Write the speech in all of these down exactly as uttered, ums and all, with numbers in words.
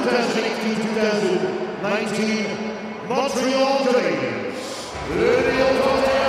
twenty eighteen twenty nineteen Montreal Canadiens, le Lion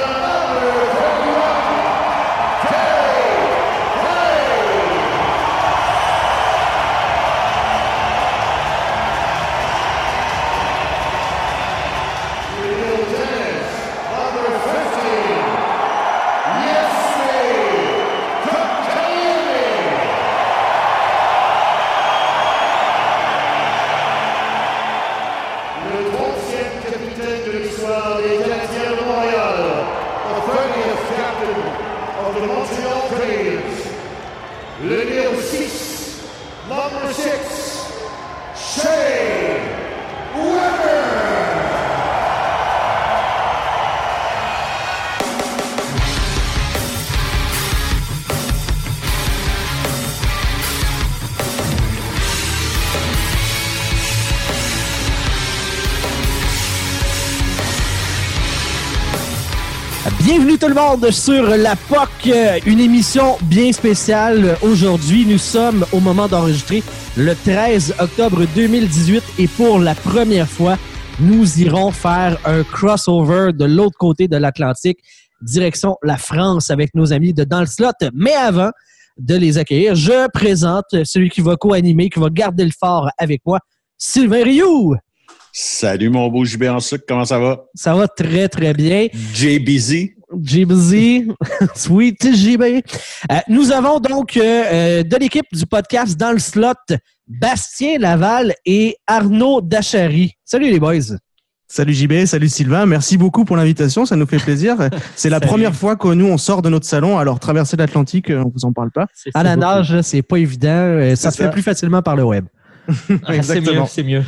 Bienvenue tout le monde sur la P O C, une émission bien spéciale. Aujourd'hui, nous sommes au moment d'enregistrer le treize octobre deux mille dix-huit et pour la première fois, nous irons faire un crossover de l'autre côté de l'Atlantique, direction la France avec nos amis de Dans le Slot. Mais avant de les accueillir, je présente celui qui va co-animer, qui va garder le fort avec moi, Sylvain Rioux. Salut mon beau J B en sucre, comment ça va? Ça va très très bien. J B Z. J B Z, sweet J B. Euh, nous avons donc euh, euh, de l'équipe du podcast Dans le Slot, Bastien Laval et Arnaud Dachary. Salut les boys. Salut J B, salut Sylvain, merci beaucoup pour l'invitation, ça nous fait plaisir. C'est la première fois que nous on sort de notre salon, alors traverser l'Atlantique, on vous en parle pas. C'est à la beaucoup. Nage, là, c'est pas évident, c'est ça se ça. fait plus facilement par le web. Exactement. C'est mieux, c'est mieux.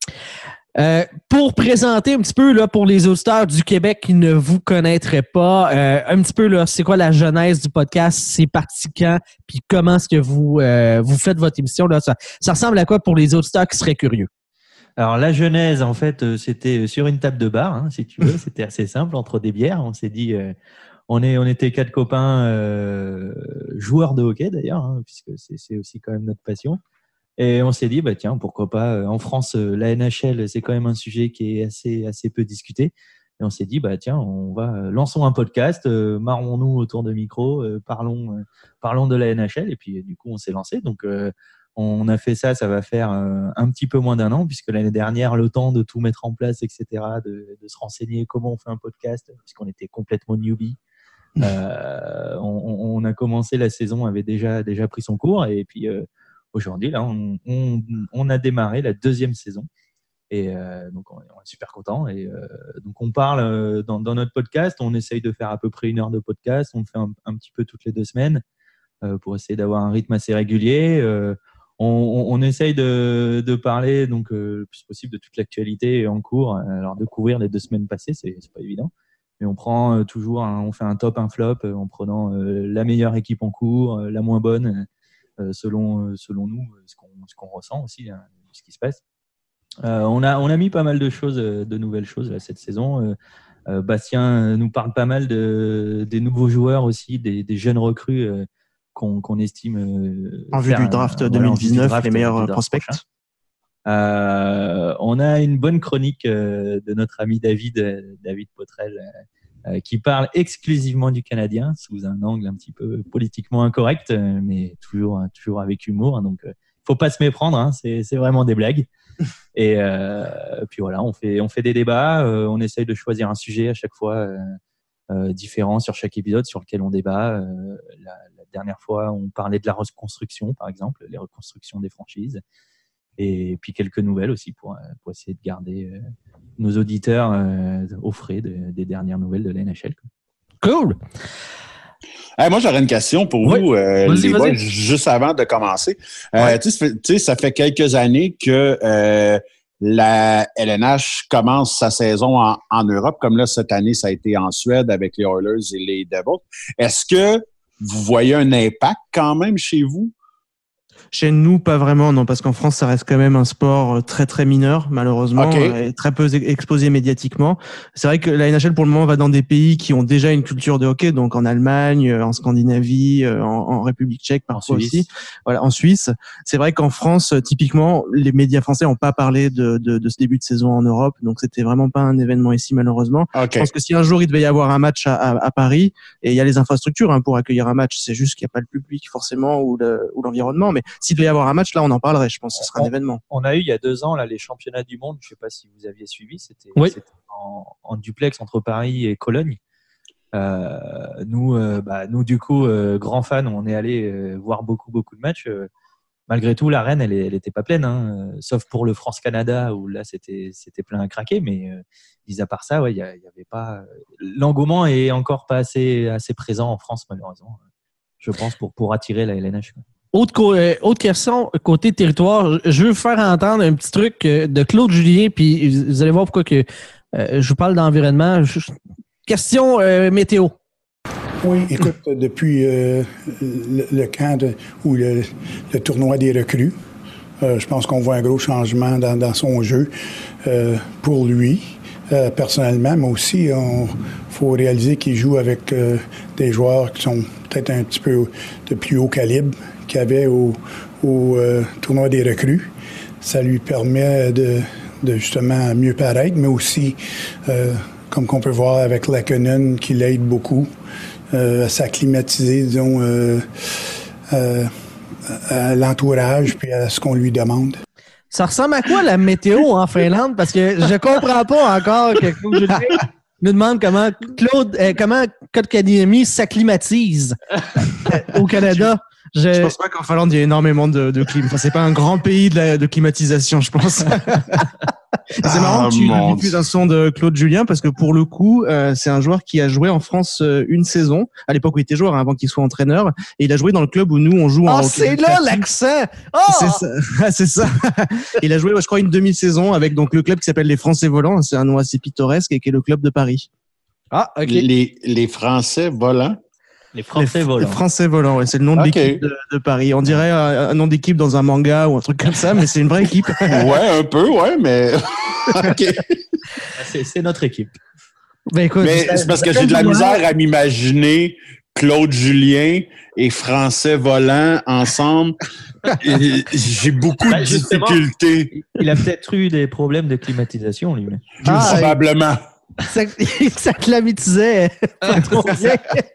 Euh, pour présenter un petit peu là pour les auditeurs du Québec qui ne vous connaîtraient pas, euh, un petit peu là, c'est quoi la genèse du podcast, c'est parti quand, puis comment est-ce que vous euh, vous faites votre émission là, ça, ça ressemble à quoi pour les auditeurs qui seraient curieux? Alors la genèse en fait, c'était sur une table de bar, hein, si tu veux, c'était assez simple entre des bières. On s'est dit, euh, on est on était quatre copains euh, joueurs de hockey d'ailleurs, hein, puisque c'est c'est aussi quand même notre passion. Et on s'est dit, bah tiens, pourquoi pas. En France, la N H L, c'est quand même un sujet qui est assez assez peu discuté. Et on s'est dit, bah tiens, on va lançons un podcast, euh, marrons-nous autour de micro, euh, parlons euh, parlons de la N H L. Et puis du coup, on s'est lancé. Donc euh, on a fait ça, ça va faire euh, un petit peu moins d'un an, puisque l'année dernière, le temps de tout mettre en place, et cetera, de, de se renseigner comment on fait un podcast, puisqu'on était complètement newbie. Euh, on, on a commencé la saison, avait déjà déjà pris son cours, et puis euh, aujourd'hui, là, on, on, on a démarré la deuxième saison et euh, donc on est super content. Et euh, donc on parle euh, dans, dans notre podcast, on essaye de faire à peu près une heure de podcast, on le fait un, un petit peu toutes les deux semaines euh, pour essayer d'avoir un rythme assez régulier. Euh, on, on, on essaye de, de parler donc euh, le plus possible de toute l'actualité en cours. Alors de couvrir les deux semaines passées, c'est, c'est pas évident, mais on prend euh, toujours, un, on fait un top, un flop euh, en prenant euh, la meilleure équipe en cours, euh, la moins bonne. Euh, selon euh, selon nous ce qu'on ce qu'on ressent aussi hein, ce qui se passe. Euh, on a on a mis pas mal de choses, de nouvelles choses là, cette saison. Euh, euh, Bastien nous parle pas mal de des nouveaux joueurs aussi, des, des jeunes recrues euh, qu'on qu'on estime euh, en vue du draft euh, deux mille dix-neuf, voilà, draft, les meilleurs prospects. Euh, on a une bonne chronique euh, de notre ami David David Potrel. Euh, qui parle exclusivement du Canadien sous un angle un petit peu politiquement incorrect, mais toujours toujours avec humour. Donc, il faut pas se méprendre. Hein, c'est c'est vraiment des blagues. Et euh, puis voilà, on fait on fait des débats. Euh, on essaye de choisir un sujet à chaque fois euh, euh, différent sur chaque épisode sur lequel on débat. Euh, la, la dernière fois, on parlait de la reconstruction, par exemple, les reconstructions des franchises. Et puis quelques nouvelles aussi pour pour essayer de garder euh, nos auditeurs euh, au frais de, des dernières nouvelles de la N H L. Cool. Hey, moi, j'aurais une question pour oui. vous, euh, vas-y, les vas-y. boys, juste avant de commencer. Ouais. Euh, tu sais, ça fait quelques années que euh, la L N H commence sa saison en, en Europe, comme là, cette année, ça a été en Suède avec les Oilers et les Devils. Est-ce que vous voyez un impact quand même chez vous? Chez nous, pas vraiment, non, parce qu'en France, ça reste quand même un sport très très mineur, malheureusement, okay. et très peu exposé médiatiquement. C'est vrai que la N H L, pour le moment, va dans des pays qui ont déjà une culture de hockey, donc en Allemagne, en Scandinavie, en, en République tchèque, parfois aussi. Voilà, en Suisse. C'est vrai qu'en France, typiquement, les médias français n'ont pas parlé de, de, de ce début de saison en Europe, donc c'était vraiment pas un événement ici, malheureusement. Okay. Je pense que si un jour il devait y avoir un match à, à, à Paris, et il y a les infrastructures hein, pour accueillir un match, c'est juste qu'il n'y a pas le public forcément ou, le, ou l'environnement, mais s'il devait y avoir un match, là, on en parlerait. Je pense que ce sera on, un événement. On a eu il y a deux ans là les championnats du monde. Je ne sais pas si vous aviez suivi. C'était, oui. c'était en, en duplex entre Paris et Cologne. Euh, nous, euh, bah, nous du coup, euh, grands fans, on est allé euh, voir beaucoup, beaucoup de matchs. Euh, malgré tout, l'arène, elle, elle était pas pleine, hein, euh, sauf pour le France-Canada où là, c'était, c'était plein à craquer. Mais euh, mis à part ça, ouais, il y, y avait pas. L'engouement est encore pas assez, assez présent en France, malheureusement. Je pense pour pour attirer la L N H. Autre, euh, autre question, côté territoire, je veux vous faire entendre un petit truc de Claude Julien, puis vous allez voir pourquoi que, euh, je vous parle d'environnement. Je, question euh, météo. Oui, écoute, depuis euh, le, le camp de, ou le, le tournoi des recrues, euh, je pense qu'on voit un gros changement dans, dans son jeu euh, pour lui, euh, personnellement, mais aussi, il faut réaliser qu'il joue avec euh, des joueurs qui sont peut-être un petit peu de plus haut calibre qu'il y avait au, au euh, tournoi des recrues. Ça lui permet de, de justement mieux paraître, mais aussi, euh, comme qu'on peut voir avec Lakonen, qui l'aide beaucoup euh, à s'acclimatiser, disons, euh, euh, à l'entourage puis à ce qu'on lui demande. Ça ressemble à quoi la météo en Finlande? Parce que je comprends pas encore que Claude Julien nous demande comment Claude, euh, comment Kotkaniemi s'acclimatise euh, au Canada. Je... je pense pas qu'en Finlande, il y a énormément de, de clim. Enfin, c'est pas un grand pays de, la, de climatisation, je pense. C'est marrant ah, que tu diffuses un son de Claude Julien parce que pour le coup, euh, c'est un joueur qui a joué en France euh, une saison, à l'époque où il était joueur, hein, avant qu'il soit entraîneur, et il a joué dans le club où nous on joue en. Oh, c'est là l'accent! Oh! C'est ça. c'est ça. Il a joué, je crois, une demi-saison avec donc le club qui s'appelle les Français Volants. C'est un nom assez pittoresque et qui est le club de Paris. Ah, ok. Les, les Français volants. Les Français les, volants. Les Français volants, ouais, c'est le nom de okay. l'équipe de, de Paris. On dirait un, un nom d'équipe dans un manga ou un truc comme ça, mais c'est une vraie équipe. Ouais, un peu, ouais, mais. OK. C'est, c'est notre équipe. Ben écoute, mais c'est parce que j'ai de la misère à m'imaginer Claude Julien et Français volants ensemble. J'ai beaucoup bah, de difficultés. Il a peut-être eu des problèmes de climatisation, lui. Ah, probablement. Ça, ça climatisait pas trop bien.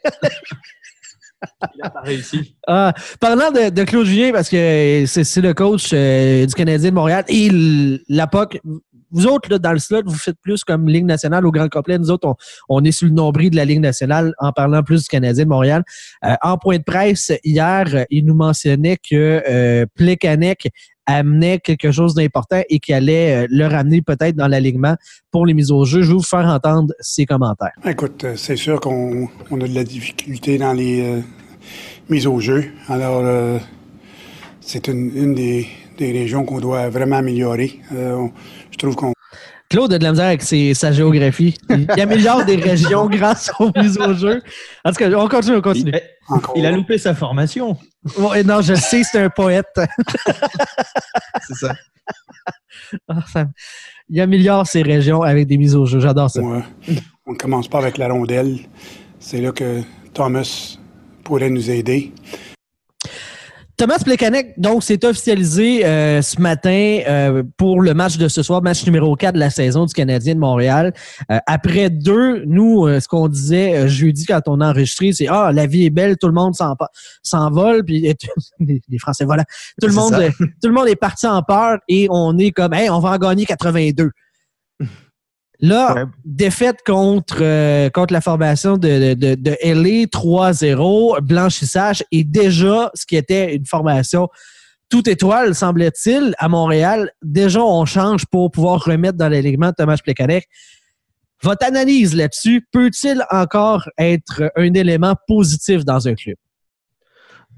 Il n'a pas réussi. Ah, parlant de, de Claude Julien, parce que c'est, c'est le coach euh, du Canadien de Montréal et l- la P O C, vous autres, là, dans le slot, vous faites plus comme Ligue nationale au grand complet. Nous autres, on, on est sur le nombril de la Ligue nationale en parlant plus du Canadien de Montréal. Euh, en point de presse, hier, il nous mentionnait que euh, Plekanec amenait quelque chose d'important et qui allait euh, le ramener peut-être dans l'alignement pour les mises au jeu. Je vais vous faire entendre ses commentaires. Écoute, c'est sûr qu'on on a de la difficulté dans les euh, mises au jeu. Alors, euh, c'est une, une des, des régions qu'on doit vraiment améliorer. Euh, on, je trouve qu'on... Claude a de la misère avec ses, sa géographie. Il améliore des régions grâce aux mises au jeu. En tout cas, on continue, on continue. Il, il a loupé sa formation. Ouais, non, je sais, c'est un poète. C'est ça. Oh, ça. Il améliore ses régions avec des mises au jeu. J'adore ça. Ouais. On ne commence pas avec la rondelle. C'est là que Thomas pourrait nous aider. Thomas Plekanec, donc, c'est officialisé euh, ce matin euh, pour le match de ce soir, match numéro quatre de la saison du Canadien de Montréal. Euh, après deux, nous, euh, ce qu'on disait euh, jeudi quand on a enregistré, c'est « Ah, la vie est belle, tout le monde s'en, s'envole. » Puis les, les Français, voilà. Tout le, monde, euh, tout le monde est parti en peur et on est comme « Hey, on va en gagner quatre-vingt-deux. » Là, ouais. défaite contre, euh, contre la formation de, de, de L A trois zéro, blanchissage, et déjà, ce qui était une formation toute étoile, semble-t-il, à Montréal, déjà, on change pour pouvoir remettre dans l'alignement Thomas Plekanec. Votre analyse là-dessus, peut-il encore être un élément positif dans un club?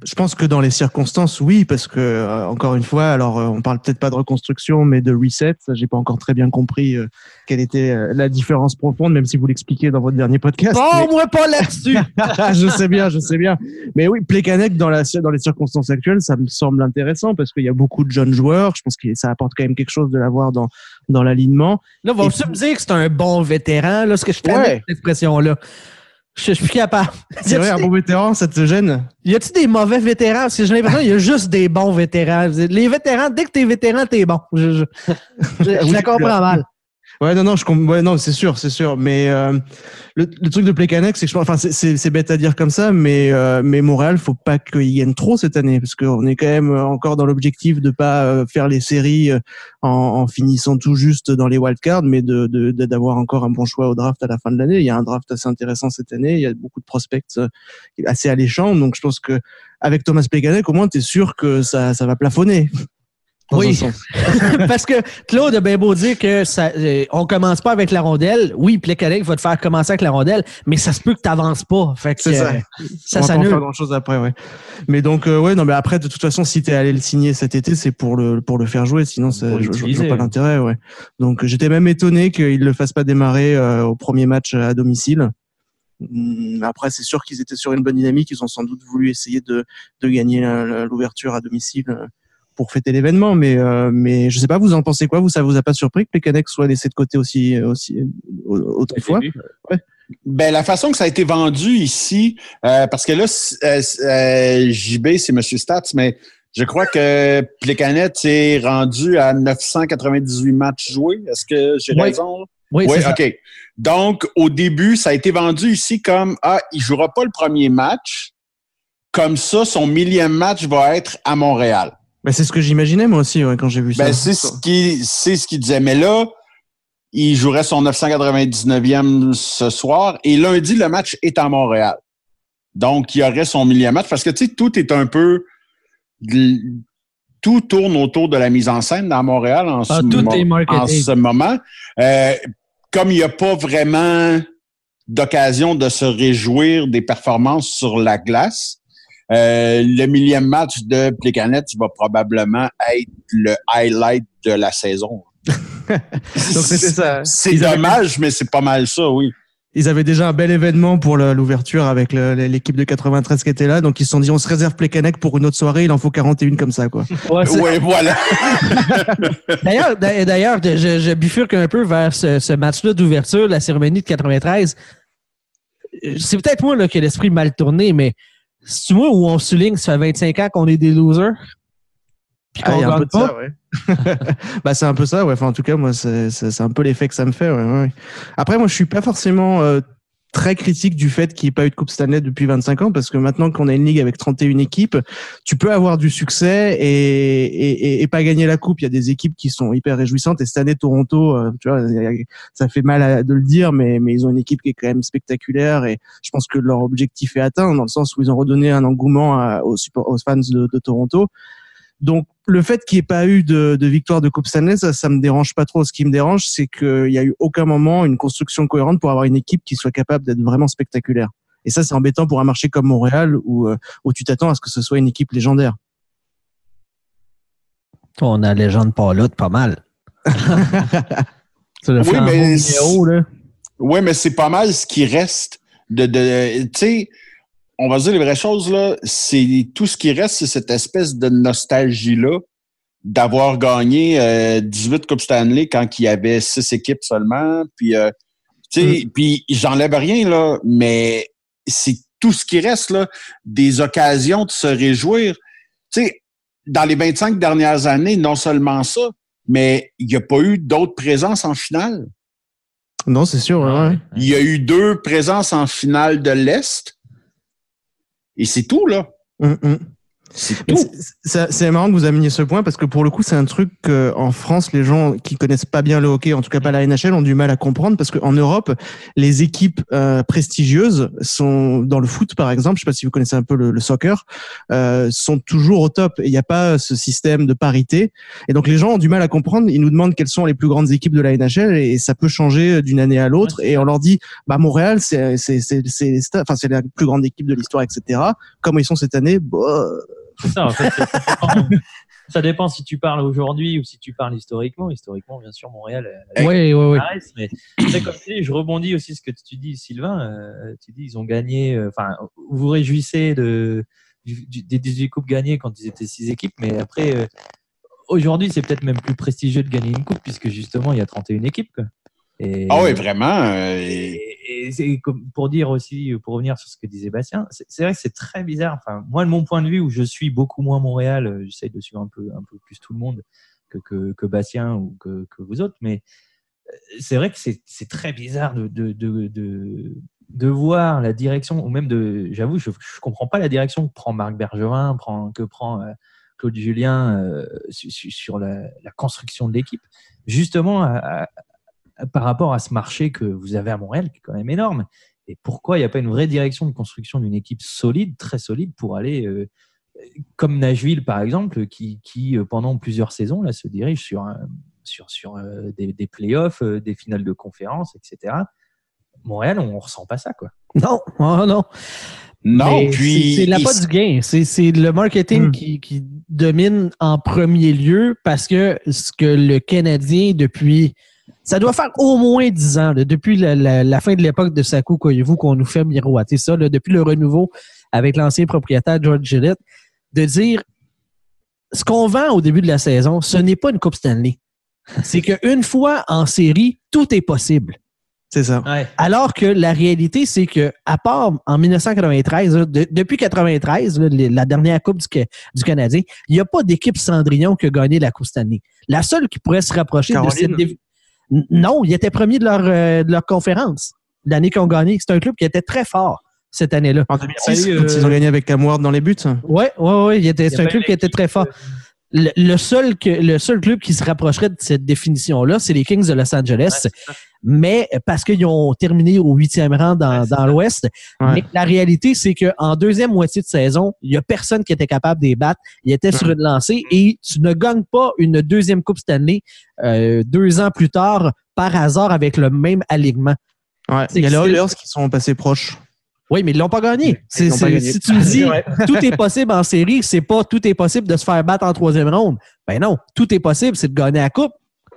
Je pense que dans les circonstances, oui, parce que euh, encore une fois, alors euh, on parle peut-être pas de reconstruction, mais de reset. J'ai pas encore très bien compris euh, quelle était euh, la différence profonde, même si vous l'expliquez dans votre dernier podcast. Bon, mais... moi pas là-dessus. je sais bien, je sais bien. Mais oui, Plekanec dans la dans les circonstances actuelles, ça me semble intéressant parce qu'il y a beaucoup de jeunes joueurs. Je pense que ça apporte quand même quelque chose de l'avoir dans dans l'alignement. Là, vas-tu me dire que c'est un bon vétéran, là, ce que je t'aime Ouais. cette expression-là? Je je suis plus capable. C'est vrai, un bon vétéran, ça te gêne? Y a-tu des mauvais vétérans? Parce que j'ai l'impression qu'il y a juste des bons vétérans. Les vétérans, dès que t'es vétéran, t'es bon. Je, je, je, je la comprends mal. Ouais, non, non, je comprends. Ouais, non, c'est sûr, c'est sûr. Mais euh, le, le truc de Plekanec, c'est que je pense, enfin, c'est, c'est, c'est bête à dire comme ça, mais euh, mais Montréal, faut pas qu'il gagne trop cette année, parce qu'on est quand même encore dans l'objectif de pas euh, faire les séries euh, en, en finissant tout juste dans les wildcards, mais de, de, de d'avoir encore un bon choix au draft à la fin de l'année. Il y a un draft assez intéressant cette année. Il y a beaucoup de prospects euh, assez alléchants, donc je pense que avec Thomas Plekanec, au moins, t'es sûr que ça ça va plafonner. Oui, parce que Claude a bien beau dire que ça, euh, on commence pas avec la rondelle. Oui, Plekanec va te faire commencer avec la rondelle, mais ça se peut que tu n'avances pas. Fait que, c'est ça. Euh, ça on va s'annule. pas faire grand chose après, ouais. Mais donc, euh, ouais, non, mais après, de toute façon, si t'es allé le signer cet été, c'est pour le pour le faire jouer. Sinon, ça, je, je vois pas l'intérêt, ouais. Donc, j'étais même étonné qu'il le fasse pas démarrer euh, au premier match à domicile. Après, c'est sûr qu'ils étaient sur une bonne dynamique. Ils ont sans doute voulu essayer de de gagner la, l'ouverture à domicile pour fêter l'événement, mais euh, mais je sais pas, vous en pensez quoi? Vous, ça vous a pas surpris que Plekanec soit laissé de côté aussi aussi autant de fois? Ouais. Ben, la façon que ça a été vendu ici, euh, parce que là, euh, euh, J B, c'est Monsieur Stats, mais je crois que Plekanec est rendu à neuf cent quatre-vingt-dix-huit matchs joués. Est-ce que j'ai oui. raison? Oui, oui, c'est OK. Ça. Donc, au début, ça a été vendu ici comme, ah, il jouera pas le premier match. Comme ça, son millième match va être à Montréal. Ben, c'est ce que j'imaginais, moi aussi, ouais, quand j'ai vu ça. Ben, c'est ce qui, c'est ce qu'il disait. Mais là, il jouerait son neuf cent quatre-vingt-dix-neuvième ce soir. Et lundi, le match est à Montréal. Donc, il y aurait son millième match. Parce que, tu sais, tout est un peu... Tout tourne autour de la mise en scène dans Montréal en, ah, ce, tout mo- est en ce moment. Euh, comme il n'y a pas vraiment d'occasion de se réjouir des performances sur la glace, Euh, le millième match de Plekanec va probablement être le highlight de la saison. Donc c'était ça. C'est dommage, avaient... mais c'est pas mal ça, oui. Ils avaient déjà un bel événement pour le, l'ouverture avec le, l'équipe de quatre-vingt-treize qui était là, donc ils se sont dit on se réserve Plekanec pour une autre soirée, il en faut quarante et un comme ça, quoi. Ouais, ouais voilà. d'ailleurs, d'ailleurs, je, je bifurque un peu vers ce, ce match-là d'ouverture, la cérémonie de quatre-vingt-treize. C'est peut-être moi là qui ai l'esprit mal tourné, mais c'est moi où on souligne que ça fait vingt-cinq ans qu'on est des losers? Puis qu'on ah, y a gagne un peu de pas? ça, ouais. bah, c'est un peu ça, ouais. Enfin, en tout cas, moi, c'est, c'est, c'est un peu l'effet que ça me fait, ouais, ouais. Après, moi, je suis pas forcément euh, très critique du fait qu'il n'y ait pas eu de Coupe Stanley depuis vingt-cinq ans, parce que maintenant qu'on a une ligue avec trente et une équipes, tu peux avoir du succès et, et, et, et pas gagner la Coupe. Il y a des équipes qui sont hyper réjouissantes, et cette année, Toronto, euh, tu vois, ça fait mal à, de le dire, mais, mais ils ont une équipe qui est quand même spectaculaire, et je pense que leur objectif est atteint, dans le sens où ils ont redonné un engouement à, aux, support, aux fans de, de Toronto. Donc, le fait qu'il n'y ait pas eu de, de victoire de Coupe Stanley, ça, ça me dérange pas trop. Ce qui me dérange, c'est qu'il n'y a eu aucun moment une construction cohérente pour avoir une équipe qui soit capable d'être vraiment spectaculaire. Et ça, c'est embêtant pour un marché comme Montréal où, où tu t'attends à ce que ce soit une équipe légendaire. On a légende pas là, pas mal. oui, mais numéro, là. Oui, mais c'est pas mal ce qui reste de, de tu sais, on va dire les vraies choses, là, c'est tout ce qui reste, c'est cette espèce de nostalgie-là d'avoir gagné euh, dix-huit Coupes Stanley quand il y avait six équipes seulement. Puis, euh, tu sais, mm. puis j'enlève rien, là, mais c'est tout ce qui reste, là, des occasions de se réjouir. Tu sais, dans les vingt-cinq dernières années, non seulement ça, mais il n'y a pas eu d'autres présences en finale. Non, c'est sûr, ouais. Il y a eu deux présences en finale de l'Est. Et c'est tout, là. Hum, hum. C'est tout. C'est, c'est marrant que vous ameniez ce point parce que pour le coup, c'est un truc qu'en France, les gens qui connaissent pas bien le hockey, en tout cas pas la N H L, ont du mal à comprendre parce qu'en Europe, les équipes euh, prestigieuses sont dans le foot, par exemple. Je sais pas si vous connaissez un peu le, le soccer, euh, sont toujours au top. Il n'y a pas ce système de parité. Et donc les gens ont du mal à comprendre. Ils nous demandent quelles sont les plus grandes équipes de la N H L et ça peut changer d'une année à l'autre. Ouais, et on leur dit, bah Montréal, c'est c'est c'est c'est, c'est, enfin, c'est la plus grande équipe de l'histoire, et cetera. Comment ils sont cette année? Bah, c'est ça, en fait. Ça dépend, ça dépend si tu parles aujourd'hui ou si tu parles historiquement. Historiquement, bien sûr, Montréal. Oui, oui, oui. Mais c'est comme tu dis, je rebondis aussi sur ce que tu dis, Sylvain. Euh, tu dis, ils ont gagné. Enfin, euh, vous vous réjouissez de, du, du, des dix-huit coupes gagnées quand ils étaient six équipes, mais après, euh, aujourd'hui, c'est peut-être même plus prestigieux de gagner une coupe puisque justement, il y a trente et une équipes, quoi. Et, ah oui, vraiment. Euh, et, et, et c'est comme pour dire aussi, pour revenir sur ce que disait Bastien, c'est, c'est vrai que c'est très bizarre. Enfin, moi, de mon point de vue, où je suis beaucoup moins Montréal, j'essaie de suivre un peu, un peu plus tout le monde que, que, que Bastien ou que, que vous autres, mais c'est vrai que c'est, c'est très bizarre de, de, de, de, de voir la direction, ou même de, j'avoue, je ne comprends pas la direction que prend Marc Bergevin, prend, que prend euh, Claude Julien euh, sur, sur la, la construction de l'équipe, justement à, à par rapport à ce marché que vous avez à Montréal, qui est quand même énorme. Et pourquoi il n'y a pas une vraie direction de construction d'une équipe solide, très solide, pour aller, euh, comme Nashville, par exemple, qui, qui pendant plusieurs saisons là, se dirige sur, un, sur, sur euh, des, des playoffs, euh, des finales de conférence, et cetera. Montréal, on ne ressent pas ça, quoi. Non, oh non. Non, mais puis... C'est, c'est l'appât du gain. C'est, c'est le marketing mmh. qui, qui domine en premier lieu parce que ce que le Canadien, depuis... Ça doit faire au moins dix ans, là, depuis la, la, la fin de l'époque de Saku Koivu, qu'on nous fait miroiter ça, là, depuis le renouveau avec l'ancien propriétaire George Gillett, de dire ce qu'on vend au début de la saison, ce n'est pas une Coupe Stanley. C'est qu'une fois en série, tout est possible. C'est ça. Ouais. Alors que la réalité, c'est que à part en dix-neuf cent quatre-vingt-treize, là, de, depuis quatre-vingt-treize, là, la dernière Coupe du, du Canadien, il n'y a pas d'équipe Cendrillon qui a gagné la Coupe Stanley. La seule qui pourrait se rapprocher Caroline. de cette... Dé... Non, ils étaient premiers de leur, euh, de leur conférence l'année qu'ils ont gagné. C'est un club qui était très fort cette année-là. En deux mille six, euh... ils ont gagné avec Cam Ward dans les buts. Oui, oui, oui. C'est un club qui était très fort. Le, le, seul que, le seul club qui se rapprocherait de cette définition-là, c'est les Kings de Los Angeles. Ouais, mais parce qu'ils ont terminé au huitième rang dans, ouais, dans l'Ouest. Ouais. Mais la réalité, c'est qu'en deuxième moitié de saison, il n'y a personne qui était capable de les battre. Ils étaient ouais. sur une lancée et tu ne gagnes pas une deuxième Coupe Stanley euh, deux ans plus tard par hasard avec le même alignement. Ouais. Il y a les Oilers qui sont passés proches. Oui, mais ils l'ont pas gagné. C'est, l'ont c'est, pas gagné. Si tu me dis tout est possible en série, c'est pas tout est possible de se faire battre en troisième ronde. Ben non, tout est possible, c'est de gagner la coupe.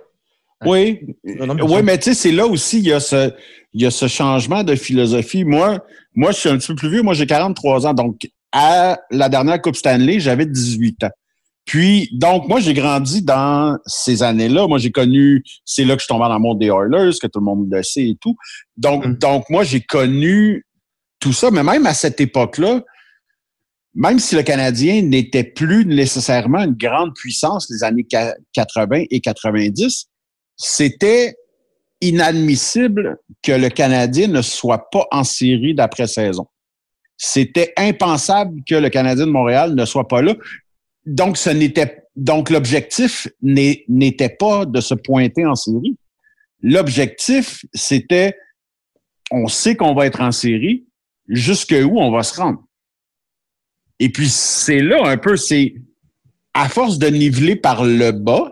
Oui, non, non, oui, mais tu sais, c'est là aussi, il y a ce, il y a ce changement de philosophie. Moi, moi, je suis un petit peu plus vieux, moi j'ai quarante-trois ans, donc à la dernière Coupe Stanley, j'avais dix-huit ans. Puis, donc, moi, j'ai grandi dans ces années-là. Moi, j'ai connu, c'est là que je suis tombé dans le monde des Oilers, que tout le monde le sait et tout. Donc, mm. donc moi, j'ai connu tout ça, mais même à cette époque-là, même si le Canadien n'était plus nécessairement une grande puissance les années quatre-vingts et quatre-vingt-dix, c'était inadmissible que le Canadien ne soit pas en série d'après-saison. C'était impensable que le Canadien de Montréal ne soit pas là. Donc, ce n'était, donc l'objectif n'est, n'était pas de se pointer en série. L'objectif, c'était, on sait qu'on va être en série, jusqu'où on va se rendre. Et puis, c'est là un peu, c'est à force de niveler par le bas,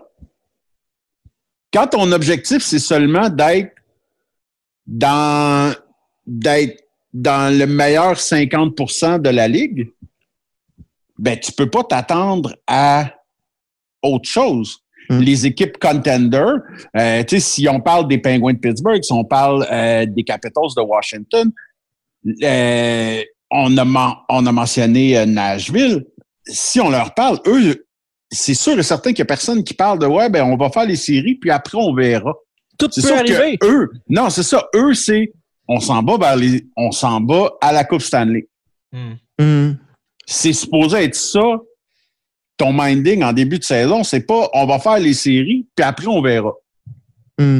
quand ton objectif, c'est seulement d'être dans, d'être dans le meilleur cinquante pour cent de la ligue, ben, tu peux pas t'attendre à autre chose. Mmh. Les équipes contenders, euh, tu sais, si on parle des Penguins de Pittsburgh, si on parle euh, des Capitals de Washington, euh, on, a man- on a mentionné euh, Nashville. Si on leur parle, eux, c'est sûr et certain qu'il y a personne qui parle de « ouais, ben on va faire les séries, puis après, on verra ». Tout c'est peut sûr arriver. Que eux, non, c'est ça. Eux, c'est on s'en va vers les, on s'en va à la Coupe Stanley. Mm. Mm. C'est supposé être ça, ton minding en début de saison. C'est pas on va faire les séries, puis après, on verra. Mm.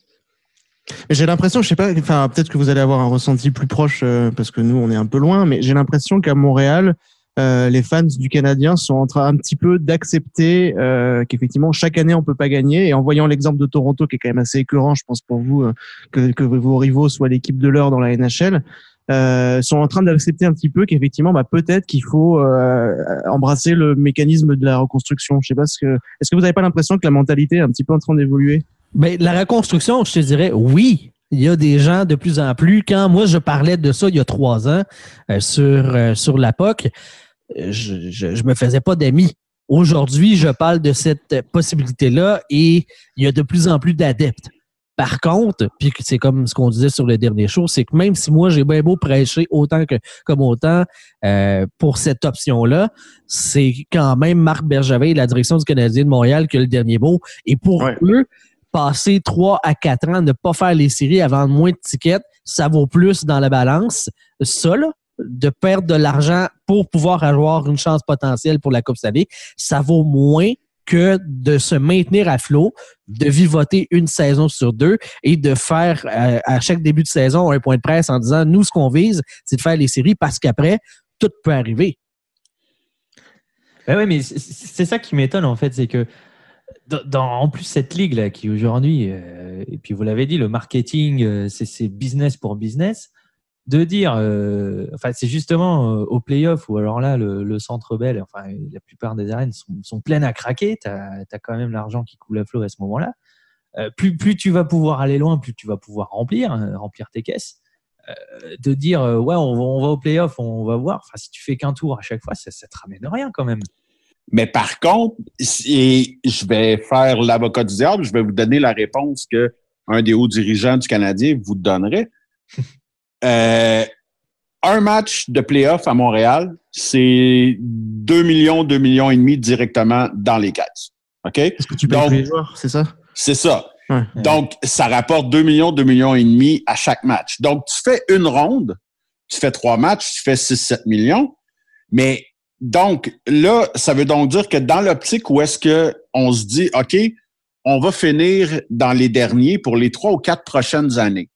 J'ai l'impression, je sais pas, enfin peut-être que vous allez avoir un ressenti plus proche euh, parce que nous, on est un peu loin, mais j'ai l'impression qu'à Montréal, euh, les fans du Canadien sont en train un petit peu d'accepter euh, qu'effectivement chaque année on peut pas gagner. Et en voyant l'exemple de Toronto, qui est quand même assez écœurant, je pense pour vous, euh, que, que vos rivaux soient l'équipe de l'heure dans la N H L, euh, sont en train d'accepter un petit peu qu'effectivement, bah, peut-être qu'il faut euh, embrasser le mécanisme de la reconstruction. Je sais pas ce que. Est-ce que vous n'avez pas l'impression que la mentalité est un petit peu en train d'évoluer? Ben, la reconstruction, je te dirais oui. Il y a des gens de plus en plus. Quand moi, je parlais de ça il y a trois ans euh, sur, euh, sur la P O C, je, je, je me faisais pas d'amis. Aujourd'hui, je parle de cette possibilité-là et il y a de plus en plus d'adeptes. Par contre, puis c'est comme ce qu'on disait sur le dernier show, c'est que même si moi, j'ai bien beau prêcher autant que comme autant euh, pour cette option-là, c'est quand même Marc Bergevin et la direction du Canadien de Montréal qui a le dernier mot. Et pour ouais. eux, passer trois à quatre ans, ne pas faire les séries, à vendre moins de tickets, ça vaut plus dans la balance. Ça, là, de perdre de l'argent pour pouvoir avoir une chance potentielle pour la Coupe Stanley, ça vaut moins que de se maintenir à flot, de vivoter une saison sur deux et de faire euh, à chaque début de saison un point de presse en disant, nous, ce qu'on vise, c'est de faire les séries parce qu'après, tout peut arriver. Ben oui, mais c'est ça qui m'étonne, en fait, c'est que Dans, dans, en plus, cette ligue-là, qui aujourd'hui, euh, et puis vous l'avez dit, le marketing, euh, c'est, c'est business pour business, de dire, euh, enfin, c'est justement euh, au play-off où alors là, le, le Centre Bell, enfin, la plupart des arènes sont, sont pleines à craquer, tu as quand même l'argent qui coule à flot à ce moment-là. Euh, plus, plus tu vas pouvoir aller loin, plus tu vas pouvoir remplir, euh, remplir tes caisses. Euh, de dire, euh, ouais, on va, on va au play-off, on va voir. Enfin, si tu fais qu'un tour à chaque fois, ça, ça te ramène rien quand même. Mais par contre, et je vais faire l'avocat du diable, je vais vous donner la réponse que un des hauts dirigeants du Canadien vous donnerait. euh, un match de play-off à Montréal, c'est deux millions, deux millions et demi directement dans les caisses. OK? Est-ce que tu payes tous les joueurs, c'est ça? C'est ça. Ouais. Donc, ça rapporte deux millions, deux millions et demi à chaque match. Donc, tu fais une ronde, tu fais trois matchs, tu fais six, sept millions, mais donc, là, ça veut donc dire que dans l'optique où est-ce que on se dit, OK, on va finir dans les derniers pour les trois ou quatre prochaines années.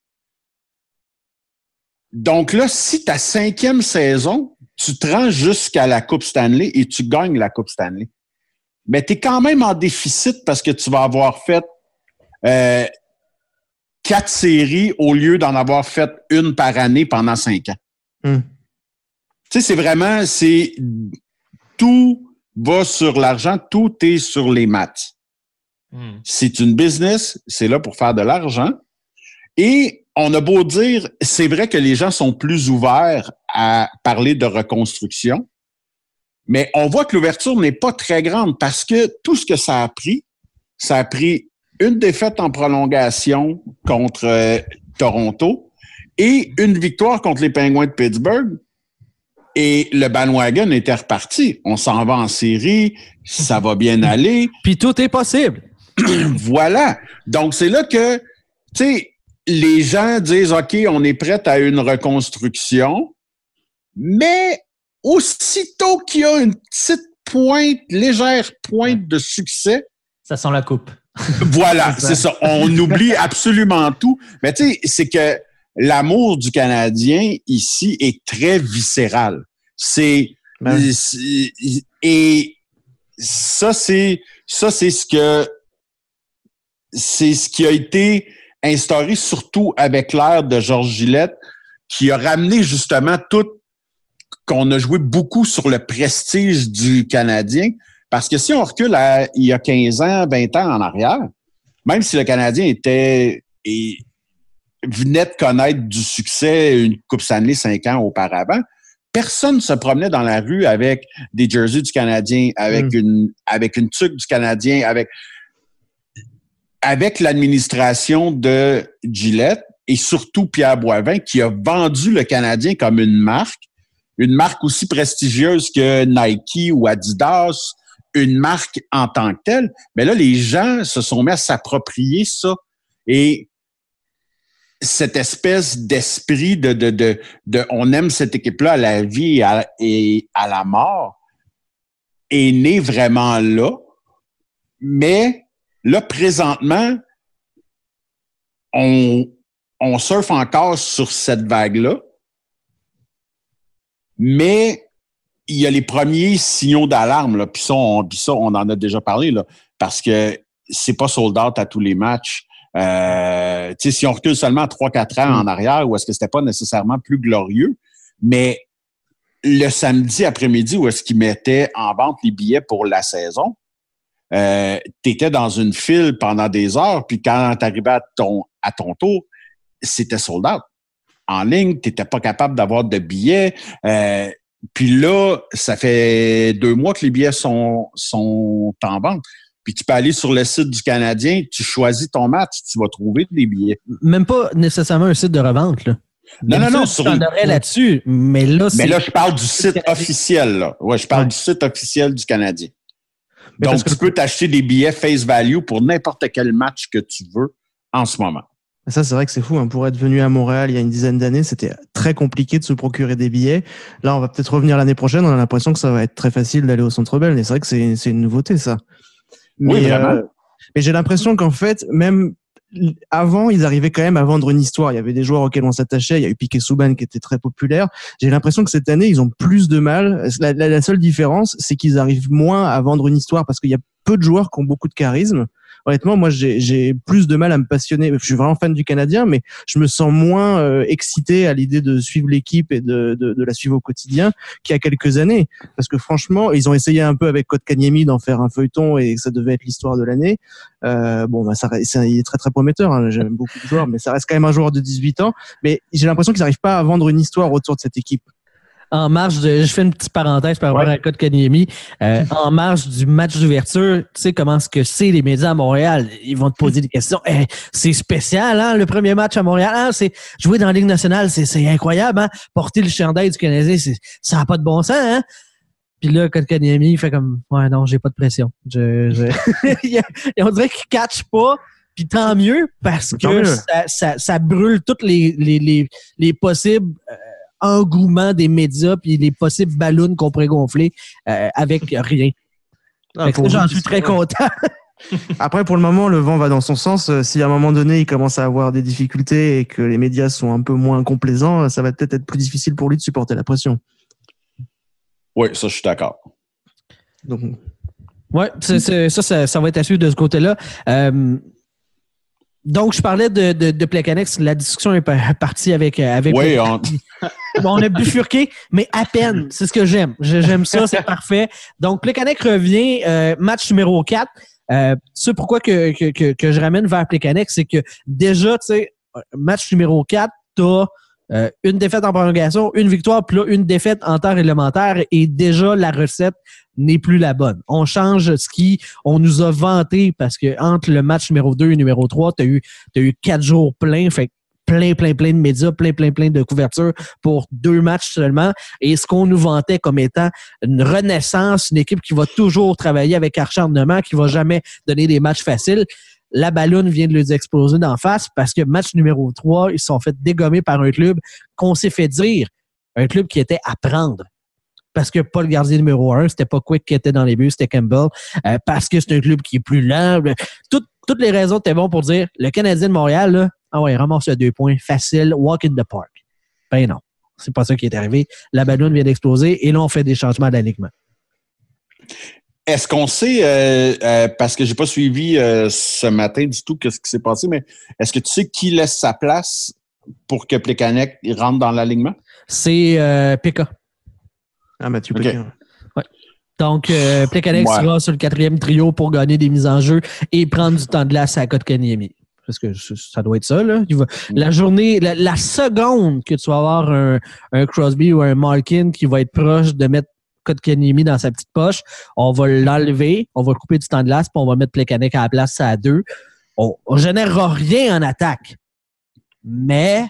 Donc là, si ta cinquième saison, tu te rends jusqu'à la Coupe Stanley et tu gagnes la Coupe Stanley, mais tu es quand même en déficit parce que tu vas avoir fait euh, quatre séries au lieu d'en avoir fait une par année pendant cinq ans. Mm. Tu sais, c'est vraiment, c'est tout va sur l'argent, tout est sur les maths. Mm. C'est une business, c'est là pour faire de l'argent. Et on a beau dire, c'est vrai que les gens sont plus ouverts à parler de reconstruction, mais on voit que l'ouverture n'est pas très grande parce que tout ce que ça a pris, ça a pris une défaite en prolongation contre euh, Toronto et une victoire contre les Penguins de Pittsburgh. Et le bandwagon était reparti. On s'en va en série, ça va bien aller. Puis tout est possible. Voilà. Donc, c'est là que, tu sais, les gens disent, OK, on est prêt à une reconstruction, mais aussitôt qu'il y a une petite pointe, légère pointe de succès... Ça sent la coupe. Voilà, c'est ça. On oublie absolument tout. Mais tu sais, c'est que l'amour du Canadien ici est très viscéral. C'est, ben. c'est et ça c'est ça c'est ce que c'est ce qui a été instauré surtout avec l'ère de Georges Gillette, qui a ramené justement tout qu'on a joué beaucoup sur le prestige du Canadien. Parce que si on recule à, il y a quinze ans, vingt ans en arrière, même si le Canadien était et venait de connaître du succès, une Coupe Stanley cinq ans auparavant, personne ne se promenait dans la rue avec des jerseys du Canadien, avec mm. une avec une tuque du Canadien, avec avec l'administration de Gillette et surtout Pierre Boivin qui a vendu le Canadien comme une marque, une marque aussi prestigieuse que Nike ou Adidas, une marque en tant que telle. Mais là, les gens se sont mis à s'approprier ça. Et cette espèce d'esprit de, de, de, de on aime cette équipe-là à la vie et à, et à la mort est né vraiment là. Mais là, présentement, on, on surfe encore sur cette vague-là. Mais il y a les premiers signaux d'alarme, là, puis ça, on, puis ça, on en a déjà parlé, là, parce que c'est pas sold out à tous les matchs. Euh, tu sais, si on recule seulement trois quatre ans en arrière, ou est-ce que c'était pas nécessairement plus glorieux, mais le samedi après-midi, où est-ce qu'ils mettaient en vente les billets pour la saison, euh, t'étais dans une file pendant des heures, puis quand t'arrivais à ton, à ton tour, c'était sold out. En ligne, t'étais pas capable d'avoir de billets, euh, puis là, ça fait deux mois que les billets sont, sont en vente. Puis tu peux aller sur le site du Canadien, tu choisis ton match, tu vas trouver des billets. Même pas nécessairement un site de revente, là. Non, non, non. Sur une... aurais là-dessus, mais là, c'est... Mais là, je parle du site officiel, là. Ouais, je parle ouais. du site officiel du Canadien. Mais donc, tu que... peux t'acheter des billets face value pour n'importe quel match que tu veux en ce moment. Ça, c'est vrai que c'est fou. Hein. Pour être venu à Montréal il y a une dizaine d'années, c'était très compliqué de se procurer des billets. Là, on va peut-être revenir l'année prochaine. On a l'impression que ça va être très facile d'aller au Centre Bell. Et c'est vrai que c'est, c'est une nouveauté, ça. Mais, oui, vraiment. Euh, mais j'ai l'impression qu'en fait, même avant, ils arrivaient quand même à vendre une histoire. Il y avait des joueurs auxquels on s'attachait. Il y a eu Piquet Subban qui était très populaire. J'ai l'impression que cette année, ils ont plus de mal. La, la, la seule différence, c'est qu'ils arrivent moins à vendre une histoire parce qu'il y a peu de joueurs qui ont beaucoup de charisme. Honnêtement, moi, j'ai, j'ai plus de mal à me passionner. Je suis vraiment fan du Canadien, mais je me sens moins euh, excité à l'idée de suivre l'équipe et de, de, de la suivre au quotidien qu'il y a quelques années. Parce que franchement, ils ont essayé un peu avec Kotkaniemi d'en faire un feuilleton et ça devait être l'histoire de l'année. Euh, bon, bah, ça, ça, il est très très prometteur. Hein. J'aime beaucoup de joueurs, mais ça reste quand même un joueur de dix-huit ans. Mais j'ai l'impression qu'ils n'arrivent pas à vendre une histoire autour de cette équipe. En marge de, je fais une petite parenthèse par rapport ouais. à Kotkaniemi. Euh, en marge du match d'ouverture, tu sais comment est-ce que c'est les médias à Montréal? Ils vont te poser des questions. Hey, c'est spécial, hein, le premier match à Montréal. Hein, c'est jouer dans la Ligue nationale, c'est, c'est incroyable, hein. Porter le chandail du Canadien, c'est, ça n'a pas de bon sens, hein. Puis là, Kotkaniemi, il fait comme, ouais, non, j'ai pas de pression. Je, je... on dirait qu'il catch pas. Puis tant mieux, parce que mieux. Ça, ça, ça brûle toutes les, les, les, les possibles, euh, engouement des médias puis les possibles ballons qu'on pourrait gonfler euh, avec rien. Ah, pour j'en suis très content. Après, pour le moment, le vent va dans son sens. Si à un moment donné, il commence à avoir des difficultés et que les médias sont un peu moins complaisants, ça va peut-être être plus difficile pour lui de supporter la pression. Oui, ça, je suis d'accord. Donc, ouais, c'est, c'est, ça, ça, ça va être à suivre de ce côté-là. Euh, Donc, je parlais de, de, de Plekanec. La discussion est partie avec... avec oui, on... on a bifurqué, mais à peine. C'est ce que j'aime. J'aime ça, c'est parfait. Donc, Plekanec revient, euh, match numéro quatre. Euh, c'est pourquoi que, que, que, que je ramène vers Plekanec, c'est que déjà, tu sais, match numéro quatre, t'as euh, une défaite en prolongation, une victoire, puis là, une défaite en temps réglementaire, et déjà, la recette n'est plus la bonne. On change ce qui, on nous a vanté parce que entre le match numéro deux et numéro trois, t'as eu, t'as eu quatre jours pleins, fait plein, plein, plein de médias, plein, plein, plein de couvertures pour deux matchs seulement. Et ce qu'on nous vantait comme étant une renaissance, une équipe qui va toujours travailler avec acharnement, qui va jamais donner des matchs faciles. La balloune vient de les exploser d'en face parce que match numéro trois, ils se sont fait dégommer par un club qu'on s'est fait dire, un club qui était à prendre. Parce que pas le gardien numéro un, c'était pas Quick qui était dans les buts, c'était Campbell. Euh, parce que c'est un club qui est plus lent. Tout, toutes les raisons étaient bonnes pour dire le Canadien de Montréal, là, ah ouais, ramasse à deux points, facile, walk in the park. Ben non, c'est pas ça qui est arrivé. La balloune vient d'exploser et là, on fait des changements d'alignement. Est-ce qu'on sait, euh, euh, parce que j'ai pas suivi euh, ce matin du tout qu'est-ce qui s'est passé, mais est-ce que tu sais qui laisse sa place pour que Plekanec rentre dans l'alignement? C'est euh, P K. Ah, Mathieu okay. Pékin. Ouais. Donc, euh, Plekanec ouais. sera sur le quatrième trio pour gagner des mises en jeu et prendre du temps de glace à Kotkaniemi. Parce que ça doit être ça, là. Va, la journée, la, la seconde que tu vas avoir un, un Crosby ou un Malkin qui va être proche de mettre Kotkaniemi dans sa petite poche, on va l'enlever, on va couper du temps de glace, puis on va mettre Plekanec à la place à deux. On ne générera rien en attaque. Mais...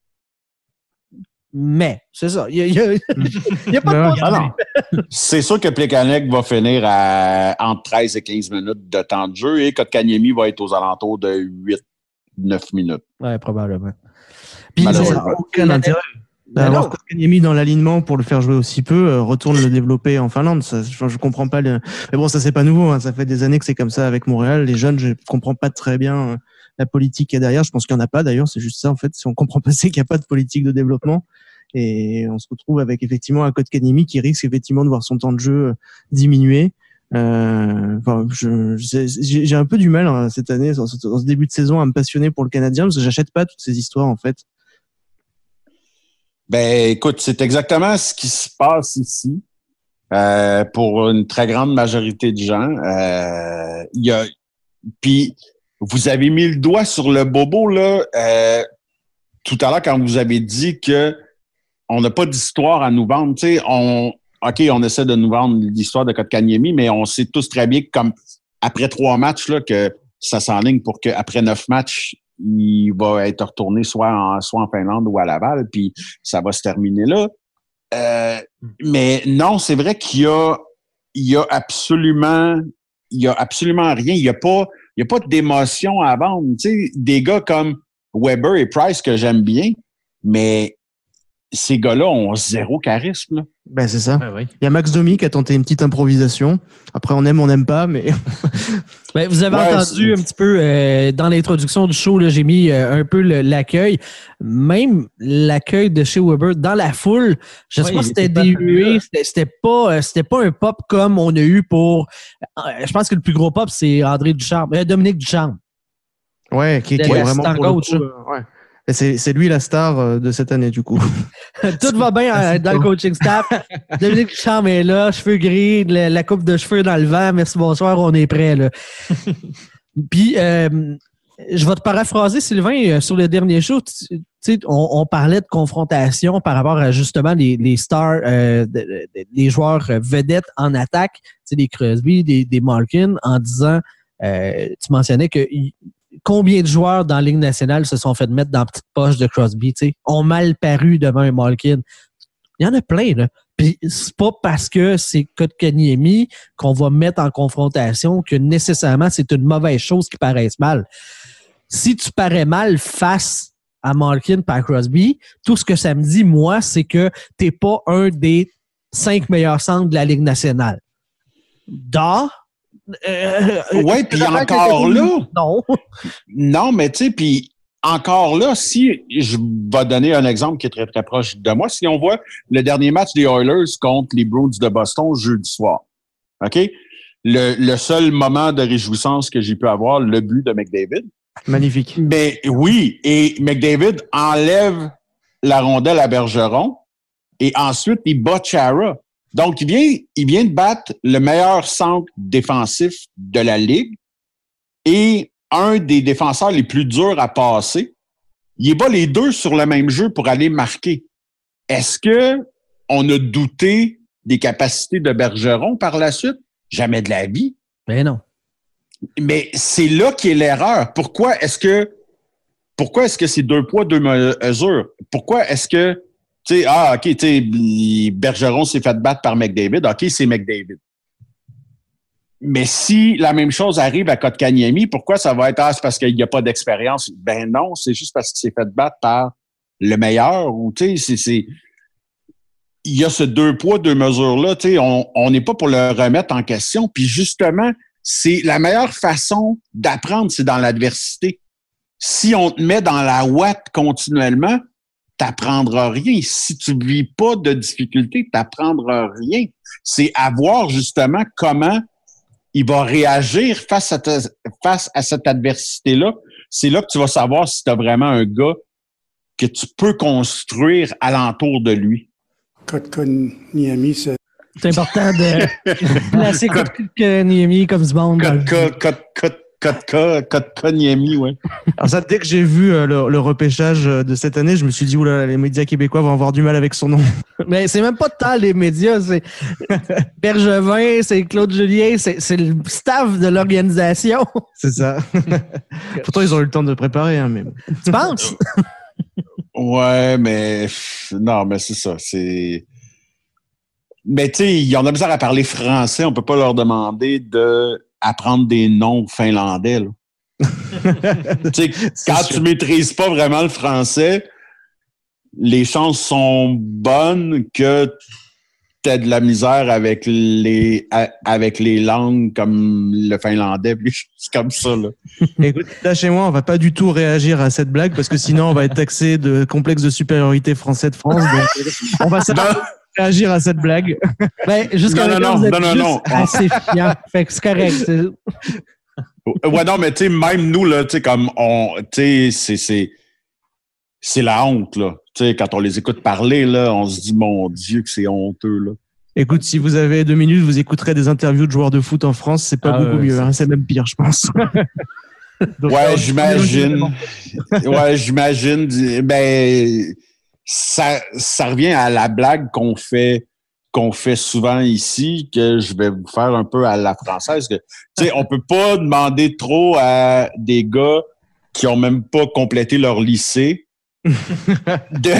Mais, c'est ça. Il n'y a, a, a pas de ah non. C'est sûr que Plekanec va finir à entre treize et quinze minutes de temps de jeu et Kotkaniemi va être aux alentours de huit neuf minutes. Oui, probablement. Puis, ça n'a aucun intérêt d'avoir Kotkaniemi dans l'alignement pour le faire jouer aussi peu, euh, retourne le développer en Finlande. Ça, je ne comprends pas. Le... Mais bon, ça, c'est pas nouveau. Hein. Ça fait des années que c'est comme ça avec Montréal. Les jeunes, je ne comprends pas très bien euh, la politique qu'il y a derrière. Je pense qu'il n'y en a pas d'ailleurs. C'est juste ça, en fait. Si on ne comprend pas, c'est qu'il n'y a pas de politique de développement. Et on se retrouve avec effectivement un Kotkaniemi qui risque effectivement de voir son temps de jeu diminuer. Euh, enfin, je, j'ai, j'ai un peu du mal hein, cette année, dans ce, dans ce début de saison, à me passionner pour le Canadien parce que j'achète pas toutes ces histoires en fait. Ben, écoute, c'est exactement ce qui se passe ici euh, pour une très grande majorité de gens. Euh, il y a, puis vous avez mis le doigt sur le bobo là euh, tout à l'heure quand vous avez dit que on n'a pas d'histoire à nous vendre. Tu sais, on OK, on essaie de nous vendre l'histoire de Kotkaniemi, mais on sait tous très bien que comme après trois matchs, là, que ça s'enligne pour qu'après neuf matchs, il va être retourné soit en, soit en Finlande ou à Laval, puis ça va se terminer là. Euh, mais non, c'est vrai qu'il y a, il y a absolument, il y a absolument rien. Il y a pas, il y a pas d'émotion à vendre. Tu sais, des gars comme Weber et Price que j'aime bien, mais ces gars-là ont zéro charisme, là. Ben, c'est ça. Ouais, ouais. Il y a Max Domi qui a tenté une petite improvisation. Après, on aime, on n'aime pas, mais. Ben, vous avez Ouais, entendu c'est... un petit peu euh, dans l'introduction du show, là, j'ai mis euh, un peu le, l'accueil. Même l'accueil de chez Weber dans la foule, je sais Ouais, pas si c'était déhué, c'était, c'était pas euh, c'était pas un pop comme on a eu pour. Euh, je pense que le plus gros pop, c'est André Ducharme, euh, Dominique Ducharme. Ouais, qui, qui Ouais, est vraiment c'est un pour le coach, coup, euh, ouais. Et c'est, c'est lui la star euh, de cette année, du coup. Tout va bien euh, dans le coaching staff. Dominique Ducharme est là, cheveux gris, la, la coupe de cheveux dans le vent. Merci, bonsoir, on est prêt là. Puis, euh, je vais te paraphraser, Sylvain, euh, sur le dernier show. Tu sais, on, on parlait de confrontation par rapport à justement les, les stars, euh, de, de, les joueurs vedettes en attaque, tu sais, des Crosby, des, des Malkin, en disant, euh, tu mentionnais que y, combien de joueurs dans la Ligue nationale se sont fait mettre dans la petite poche de Crosby, tu sais, ont mal paru devant un Malkin. Il y en a plein, là. Puis c'est pas parce que c'est Kotkaniemi qu'on va mettre en confrontation que nécessairement c'est une mauvaise chose qui paraisse mal. Si tu parais mal face à Malkin par Crosby, tout ce que ça me dit, moi, c'est que t'es pas un des cinq meilleurs centres de la Ligue nationale. Da? Euh, oui, puis encore là. Non. Non, mais tu sais, puis encore là, si je vais donner un exemple qui est très, très proche de moi, si on voit le dernier match des Oilers contre les Bruins de Boston jeudi soir, OK? Le, le seul moment de réjouissance que j'ai pu avoir, le but de McDavid. Magnifique. Mais oui, et McDavid enlève la rondelle à Bergeron et ensuite il bat Chara. Donc, il vient, il vient de battre le meilleur centre défensif de la Ligue et un des défenseurs les plus durs à passer. Il bat les deux sur le même jeu pour aller marquer. Est-ce que on a douté des capacités de Bergeron par la suite? Jamais de la vie. Mais non. Mais c'est là qu'est l'erreur. Pourquoi est-ce que pourquoi est-ce que c'est deux poids, deux mesures? Pourquoi est-ce que tu sais, ah, OK, tu sais, Bergeron s'est fait battre par McDavid. OK, c'est McDavid. Mais si la même chose arrive à Kotkaniemi, pourquoi ça va être, ah, c'est parce qu'il n'y a pas d'expérience? Ben non, c'est juste parce qu'il s'est fait battre par le meilleur. Ou, tu sais, c'est, c'est, il y a ce deux poids, deux mesures-là. Tu sais, on, on n'est pas pour le remettre en question. Puis justement, c'est la meilleure façon d'apprendre, c'est dans l'adversité. Si on te met dans la ouate continuellement, t'apprendras rien. Si tu ne vis pas de difficultés, t'apprendras rien. C'est à voir justement comment il va réagir face à, ta, face à cette adversité-là. C'est là que tu vas savoir si tu as vraiment un gars que tu peux construire alentour de lui. Kotkaniemi, c'est... C'est important de placer Kotkaniemi comme du monde. Kotkaniemi, oui. Alors ça, dès que j'ai vu euh, le, le repêchage de cette année, je me suis dit, oula, les médias québécois vont avoir du mal avec son nom. Mais c'est même pas tant les médias, c'est Bergevin, c'est Claude Julien, c'est, c'est le staff de l'organisation. C'est ça. Pourtant, ils ont eu le temps de préparer, hein, mais... Tu penses? Ouais, mais non, mais c'est ça, c'est... Mais tu sais, ils ont de la misère à parler français, on peut pas leur demander de apprendre des noms finlandais. Tu sais, quand sûr. Tu maîtrises pas vraiment le français, les chances sont bonnes que qui a de la misère avec les avec les langues comme le finlandais, puis c'est comme ça, là. Écoute, là, chez moi, on va pas du tout réagir à cette blague parce que sinon, on va être taxé de complexe de supériorité français de France. Donc, on va savoir réagir à cette blague. Ben, jusqu'à non, maintenant, non, vous êtes non, non, juste non. assez fiant. Fait que c'est correct. C'est... Ouais, non, mais tu sais, même nous, là, tu sais, comme on, tu sais, c'est, c'est, c'est la honte, là. Tu sais, quand on les écoute parler, là, on se dit, mon Dieu, que c'est honteux, là. Écoute, si vous avez deux minutes, vous écouterez des interviews de joueurs de foot en France, c'est pas ah, beaucoup euh, mieux, c'est... Hein, c'est même pire, je pense. Donc, ouais, j'imagine. ouais, j'imagine. Ben, ça, ça revient à la blague qu'on fait, qu'on fait souvent ici, que je vais vous faire un peu à la française. Que, tu sais, on peut pas demander trop à des gars qui ont même pas complété leur lycée de,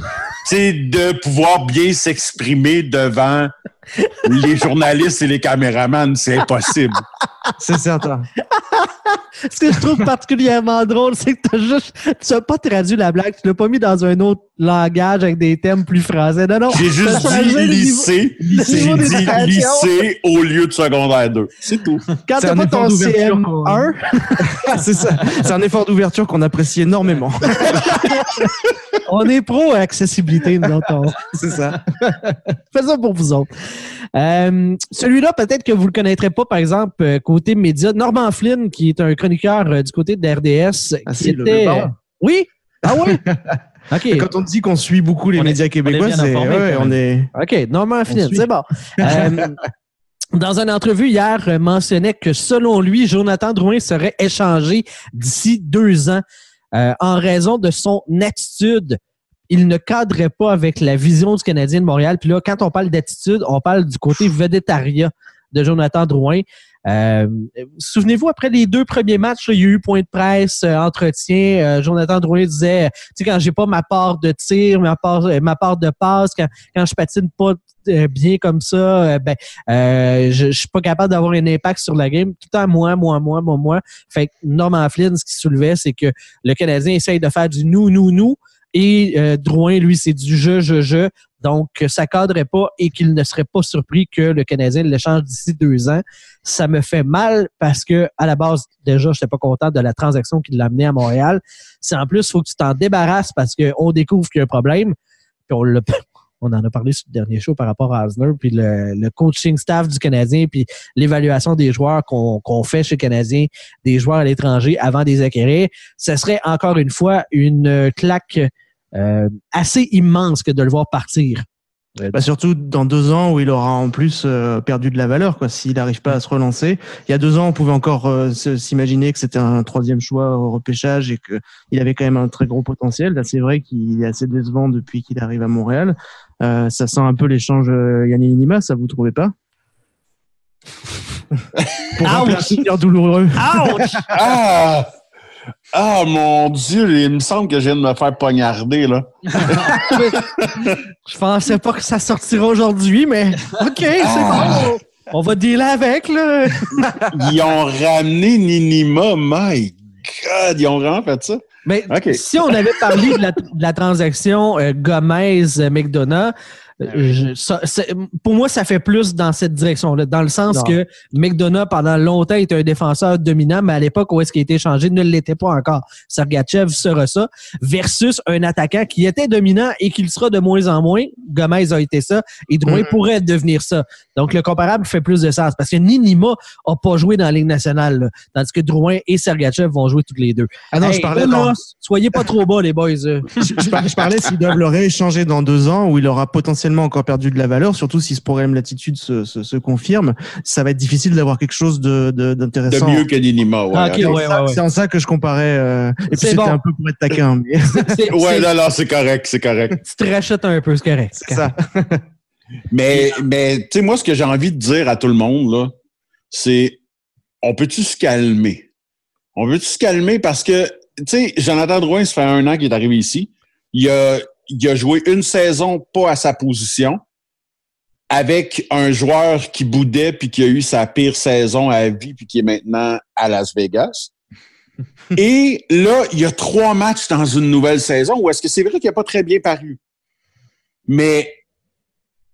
de pouvoir bien s'exprimer devant les journalistes et les caméramans. C'est impossible. C'est certain. Ce que je trouve particulièrement drôle, c'est que t'as juste, tu n'as pas traduit la blague, tu l'as pas mis dans un autre langage avec des thèmes plus français. Non, non. J'ai juste dit lycée. lycée. J'ai dit lycée au lieu de secondaire deux. C'est tout. Quand t'as pas ton C M un. C'est ça. C'est un effort d'ouverture qu'on apprécie énormément. On est pro accessibilité, nous autres. C'est ça. Fais ça pour vous autres. Euh, celui-là, peut-être que vous le connaîtrez pas, par exemple, euh, côté média. Norman Flynn, qui est un chroniqueur euh, du côté de R D S. Ah, qui était... le, le oui? Ah oui? OK. Quand on dit qu'on suit beaucoup les on médias est, québécois, on est c'est... Informé, ouais, on est... OK, Norman Flynn, c'est bon. Euh, dans une entrevue hier, euh, mentionnait que selon lui, Jonathan Drouin serait échangé d'ici deux ans euh, en raison de son attitude. Il ne cadrait pas avec la vision du Canadien de Montréal. Puis là, quand on parle d'attitude, on parle du côté vedettariat de Jonathan Drouin. Euh, souvenez-vous, après les deux premiers matchs, là, il y a eu point de presse, euh, entretien. Euh, Jonathan Drouin disait, tu sais, quand j'ai pas ma part de tir, ma part, ma part de passe, quand, quand je patine pas euh, bien comme ça, euh, ben, euh, je, je suis pas capable d'avoir un impact sur la game. Tout le temps, moi, moi, moi, moi, moi. Fait que Norman Flynn, ce qu'il soulevait, c'est que le Canadien essaye de faire du nous, nous, nous. Et euh, Drouin, lui, c'est du je, je, je. Donc, ça cadrait pas et qu'il ne serait pas surpris que le Canadien l'échange d'ici deux ans. Ça me fait mal parce que, à la base, déjà, je n'étais pas content de la transaction qui l'a amené à Montréal. C'est en plus, il faut que tu t'en débarrasses parce qu'on découvre qu'il y a un problème. Puis on l'a, on en a parlé sur le dernier show par rapport à Asner, puis le, le coaching staff du Canadien, puis l'évaluation des joueurs qu'on, qu'on fait chez le Canadien, des joueurs à l'étranger avant de les acquérir. Ce serait encore une fois une claque Euh, assez immense que de le voir partir. Bah surtout dans deux ans où il aura en plus euh, perdu de la valeur, quoi. S'il n'arrive pas à se relancer, il y a deux ans on pouvait encore euh, s'imaginer que c'était un troisième choix au repêchage et que il avait quand même un très gros potentiel. Là, c'est vrai qu'il est assez décevant depuis qu'il arrive à Montréal. Euh, ça sent un peu l'échange euh, Yannick Nima, ça vous trouvez pas? Pour rappeler un souvenir douloureux. Ouch! Ah! Ah, mon Dieu, il me semble que je viens de me faire poignarder, là. Je pensais pas que ça sortira aujourd'hui, mais OK, c'est ah. bon. On va dealer avec, là. Ils ont ramené Ninima. My God, ils ont vraiment fait ça. Mais okay. Si on avait parlé de la, de la transaction euh, Gomez-McDonough, Je, ça, pour moi, ça fait plus dans cette direction-là, dans le sens non. que McDonough, pendant longtemps, était un défenseur dominant, mais à l'époque où est-ce qu'il a été échangé, ne l'était pas encore. Sergachev sera ça, versus un attaquant qui était dominant et qui le sera de moins en moins. Gomez a été ça, et Drouin mm-hmm. pourrait devenir ça. Donc, le comparable fait plus de sens, parce que Ninima n'a pas joué dans la Ligue nationale, là, tandis que Drouin et Sergachev vont jouer tous les deux. Ah non, hey, je parlais là, dans... soyez pas trop bas, les boys. je, je, parlais, je parlais s'ils doivent le rééchanger dans deux ans, où il aura potentiellement encore perdu de la valeur, surtout si ce problème d'attitude se, se, se confirme, ça va être difficile d'avoir quelque chose de, de, d'intéressant. De mieux que Ninima, ouais. Ah, okay, ouais, ouais, ouais. C'est en ça que je comparais. Euh, et puis c'est c'était bon. un peu pour être taquin. Mais... c'est, ouais, c'est... non, non, c'est correct, c'est correct. Tu te rachètes un peu, c'est correct. C'est, c'est ça. mais, mais tu sais, moi, ce que j'ai envie de dire à tout le monde, là, c'est on peut-tu se calmer? On peut-tu se calmer parce que, tu sais, Jonathan Drouin, ça fait un an qu'il est arrivé ici. Il a Il a joué une saison pas à sa position avec un joueur qui boudait puis qui a eu sa pire saison à vie puis qui est maintenant à Las Vegas. Et là, il y a trois matchs dans une nouvelle saison où est-ce que c'est vrai qu'il n'a pas très bien paru. Mais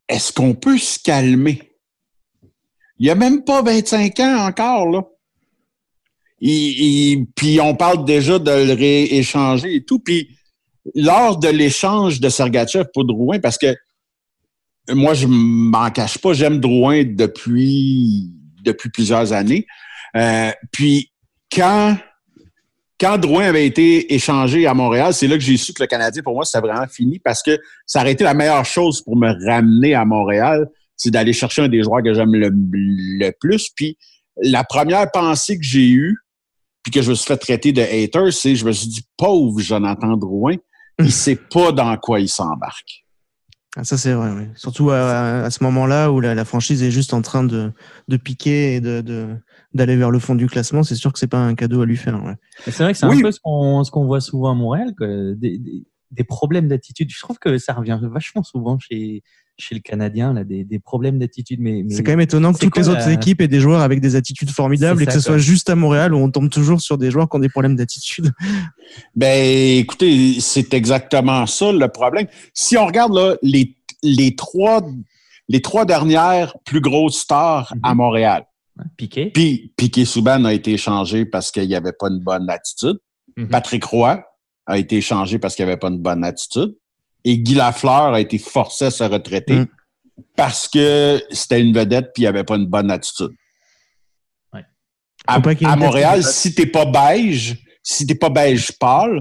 est-ce qu'on peut se calmer? Il n'y a même pas vingt-cinq ans encore, là. Il, il, puis on parle déjà de le rééchanger et tout. Puis lors de l'échange de Sergachev pour Drouin, parce que moi, je m'en cache pas, j'aime Drouin depuis, depuis plusieurs années. Euh, puis quand, quand Drouin avait été échangé à Montréal, c'est là que j'ai su que le Canadien, pour moi, c'était vraiment fini parce que ça aurait été la meilleure chose pour me ramener à Montréal, c'est d'aller chercher un des joueurs que j'aime le, le plus. Puis la première pensée que j'ai eue, puis que je me suis fait traiter de hater, c'est je me suis dit, pauvre Jonathan Drouin, il sait pas dans quoi il s'embarque. Ah, ça, c'est vrai, oui. Surtout à, à ce moment-là où la, la franchise est juste en train de, de piquer et de, de, d'aller vers le fond du classement, c'est sûr que c'est pas un cadeau à lui faire. Ouais. C'est vrai que c'est oui. un peu ce qu'on, ce qu'on voit souvent à Montréal, quoi. Des, des, des problèmes d'attitude. Je trouve que ça revient vachement souvent chez, chez le Canadien, là, des, des problèmes d'attitude. Mais, mais c'est quand même étonnant que toutes les autres la... équipes aient des joueurs avec des attitudes formidables et que ça, ce soit juste à Montréal où on tombe toujours sur des joueurs qui ont des problèmes d'attitude. Ben, écoutez, c'est exactement ça le problème. Si on regarde là, les, les, trois, les trois dernières plus grosses stars mm-hmm. à Montréal, Piqué. Puis Piqué Souban a été échangé parce qu'il n'y avait pas une bonne attitude. Mm-hmm. Patrick Roy a été échangé parce qu'il n'y avait pas une bonne attitude. Et Guy Lafleur a été forcé à se retraiter mm. parce que c'était une vedette puis il n'y avait pas une bonne attitude. Ouais. À, à Montréal, si t'es pas beige, si t'es pas beige pâle,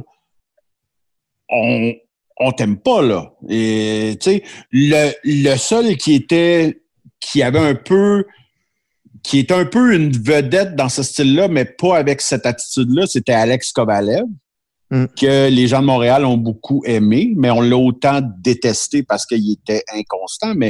on, on t'aime pas, là. Et, tu sais, le, le seul qui était, qui avait un peu, qui était un peu une vedette dans ce style-là, mais pas avec cette attitude-là, c'était Alex Kovalev. Mm. Que les gens de Montréal ont beaucoup aimé, mais on l'a autant détesté parce qu'il était inconstant. Mais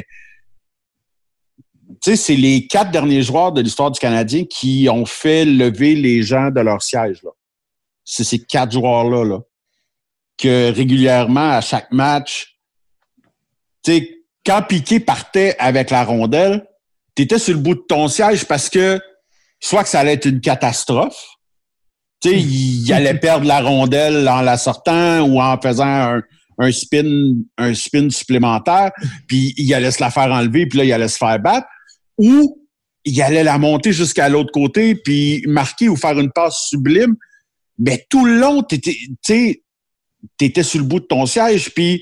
tu sais, c'est les quatre derniers joueurs de l'histoire du Canadien qui ont fait lever les gens de leur siège. Là. C'est ces quatre joueurs-là là, que régulièrement, à chaque match, tu sais, quand Piqué partait avec la rondelle, tu étais sur le bout de ton siège parce que soit que ça allait être une catastrophe, tu sais, il allait perdre la rondelle en la sortant ou en faisant un, un spin, un spin supplémentaire, puis il allait se la faire enlever, puis là, il allait se faire battre. Ou il allait la monter jusqu'à l'autre côté, puis marquer ou faire une passe sublime. Mais tout le long, t'étais, tu sais, t'étais sur le bout de ton siège, puis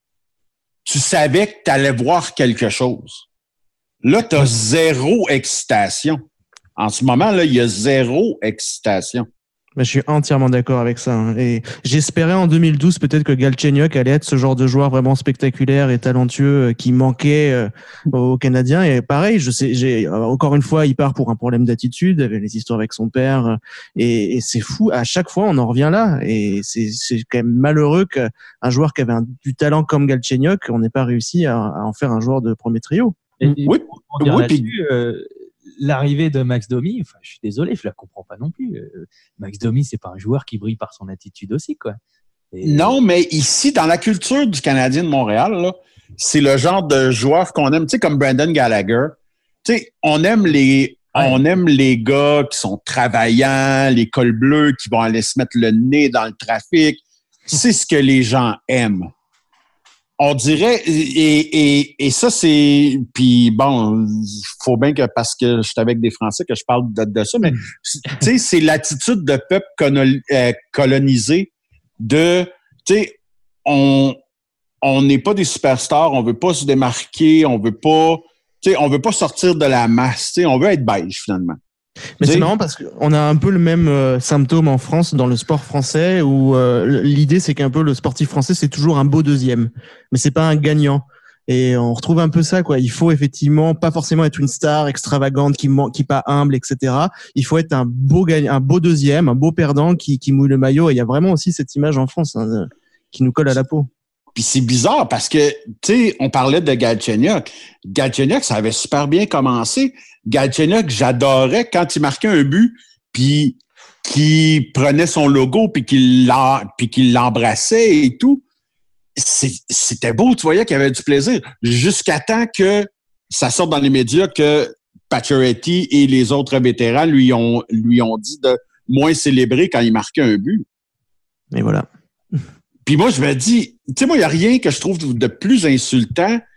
tu savais que t'allais voir quelque chose. Là, t'as zéro excitation. En ce moment, là, il y a zéro excitation. Je suis entièrement d'accord avec ça. Hein. Et j'espérais en deux mille douze peut-être que Galchenyuk allait être ce genre de joueur vraiment spectaculaire et talentueux qui manquait euh, aux Canadiens. Et pareil, je sais, j'ai encore une fois, il part pour un problème d'attitude, avec les histoires avec son père. Et, et c'est fou. À chaque fois, on en revient là. Et c'est, c'est quand même malheureux qu'un joueur qui avait un, du talent comme Galchenyuk, on n'ait pas réussi à, à en faire un joueur de premier trio. Et, et oui, oui, puis euh, l'arrivée de Max Domi, enfin, je suis désolé, je la comprends pas non plus. Euh, Max Domi, c'est pas un joueur qui brille par son attitude aussi, quoi. Et... Non, mais ici, dans la culture du Canadien de Montréal, là, c'est le genre de joueur qu'on aime, tu sais, comme Brendan Gallagher. Tu sais, on aime les, ouais. on aime les gars qui sont travaillants, les cols bleus qui vont aller se mettre le nez dans le trafic. C'est ce que les gens aiment. On dirait, et, et, et ça, c'est... Puis bon, il faut bien que, parce que je suis avec des Français, que je parle de, de ça, mais tu sais, c'est l'attitude de peuple colonisé de, tu sais, on on n'est pas des superstars, on veut pas se démarquer, on veut pas, tu sais, on veut pas sortir de la masse, tu sais, on veut être beige, finalement. Mais c'est marrant parce qu'on a un peu le même euh, symptôme en France dans le sport français où euh, l'idée c'est qu'un peu le sportif français c'est toujours un beau deuxième, mais c'est pas un gagnant. Et on retrouve un peu ça, quoi. Il faut effectivement pas forcément être une star extravagante qui qui pas humble, et cetera. Il faut être un beau gagnant, un beau deuxième, un beau perdant qui qui mouille le maillot. Et il y a vraiment aussi cette image en France hein, qui nous colle à la peau. Puis c'est bizarre parce que, tu sais, on parlait de Galchenyuk. Galchenyuk, ça avait super bien commencé. Galchenyuk, j'adorais quand il marquait un but, puis qu'il prenait son logo, puis qu'il, puis qu'il l'embrassait et tout. C'est, c'était beau, tu voyais qu'il y avait du plaisir. Jusqu'à temps que ça sorte dans les médias que Pacioretty et les autres vétérans lui ont, lui ont dit de moins célébrer quand il marquait un but. Et voilà. Puis moi, je me dis, tu sais, moi, il n'y a rien que je trouve de plus insultant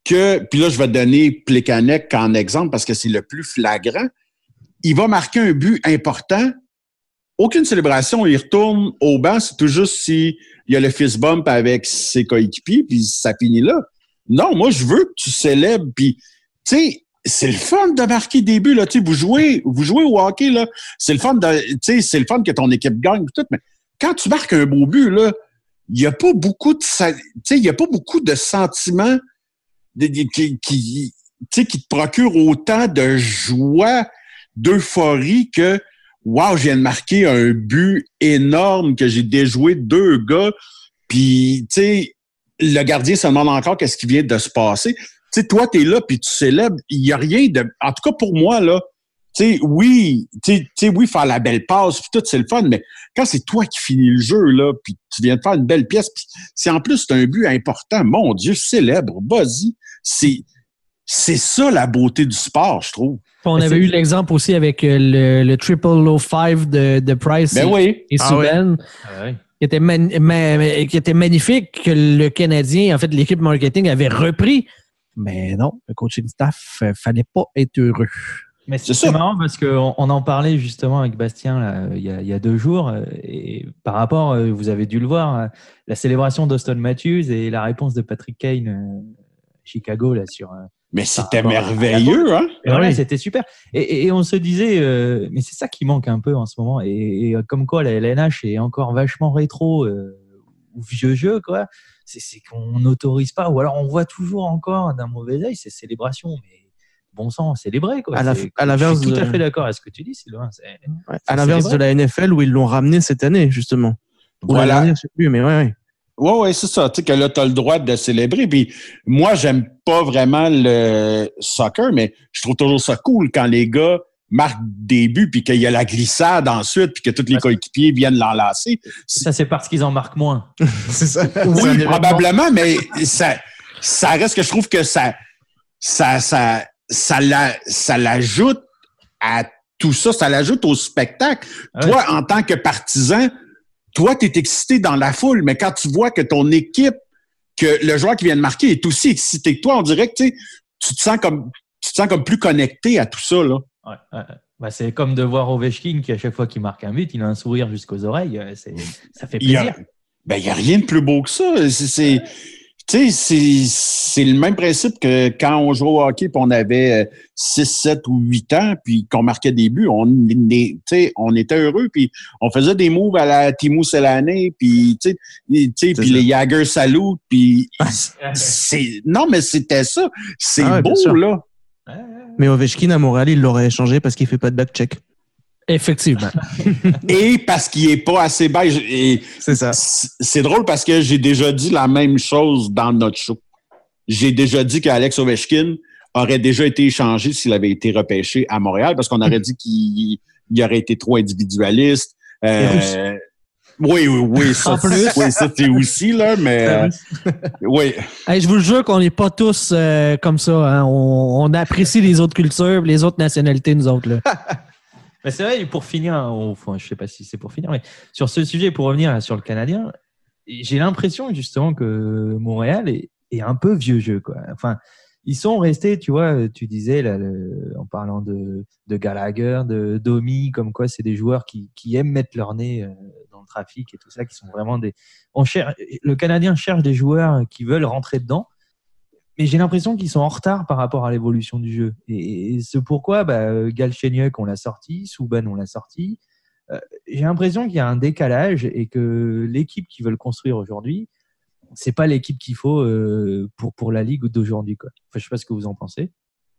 que, puis là, je vais donner Plekanec en exemple parce que c'est le plus flagrant. Il va marquer un but important. Aucune célébration, il retourne au banc, c'est tout juste s'il y a le fist bump avec ses coéquipiers, puis ça finit là. Non, moi, je veux que tu célèbres, puis, tu sais, c'est le fun de marquer des buts, là, tu sais, vous jouez, vous jouez au hockey, là, c'est le fun de, tu sais, c'est le fun que ton équipe gagne, tout, mais quand tu marques un beau but, là, il y a pas beaucoup de, tu sais, il y a pas beaucoup de sentiments de, de, qui, qui, tu sais, qui te procurent autant de joie, d'euphorie que, wow, je viens de marquer un but énorme que j'ai déjoué deux gars, puis, tu sais, le gardien se demande encore qu'est-ce qui vient de se passer. Tu sais, toi, t'es là, puis tu célèbres. Il y a rien de... En tout cas, pour moi, là, tu sais, oui, tu sais, oui, faire la belle passe, puis tout, c'est le fun, mais quand c'est toi qui finis le jeu, là, puis tu viens de faire une belle pièce, puis si en plus c'est un but important, mon Dieu, célèbre, vas-y. C'est, c'est ça la beauté du sport, je trouve. On avait eu l'exemple aussi avec le, le triple low five de, de Price ben et, oui. et Subban, Ah oui. qui, était man, ma, qui était magnifique, que le Canadien, en fait, l'équipe marketing avait repris. Mais non, le coaching staff, euh, fallait pas être heureux. Mais c'est, c'est marrant parce qu'on on en parlait justement avec Bastien là, il, y a, il y a deux jours. Et par rapport, vous avez dû le voir, la célébration d'Auston Matthews et la réponse de Patrick Kane à Chicago là, sur... Mais c'était merveilleux, hein? Et voilà, oui. C'était super. Et, et, et on se disait, euh, mais c'est ça qui manque un peu en ce moment. Et, et comme quoi, la L N H est encore vachement rétro euh, ou vieux jeu, quoi. C'est, c'est qu'on n'autorise pas, ou alors on voit toujours encore d'un mauvais œil ces célébrations. Mais bon sang, célébrer, quoi. À, la, à l'inverse, je suis tout de... à fait d'accord avec ce que tu dis, Sylvain. C'est, ouais, c'est à l'inverse célébrer. De la N F L où ils l'ont ramené cette année, justement. Ou voilà. la dernière, je sais plus, mais ouais, ouais. Oui, oui, c'est ça. Tu sais que là, tu as le droit de célébrer. Puis moi, j'aime pas vraiment le soccer, mais je trouve toujours ça cool quand les gars marquent des buts puis qu'il y a la glissade ensuite puis que tous les ouais. coéquipiers viennent l'enlacer. Ça, c'est parce qu'ils en marquent moins. C'est ça. Oui, probablement, mais ça, ça reste que je trouve que ça, ça, ça, ça, la, ça l'ajoute à tout ça. Ça l'ajoute au spectacle. Ouais. Toi, en tant que partisan, toi, tu es excité dans la foule, mais quand tu vois que ton équipe, que le joueur qui vient de marquer est aussi excité que toi, on dirait que tu te sens comme tu te sens comme plus connecté à tout ça, là. Ouais, ouais. Bah, c'est comme de voir Ovechkin qui, à chaque fois qu'il marque un but, il a un sourire jusqu'aux oreilles. C'est, ça fait plaisir. Il y a, ben, il n'y a rien de plus beau que ça. C'est, c'est, tu sais, c'est, c'est le même principe que quand on jouait au hockey et on avait six, sept ou huit ans puis qu'on marquait des buts, on, on était heureux puis on faisait des moves à la Timo Selané puis tu sais puis les Jagger Salute puis c'est non mais c'était ça. C'est ah ouais, beau là. Mais Ovechkin à Montréal, il l'aurait échangé parce qu'il fait pas de back-check. Effectivement. Et parce qu'il est pas assez beige. Et c'est ça. C'est drôle parce que j'ai déjà dit la même chose dans notre show. J'ai déjà dit qu'Alex Ovechkin aurait déjà été échangé s'il avait été repêché à Montréal parce qu'on aurait dit qu'il il aurait été trop individualiste. Euh, oui, oui, oui. Ça, en plus. Oui, ça, c'est aussi, là, mais euh, oui. Hey, je vous le jure qu'on n'est pas tous euh, comme ça. Hein. On, on apprécie les autres cultures, les autres nationalités, nous autres, là. Mais c'est vrai, pour finir, enfin, je ne sais pas si c'est pour finir, mais sur ce sujet, pour revenir sur le Canadien, j'ai l'impression justement que Montréal est, est un peu vieux jeu, quoi. Enfin, ils sont restés, tu vois, tu disais, là, le, en parlant de, de Gallagher, de Domi, comme quoi c'est des joueurs qui, qui aiment mettre leur nez dans le trafic et tout ça, qui sont vraiment des... On cherche, le Canadien cherche des joueurs qui veulent rentrer dedans. Mais j'ai l'impression qu'ils sont en retard par rapport à l'évolution du jeu. Et, et c'est pourquoi bah, Galchenyuk, on l'a sorti, Subban, on l'a sorti. Euh, j'ai l'impression qu'il y a un décalage et que l'équipe qu'ils veulent construire aujourd'hui, c'est pas l'équipe qu'il faut euh, pour, pour la Ligue d'aujourd'hui, quoi. Enfin, je sais pas ce que vous en pensez.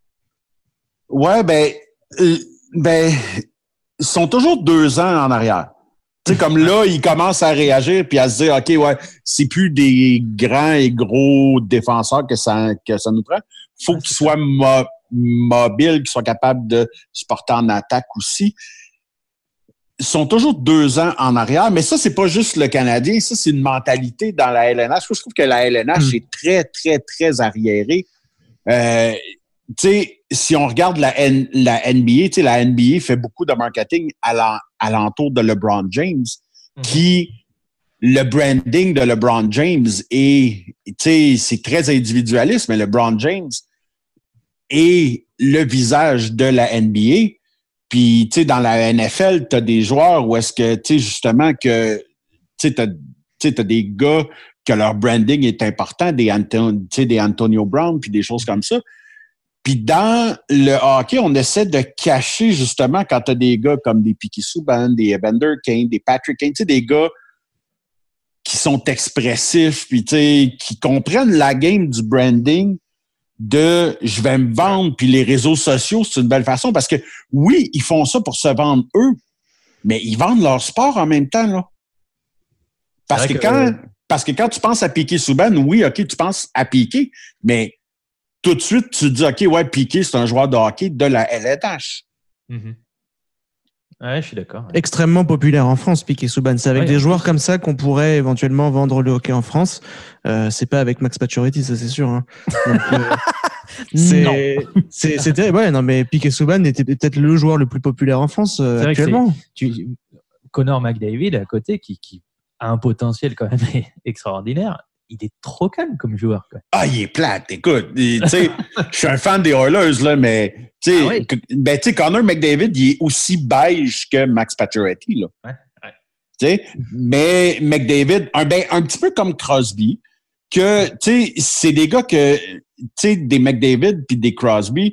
Ouais, ben, euh, ben, ils sont toujours deux ans en arrière. Tu sais, comme là, ils commencent à réagir puis à se dire, OK, ouais, c'est plus des grands et gros défenseurs que ça, que ça nous prend. Faut ouais, qu'ils soient mo- mobiles, qu'ils soient capables de se porter en attaque aussi. Ils sont toujours deux ans en arrière, mais ça, c'est pas juste le Canadien. Ça, c'est une mentalité dans la L N H. Je trouve que la L N H mm. est très, très, très arriérée. Euh, tu sais, si on regarde la, N- la N B A, tu sais, la N B A fait beaucoup de marketing à, l'en- à l'entour de LeBron James, mm-hmm. qui, le branding de LeBron James est, tu sais, c'est très individualiste, mais LeBron James est le visage de la N B A. Puis, tu sais, dans la N F L, t'as des joueurs où est-ce que, tu sais, justement, que, tu sais, t'as, t'as des gars que leur branding est important, des, Anton, des Antonio Brown, puis des choses comme ça. Puis dans le hockey, on essaie de cacher, justement, quand t'as des gars comme des Piquet Subban, des Evander Kane, des Patrick Kane, tu sais, des gars qui sont expressifs, puis tu sais, qui comprennent la game du branding, de je vais me vendre, puis les réseaux sociaux, c'est une belle façon parce que oui, ils font ça pour se vendre eux, mais ils vendent leur sport en même temps, là. Parce que, que quand, euh... parce que quand tu penses à Piquet Subban, oui, OK, tu penses à Piquet, mais tout de suite, tu te dis, OK, ouais, Piquet, c'est un joueur de hockey de la L N H. Mm-hmm. Ouais, je suis d'accord. Ouais. Extrêmement populaire en France, Piquet Subban. C'est avec ouais, des joueurs comme ça qu'on pourrait éventuellement vendre le hockey en France. Euh, c'est pas avec Max Pacioretty, ça c'est sûr. Hein. Donc, euh, c'est, non. C'est, c'est terrible. Ouais, non, mais Piquet Subban était peut-être le joueur le plus populaire en France euh, actuellement. Tu, Connor McDavid à côté, qui, qui a un potentiel quand même extraordinaire. Il est trop calme comme joueur, quoi. Ah, il est plate. Écoute, tu sais, je suis un fan des Oilers, là, mais tu sais, ah oui. ben, tu sais, Connor McDavid, il est aussi beige que Max Pacioretty, là. Ouais, ouais. Tu sais, mais McDavid, un, ben, un petit peu comme Crosby, que, tu sais, c'est des gars que, tu sais, des McDavid puis des Crosby,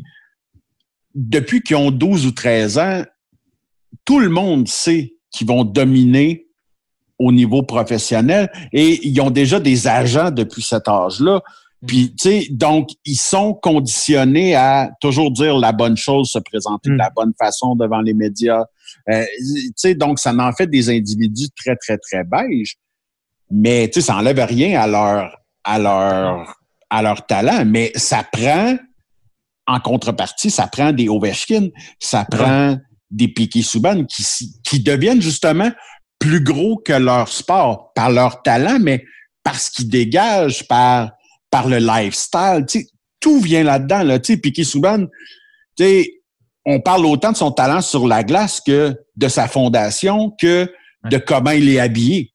depuis qu'ils ont douze ou treize ans, tout le monde sait qu'ils vont dominer au niveau professionnel et ils ont déjà des agents depuis cet âge-là. Puis, tu sais, donc, ils sont conditionnés à toujours dire la bonne chose, se présenter mm. de la bonne façon devant les médias. Euh, tu sais, donc, ça en fait des individus très, très, très beiges. Mais, tu sais, ça enlève rien à leur, à leur, à leur talent. Mais ça prend, en contrepartie, ça prend des Ovechkin, ça prend ouais. des Piquet Subban qui, qui deviennent justement plus gros que leur sport, par leur talent, mais parce qu'ils dégagent, par, par le lifestyle. Tu sais, tout vient là-dedans. Là. Tu sais, Piquet Subban, tu sais, on parle autant de son talent sur la glace que de sa fondation, que de comment il est habillé.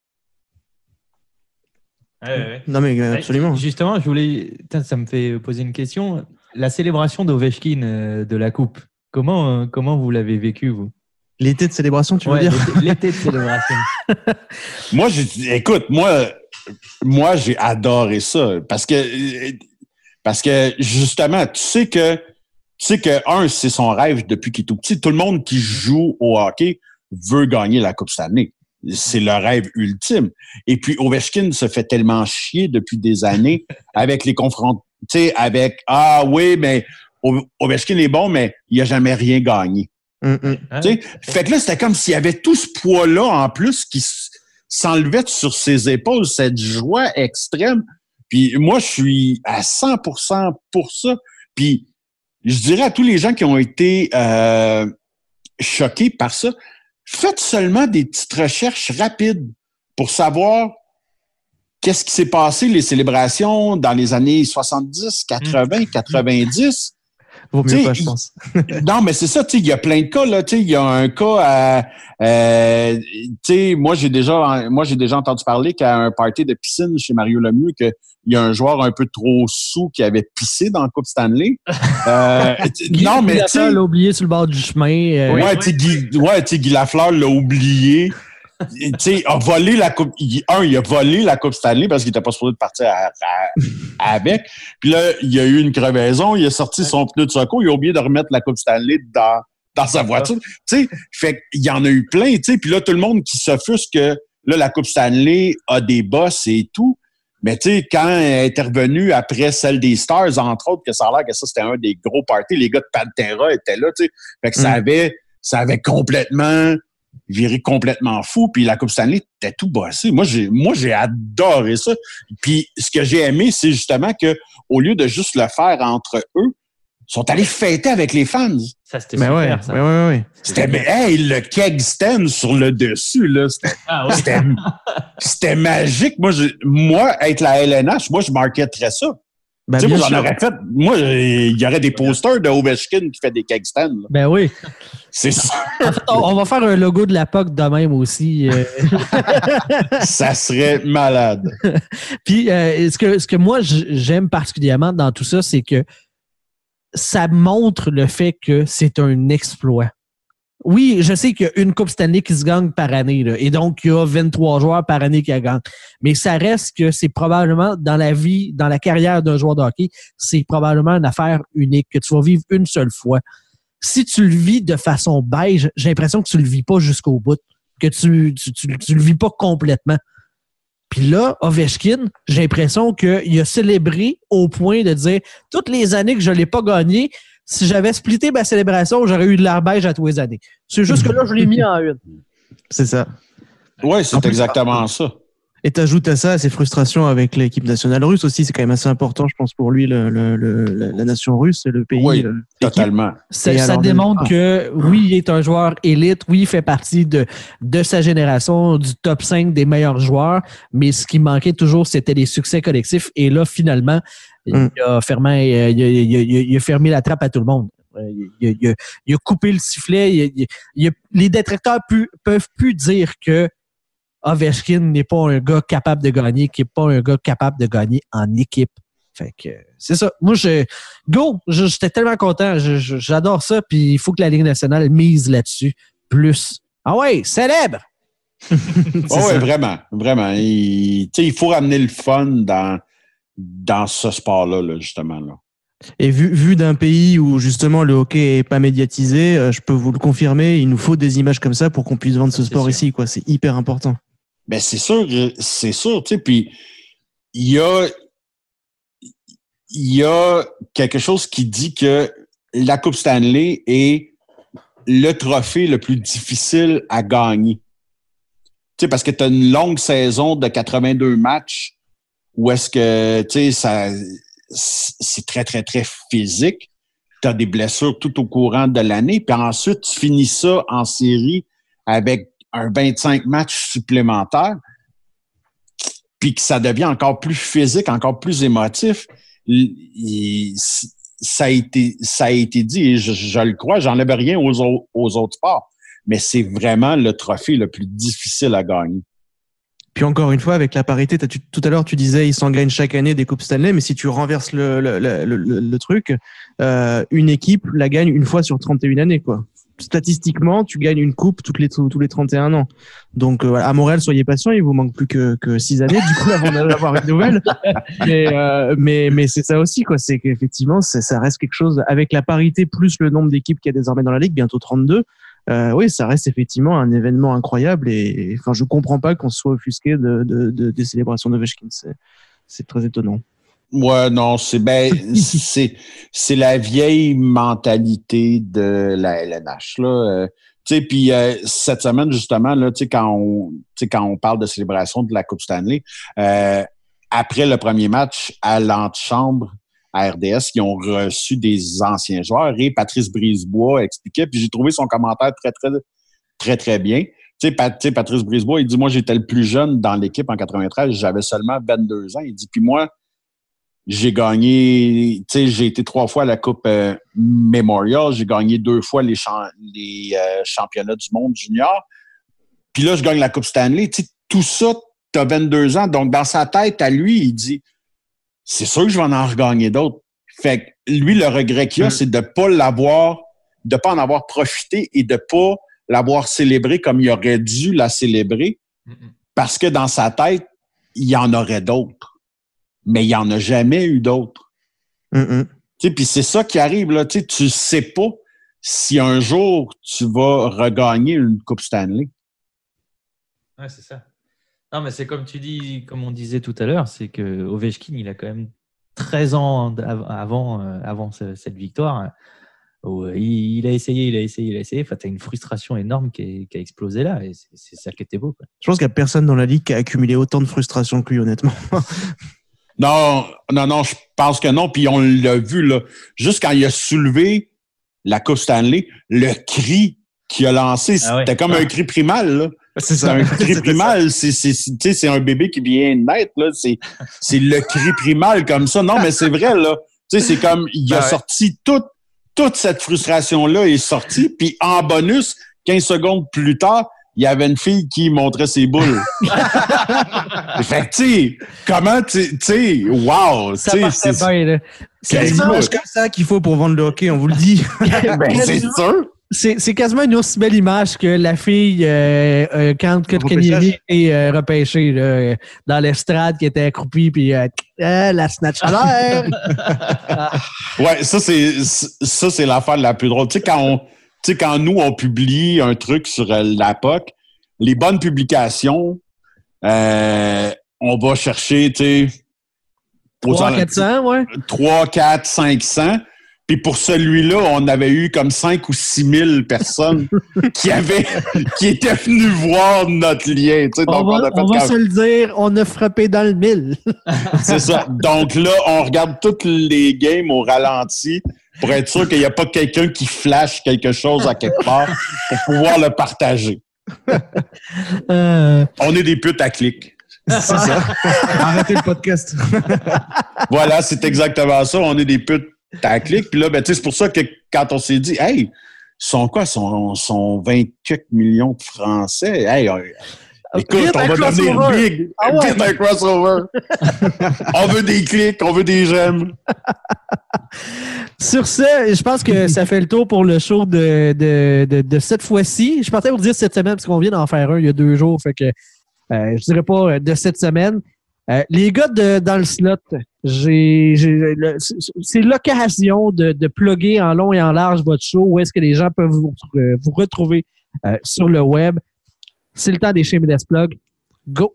Ouais, ouais. Non, mais absolument. Justement, je voulais... Ça me fait poser une question. La célébration d'Ovechkin euh, de la Coupe, comment, euh, comment vous l'avez vécu, vous? L'été de célébration, tu veux ouais, dire? L'été, l'été de célébration. moi, j'ai, écoute, moi, moi, j'ai adoré ça parce que, parce que justement, tu sais que, tu sais que un, c'est son rêve depuis qu'il est tout petit. Tout le monde qui joue au hockey veut gagner la Coupe Stanley. C'est le rêve ultime. Et puis Ovechkin se fait tellement chier depuis des années avec les confrontations, tu sais, avec ah oui, mais Ovechkin est bon, mais il a jamais rien gagné. Mm-hmm. T'sais, fait que là, c'était comme s'il y avait tout ce poids-là en plus qui s'enlevait sur ses épaules, cette joie extrême. Puis moi, je suis à cent pour cent pour ça. Puis je dirais à tous les gens qui ont été euh, choqués par ça, faites seulement des petites recherches rapides pour savoir qu'est-ce qui s'est passé, les célébrations dans les années soixante-dix, quatre-vingts, quatre-vingt-dix. Vaut mieux pas, je pense. Non, mais c'est ça, tu sais, il y a plein de cas, là, tu sais, il y a un cas à, euh, tu sais, moi, j'ai déjà, moi, j'ai déjà entendu parler qu'à un party de piscine chez Mario Lemieux, qu'il y a un joueur un peu trop sous qui avait pissé dans la Coupe Stanley. Euh, non, mais, tu sais. l'a oublié sur le bord du chemin. Euh, ouais, tu sais, Guy, ouais, tu sais, Guy Lafleur l'a oublié. Tu sais, a volé la coupe. Un, il a volé la Coupe Stanley parce qu'il était pas supposé de partir à, à, avec. Puis là, il y a eu une crevaison. Il a sorti son pneu de secours. Il a oublié de remettre la Coupe Stanley dans, dans sa voiture. Tu sais, fait qu'il y en a eu plein, tu sais. Puis là, tout le monde qui s'offusque que là, la Coupe Stanley a des boss et tout. Mais tu sais, quand elle est revenue après celle des Stars, entre autres, que ça a l'air que ça, c'était un des gros parties. Les gars de Pantera étaient là, tu sais. Fait que ça avait, ça avait complètement... viré complètement fou, puis la Coupe Stanley était tout bossé. Moi, j'ai, moi, j'ai adoré ça. Puis, ce que j'ai aimé, c'est justement que, au lieu de juste le faire entre eux, ils sont allés fêter avec les fans. Ça, c'était mais super, ouais, ça. Ouais, ouais, ouais. C'était, mais, hey, le keg stand sur le dessus, là, c'était, ah, ouais. c'était, c'était magique. Moi, je, moi, être la L N H, moi, je marketerais ça. Ben, tu sais, moi, j'en aurais fait. Moi, il y aurait des posters de Ovechkin qui fait des keg stands. Là. Ben oui. C'est ça. En fait, on, on va faire un logo de la P O C de même aussi. Euh. Ça serait malade. Puis, euh, ce, que, ce que moi, j'aime particulièrement dans tout ça, c'est que ça montre le fait que c'est un exploit. Oui, je sais qu'il y a une Coupe Stanley qui se gagne par année, là, et donc il y a vingt-trois joueurs par année qui la gagnent. Mais ça reste que c'est probablement dans la vie, dans la carrière d'un joueur de hockey, c'est probablement une affaire unique que tu vas vivre une seule fois. Si tu le vis de façon beige, j'ai l'impression que tu le vis pas jusqu'au bout, que tu tu, tu, tu le vis pas complètement. Puis là, Ovechkin, j'ai l'impression qu'il a célébré au point de dire toutes les années que je l'ai pas gagné. Si j'avais splitté ma célébration, j'aurais eu de l'air beige à tous les années. C'est juste que là, je l'ai mis en une. C'est ça. Oui, c'est exactement ça. Et t'ajoutes à ça ses frustrations avec l'équipe nationale russe aussi. C'est quand même assez important, je pense, pour lui, le, le, le, la nation russe, le pays. Oui, le, totalement. Ça, ça démontre que, oui, il est un joueur élite. Oui, il fait partie de, de sa génération, du top cinq des meilleurs joueurs. Mais ce qui manquait toujours, c'était les succès collectifs. Et là, finalement, mm. il, a fermé, il, a, il, a, il a fermé la trappe à tout le monde. Il a, il a, il a coupé le sifflet. Il a, il a, les détracteurs pu, peuvent plus dire que Ovechkin n'est pas un gars capable de gagner, qui n'est pas un gars capable de gagner en équipe. Fait que c'est ça. Moi, je go! Je, j'étais tellement content. Je, je, j'adore ça. Puis il faut que la Ligue nationale mise là-dessus plus. Ah ouais, célèbre! Oh ouais, vraiment. Vraiment. Il, il faut ramener le fun dans, dans ce sport-là, là, justement. Là. Et vu, vu d'un pays où justement le hockey est pas médiatisé, euh, je peux vous le confirmer, il nous faut des images comme ça pour qu'on puisse vendre ce sport ici, quoi. C'est hyper important. Ben c'est sûr, c'est sûr, tu sais. Puis il y a, il y a quelque chose qui dit que la Coupe Stanley est le trophée le plus difficile à gagner. Tu sais, parce que tu as une longue saison de quatre-vingt-deux matchs où est-ce que, tu sais, ça, c'est très, très, très physique. Tu as des blessures tout au courant de l'année. Puis ensuite, tu finis ça en série avec un vingt-cinq matchs supplémentaires, puis que ça devient encore plus physique, encore plus émotif. Et ça a été, ça a été dit, et je, je le crois, j'enlève rien aux, autres, aux autres sports, mais c'est vraiment le trophée le plus difficile à gagner. Puis encore une fois, avec la parité, t'as, tu, tout à l'heure, tu disais ils s'en gagnent chaque année des Coupes Stanley, mais si tu renverses le, le, le, le, le truc, euh, une équipe la gagne une fois sur trente et une années, quoi. Statistiquement, tu gagnes une coupe toutes les, tous les trente et un ans. Donc, euh, à Montréal, soyez patients, il vous manque plus que, que six années, du coup, avant d'avoir une nouvelle. Mais, euh, mais, mais c'est ça aussi, quoi. C'est qu'effectivement, c'est, ça reste quelque chose, avec la parité plus le nombre d'équipes qu'il y a désormais dans la Ligue, bientôt trente-deux. Euh, oui, ça reste effectivement un événement incroyable et, et enfin, je comprends pas qu'on se soit offusqué de, de, de, des célébrations d'Ovechkin. C'est, c'est très étonnant. Ouais, non, c'est ben, c'est c'est la vieille mentalité de la L N H là. Euh, tu sais, puis euh, cette semaine justement là, tu sais quand on, tu sais quand on parle de célébration de la Coupe Stanley, euh, après le premier match à l'antichambre à R D S, ils ont reçu des anciens joueurs et Patrice Brisebois expliquait, puis j'ai trouvé son commentaire très très très très bien. Tu sais, Pat, Patrice Brisebois, il dit moi j'étais le plus jeune dans l'équipe en quatre-vingt-treize, j'avais seulement vingt-deux ans. Il dit puis moi j'ai gagné, tu sais, j'ai été trois fois à la Coupe euh, Memorial, j'ai gagné deux fois les, champ- les euh, championnats du monde junior. Puis là, je gagne la Coupe Stanley. Tu sais, tout ça, t'as vingt-deux ans. Donc, dans sa tête, à lui, il dit, c'est sûr que je vais en regagner d'autres. Fait que lui, le regret qu'il a, mmh. c'est de pas l'avoir, de pas en avoir profité et de pas l'avoir célébré comme il aurait dû la célébrer. Mmh. Parce que dans sa tête, il y en aurait d'autres. Mais il n'y en a jamais eu d'autres. Mm-hmm. Tu sais, puis c'est ça qui arrive, là. Tu sais, tu sais pas si un jour tu vas regagner une Coupe Stanley. Ouais, c'est ça. Non, mais c'est comme tu dis, comme on disait tout à l'heure, c'est que Ovechkin, il a quand même treize ans avant, avant cette victoire. Il a essayé, il a essayé, il a essayé. Enfin, tu as une frustration énorme qui, est, qui a explosé là. Et c'est, c'est ça qui était beau, quoi. Je pense qu'il n'y a personne dans la Ligue qui a accumulé autant de frustration que lui, honnêtement. Non, non, non, je pense que non. Puis on l'a vu, là. Juste quand il a soulevé la Coupe Stanley, le cri qu'il a lancé, c'était ah ouais. comme ah. un cri primal, là. C'est ça. Un cri primal, c'est, c'est, c'est, c'est un bébé qui vient de naître, là. C'est, c'est le cri primal comme ça. Non, mais c'est vrai, là. Tu sais, c'est comme, il a ouais. sorti toute, toute cette frustration-là est sortie, puis en bonus, quinze secondes plus tard, il y avait une fille qui montrait ses boules. Fait que, tu sais, comment, tu sais, wow! Ça passait bien, là. C'est l'image comme ça qu'il faut pour vendre le hockey, on vous le dit. Ben, c'est sûr! C'est, c'est quasiment une aussi belle image que la fille euh, euh, quand Kotkaniemi est euh, repêché là, dans l'estrade qui était accroupie puis euh, euh, la snatch à l'air. Ouais, ça c'est ça c'est l'affaire la plus drôle. Tu sais quand on, tu sais quand nous on publie un truc sur euh, la P O C, les bonnes publications, euh, on va chercher, tu sais, trois quatre cents, ouais. trois, quatre, cinq cents. Puis pour celui-là, on avait eu comme cinq ou six mille personnes qui avaient, qui étaient venues voir notre lien. Tu sais, on donc va, on a fait on va quand... se le dire, on a frappé dans le mille. C'est ça. Donc là, on regarde toutes les games au ralenti pour être sûr qu'il n'y a pas quelqu'un qui flash quelque chose à quelque part pour pouvoir le partager. Euh... On est des putes à clics. C'est ça. Arrêtez le podcast. Voilà, c'est exactement ça. On est des putes à clic. Puis là, ben, c'est pour ça que quand on s'est dit, hey, ils sont quoi? Ils sont, sont vingt quelques millions de Français. Hey, écoute, vite on va devenir big. Ah ouais. Vite un crossover. On veut des clics, on veut des j'aime. Sur ce, je pense que ça fait le tour pour le show de, de, de, de cette fois-ci. Je partais vous dire cette semaine, parce qu'on vient d'en faire un il y a deux jours. Fait que euh, je dirais pas de cette semaine. Euh, les gars de dans le slot, j'ai, j'ai le, c'est l'occasion de, de plugger en long et en large votre show. Où est-ce que les gens peuvent vous, vous retrouver euh, sur le web? C'est le temps des shameless plugs. Go!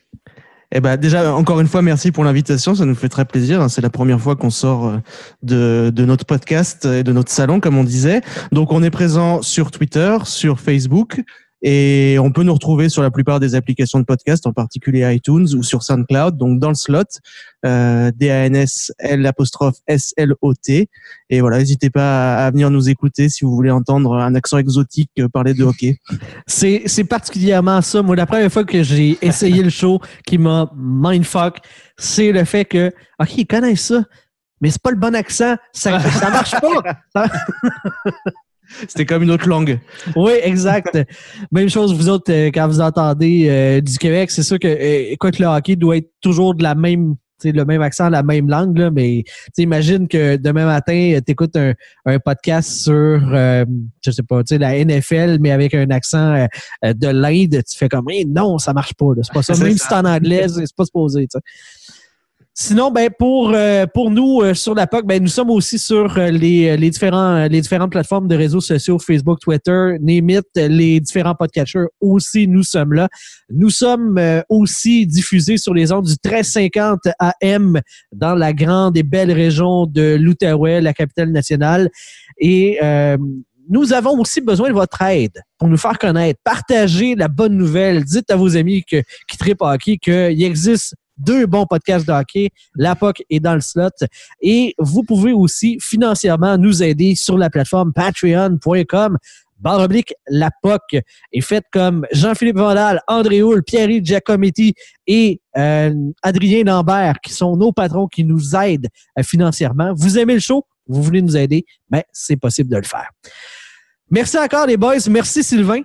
Eh ben déjà, encore une fois, merci pour l'invitation. Ça nous fait très plaisir. C'est la première fois qu'on sort de, de notre podcast et de notre salon, comme on disait. Donc, on est présent sur Twitter, sur Facebook. Et on peut nous retrouver sur la plupart des applications de podcast, en particulier iTunes ou sur SoundCloud, donc dans le slot, euh, D A N S L apostrophe S L O T. Et voilà, n'hésitez pas à venir nous écouter si vous voulez entendre un accent exotique parler de hockey. C'est, c'est particulièrement ça. Moi, la première fois que j'ai essayé le show qui m'a mindfuck, c'est le fait que, OK, ils connaissent ça, mais c'est pas le bon accent. Ça, ça marche pas. C'était comme une autre langue. Oui, exact. Même chose, vous autres, quand vous entendez euh, du Québec, c'est sûr que, euh, écoute, le hockey doit être toujours de la même, tu sais, le même accent, la même langue, là, mais tu imagines que demain matin, tu écoutes un, un podcast sur, euh, je sais pas, tu sais, la N F L, mais avec un accent euh, de l'Inde, tu fais comme, hey, non, ça marche pas, là. C'est pas ça. Même si c'est en anglais, c'est pas supposé, tu sais. Sinon, ben pour euh, pour nous euh, sur la P O C, ben nous sommes aussi sur euh, les les différents les différentes plateformes de réseaux sociaux, Facebook, Twitter, name it, les différents podcatchers aussi, nous sommes là. Nous sommes euh, aussi diffusés sur les ondes du treize cinquante A M dans la grande et belle région de l'Outaouais, la capitale nationale, et euh, nous avons aussi besoin de votre aide pour nous faire connaître. Partagez la bonne nouvelle. Dites à vos amis que, qui trippent hockey qu'il existe deux bons podcasts de hockey, la P O C est dans le slot. Et vous pouvez aussi financièrement nous aider sur la plateforme patreon point com barre oblique la P O C. Et faites comme Jean-Philippe Vandal, André Houle, Pierre Giacometti et euh, Adrien Lambert, qui sont nos patrons qui nous aident euh, financièrement. Vous aimez le show? Vous voulez nous aider? Ben, c'est possible de le faire. Merci encore les boys. Merci Sylvain.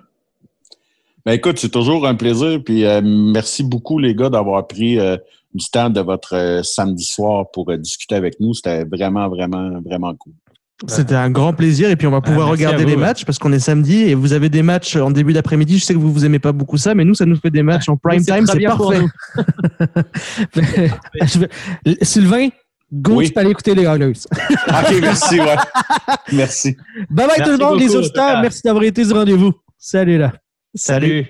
Ben écoute, c'est toujours un plaisir. Puis euh, merci beaucoup les gars d'avoir pris euh, du temps de votre euh, samedi soir pour euh, discuter avec nous. C'était vraiment, vraiment, vraiment cool. C'était un grand plaisir et puis on va pouvoir ah, regarder vous, les ouais. matchs parce qu'on est samedi et vous avez des matchs en début d'après-midi. Je sais que vous vous aimez pas beaucoup ça, mais nous ça nous fait des matchs en prime time, c'est, c'est parfait. Sylvain, go, oui. Tu peux aller écouter les Oilers. Ok, merci, ouais. Merci. Bye bye merci tout le monde, beaucoup, les auditeurs. Merci d'avoir été au rendez-vous. Salut là. Salut. Salut.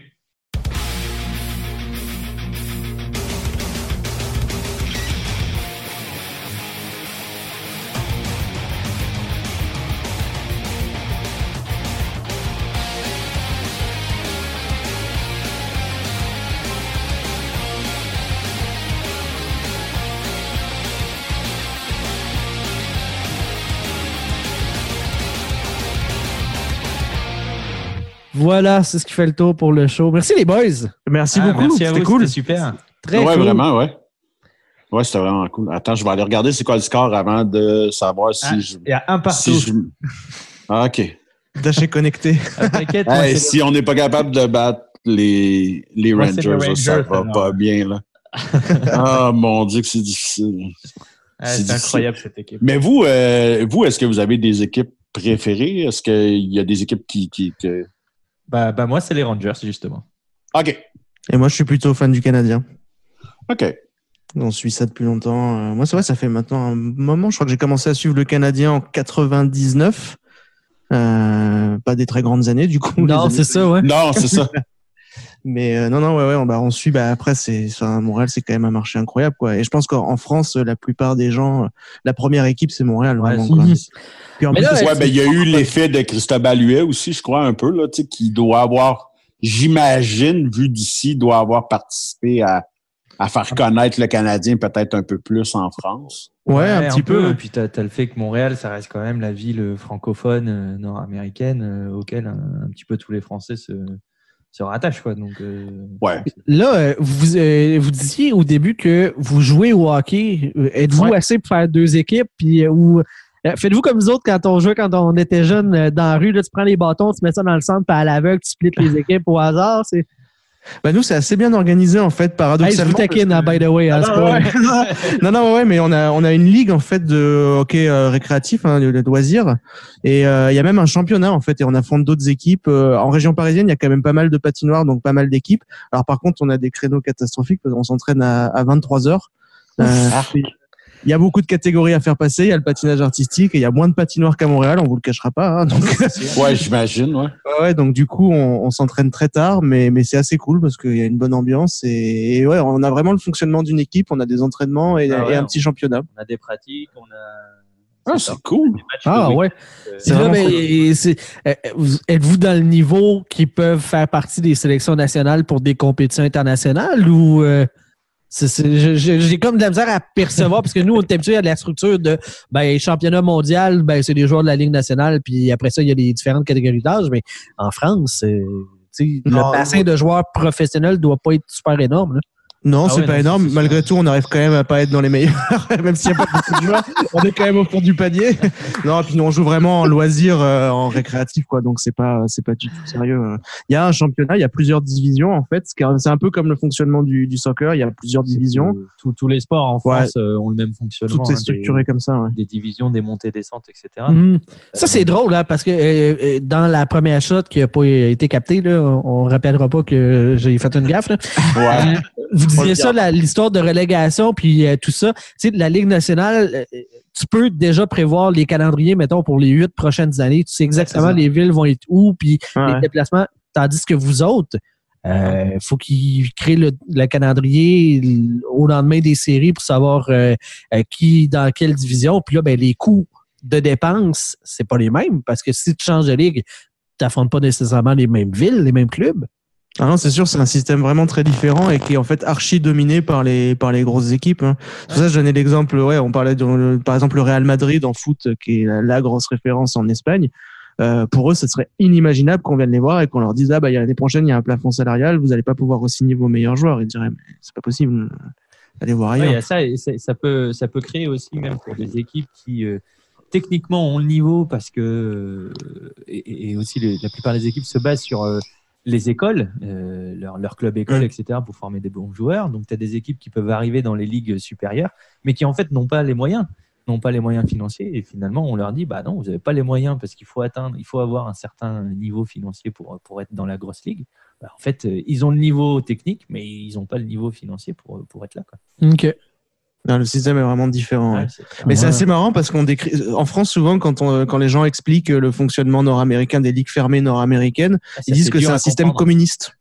Vous Voilà, c'est ce qui fait le tour pour le show. Merci les boys. Merci Ah, beaucoup. merci à C'était vous, cool. c'était super. Très ouais, cool. vraiment, ouais. Ouais, c'était vraiment cool. Attends, je vais aller regarder c'est quoi le score avant de savoir si Ah, je. Il y a un partout. Si je... Ah, OK. Dash est connecté. Ah, t'inquiète, moi, Hey, c'est si on n'est pas capable de battre les, les Moi, Rangers, c'est les là, ça Rangers, va alors. pas bien, là. Ah, mon Dieu, que c'est difficile. Ah, c'est c'est incroyable cette équipe. Mais vous, euh, vous, est-ce que vous avez des équipes préférées? Est-ce qu'il y a des équipes qui. qui que... Bah, bah moi, c'est les Rangers, justement. OK. Et moi, je suis plutôt fan du Canadien. OK. On suit ça depuis longtemps. Euh, moi, c'est vrai, ça fait maintenant un moment. Je crois que j'ai commencé à suivre le Canadien en quatre-vingt-dix-neuf. Euh, pas des très grandes années, du coup. Non, c'est ça, ouais. Non, c'est ça. Mais euh, non, non, ouais, ouais, on, bah, on suit. Bah, après, c'est, enfin, Montréal, c'est quand même un marché incroyable, quoi. Et je pense qu'en France, la plupart des gens, la première équipe, c'est Montréal, Ouais, vraiment. c'est- Quoi. Mhm. Puis en Mais plus, là, c'est- Ouais, ben, il y a eu l'effet de Cristobal Huet aussi, je crois, un peu, là, tu sais, qui doit avoir, j'imagine, vu d'ici, doit avoir participé à, à faire connaître le Canadien peut-être un peu plus en France. ouais, un petit peu. ouais. Et puis, tu as le fait que Montréal, ça reste quand même la ville francophone euh, nord-américaine euh, auquel un, un petit peu tous les Français se, se rattachent. Quoi. Donc, euh, Ouais. Là, euh, vous, euh, vous disiez au début que vous jouez au hockey. Euh, Êtes-vous Ouais. assez pour faire deux équipes? Puis, euh, ou, euh, faites-vous comme nous autres quand on jouait, quand on était jeune euh, dans la rue, là, tu prends les bâtons, tu mets ça dans le centre, puis à l'aveugle, tu splits les équipes au hasard. C'est... Bah nous, c'est assez bien organisé en fait, Hey, je paradoxalement. vous taquine, hein, by the way. hein, Ah c'est non, pas- ouais. non, non, ouais, mais on a on a une ligue en fait de hockey euh, récréatif, hein, de, de loisirs, et euh, il y a même un championnat en fait, et on affronte d'autres équipes. Euh, en région parisienne, il y a quand même pas mal de patinoires, donc pas mal d'équipes. Alors par contre, on a des créneaux catastrophiques parce qu'on s'entraîne à, à vingt-trois heures. Euh, Il y a beaucoup de catégories à faire passer. Il y a le patinage artistique et il y a moins de patinoires qu'à Montréal, on vous le cachera pas. Hein, donc, Ouais, j'imagine, ouais. ouais, donc du coup, on, on s'entraîne très tard, mais mais c'est assez cool parce qu'il y a une bonne ambiance et, et ouais, on a vraiment le fonctionnement d'une équipe. On a des entraînements et, Ah ouais, et un on- petit championnat. on a des pratiques, on a. Ah, c'est cool. des matchs Ah de ouais. week-end, euh, Puis là, vraiment ben, cool. et c'est- euh, vous- êtes-vous dans le niveau qui peuvent faire partie des sélections nationales pour des compétitions internationales ou euh, c'est- c'est- je- je- j'ai comme de la misère à percevoir parce que nous, on est habitué à de la structure de ben, championnat mondial, ben, c'est des joueurs de la Ligue nationale, puis après ça, il y a les différentes catégories d'âge, mais en France, euh, tu sais, Non, le bassin de joueurs professionnels doit pas être super énorme. Là. Non, Ah c'est ouais, pas non, énorme. ça, c'est Malgré sûr. tout, on arrive quand même à pas être dans les meilleurs, même s'il n'y a pas beaucoup de joueurs. On est quand même au fond du panier. Non, puis nous, on joue vraiment en loisir, euh, en récréatif, quoi. Donc c'est pas, c'est pas du tout sérieux. Il y a un championnat, il y a plusieurs divisions en fait. C'est un peu comme le fonctionnement du, du soccer. Il y a plusieurs divisions. Tous- tous les sports en Ouais. France euh, ont le même fonctionnement. Tout est hein, structuré des, comme ça. Ouais. des divisions, des montées, descentes, et cetera. Mhm. Ça, c'est drôle, hein, parce que euh, euh, dans la première shot qui n'a pas été captée, là, on ne rappellera pas que j'ai fait une gaffe. Là. Ouais. Euh, vous Faut le disiez ça, la- l'histoire de relégation, puis euh, tout ça. Tu sais, la Ligue nationale, euh, tu peux déjà prévoir les calendriers, mettons, pour les huit prochaines années. Tu sais exactement Ouais, c'est ça. les villes vont être où, puis Ouais. les déplacements. Tandis que vous autres, il faut qu'ils créent le, le calendrier au lendemain des séries pour savoir euh, euh, qui, dans quelle division. Puis là, ben, les coûts de dépenses, c'est pas les mêmes, parce que si tu changes de ligue, tu n'affrontes pas nécessairement les mêmes villes, les mêmes clubs. Ah non, c'est sûr, c'est un système vraiment très différent et qui est en fait archi dominé par les par les grosses équipes. Hein. C'est pour ça que je donnais l'exemple. Ouais, on parlait de le- par exemple le Real Madrid en foot, qui est la, la grosse référence en Espagne. Euh, pour eux, ce serait inimaginable qu'on vienne les voir et qu'on leur dise ah bah il y a l'année prochaine il y a un plafond salarial, vous n'allez pas pouvoir re-signer vos meilleurs joueurs. Ils diraient mais c'est pas possible, allez voir Ouais, il y ailleurs. a ça, et c'est- ça peut, ça peut créer aussi même pour des équipes qui euh, techniquement ont le niveau parce que euh, et, et aussi les- la plupart des équipes se basent sur euh, les écoles, euh, leur, leur club école, Mm. et cetera pour former des bons joueurs. Donc tu as des équipes qui peuvent arriver dans les ligues supérieures, mais qui en fait n'ont pas les moyens, n'ont pas les moyens financiers. Et finalement, on leur dit bah non, vous n'avez pas les moyens parce qu'il faut atteindre, il faut avoir un certain niveau financier pour pour être dans la grosse ligue. Bah, en fait, euh, ils ont le niveau technique, mais ils n'ont pas le niveau financier pour pour être là, quoi. OK. Non, le système est vraiment différent. ouais. Ouais, c'est- Mais c'est Ouais. assez marrant parce qu'on décrit en France souvent quand on quand les gens expliquent le fonctionnement nord-américain des ligues fermées nord-américaines, Ah, ça, ils disent que dur c'est à un système comprendre. communiste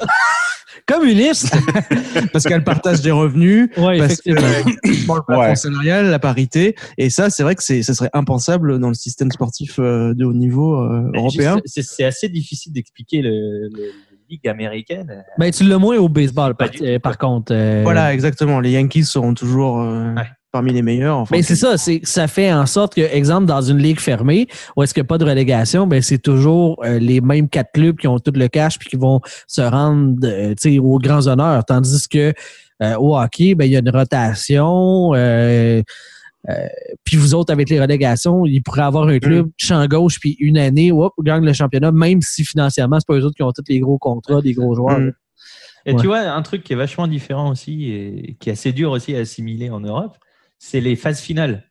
Communiste! parce qu'elle partage des revenus, Oui, parce que effectivement. le plafond Ouais. salarial, la parité, et ça c'est vrai que c'est ça serait impensable dans le système sportif euh, de haut niveau euh, Mais européen. juste, C'est c'est assez difficile d'expliquer le, le- les ligues américaines. Ben, tu l'as moins au baseball, Pas par, du tout, euh, par contre. euh, Voilà, exactement. Les Yankees seront toujours euh, Ouais. parmi les meilleurs. Enfin, ben c'est ça, c'est ça fait en sorte que, exemple, dans une ligue fermée, où est-ce qu'il n'y a pas de relégation, ben c'est toujours euh, les mêmes quatre clubs qui ont tout le cash puis qui vont se rendre euh, aux grands honneurs. Tandis que euh, au hockey, ben il y a une rotation. Euh, euh, puis vous autres, avec les relégations, il pourrait avoir un club champ gauche puis une année, hop, gagne le championnat, même si financièrement, c'est pas eux autres qui ont tous les gros contrats, des gros joueurs. Mm. Et ouais. tu vois, un truc qui est vachement différent aussi et qui est assez dur aussi à assimiler en Europe, c'est les phases finales.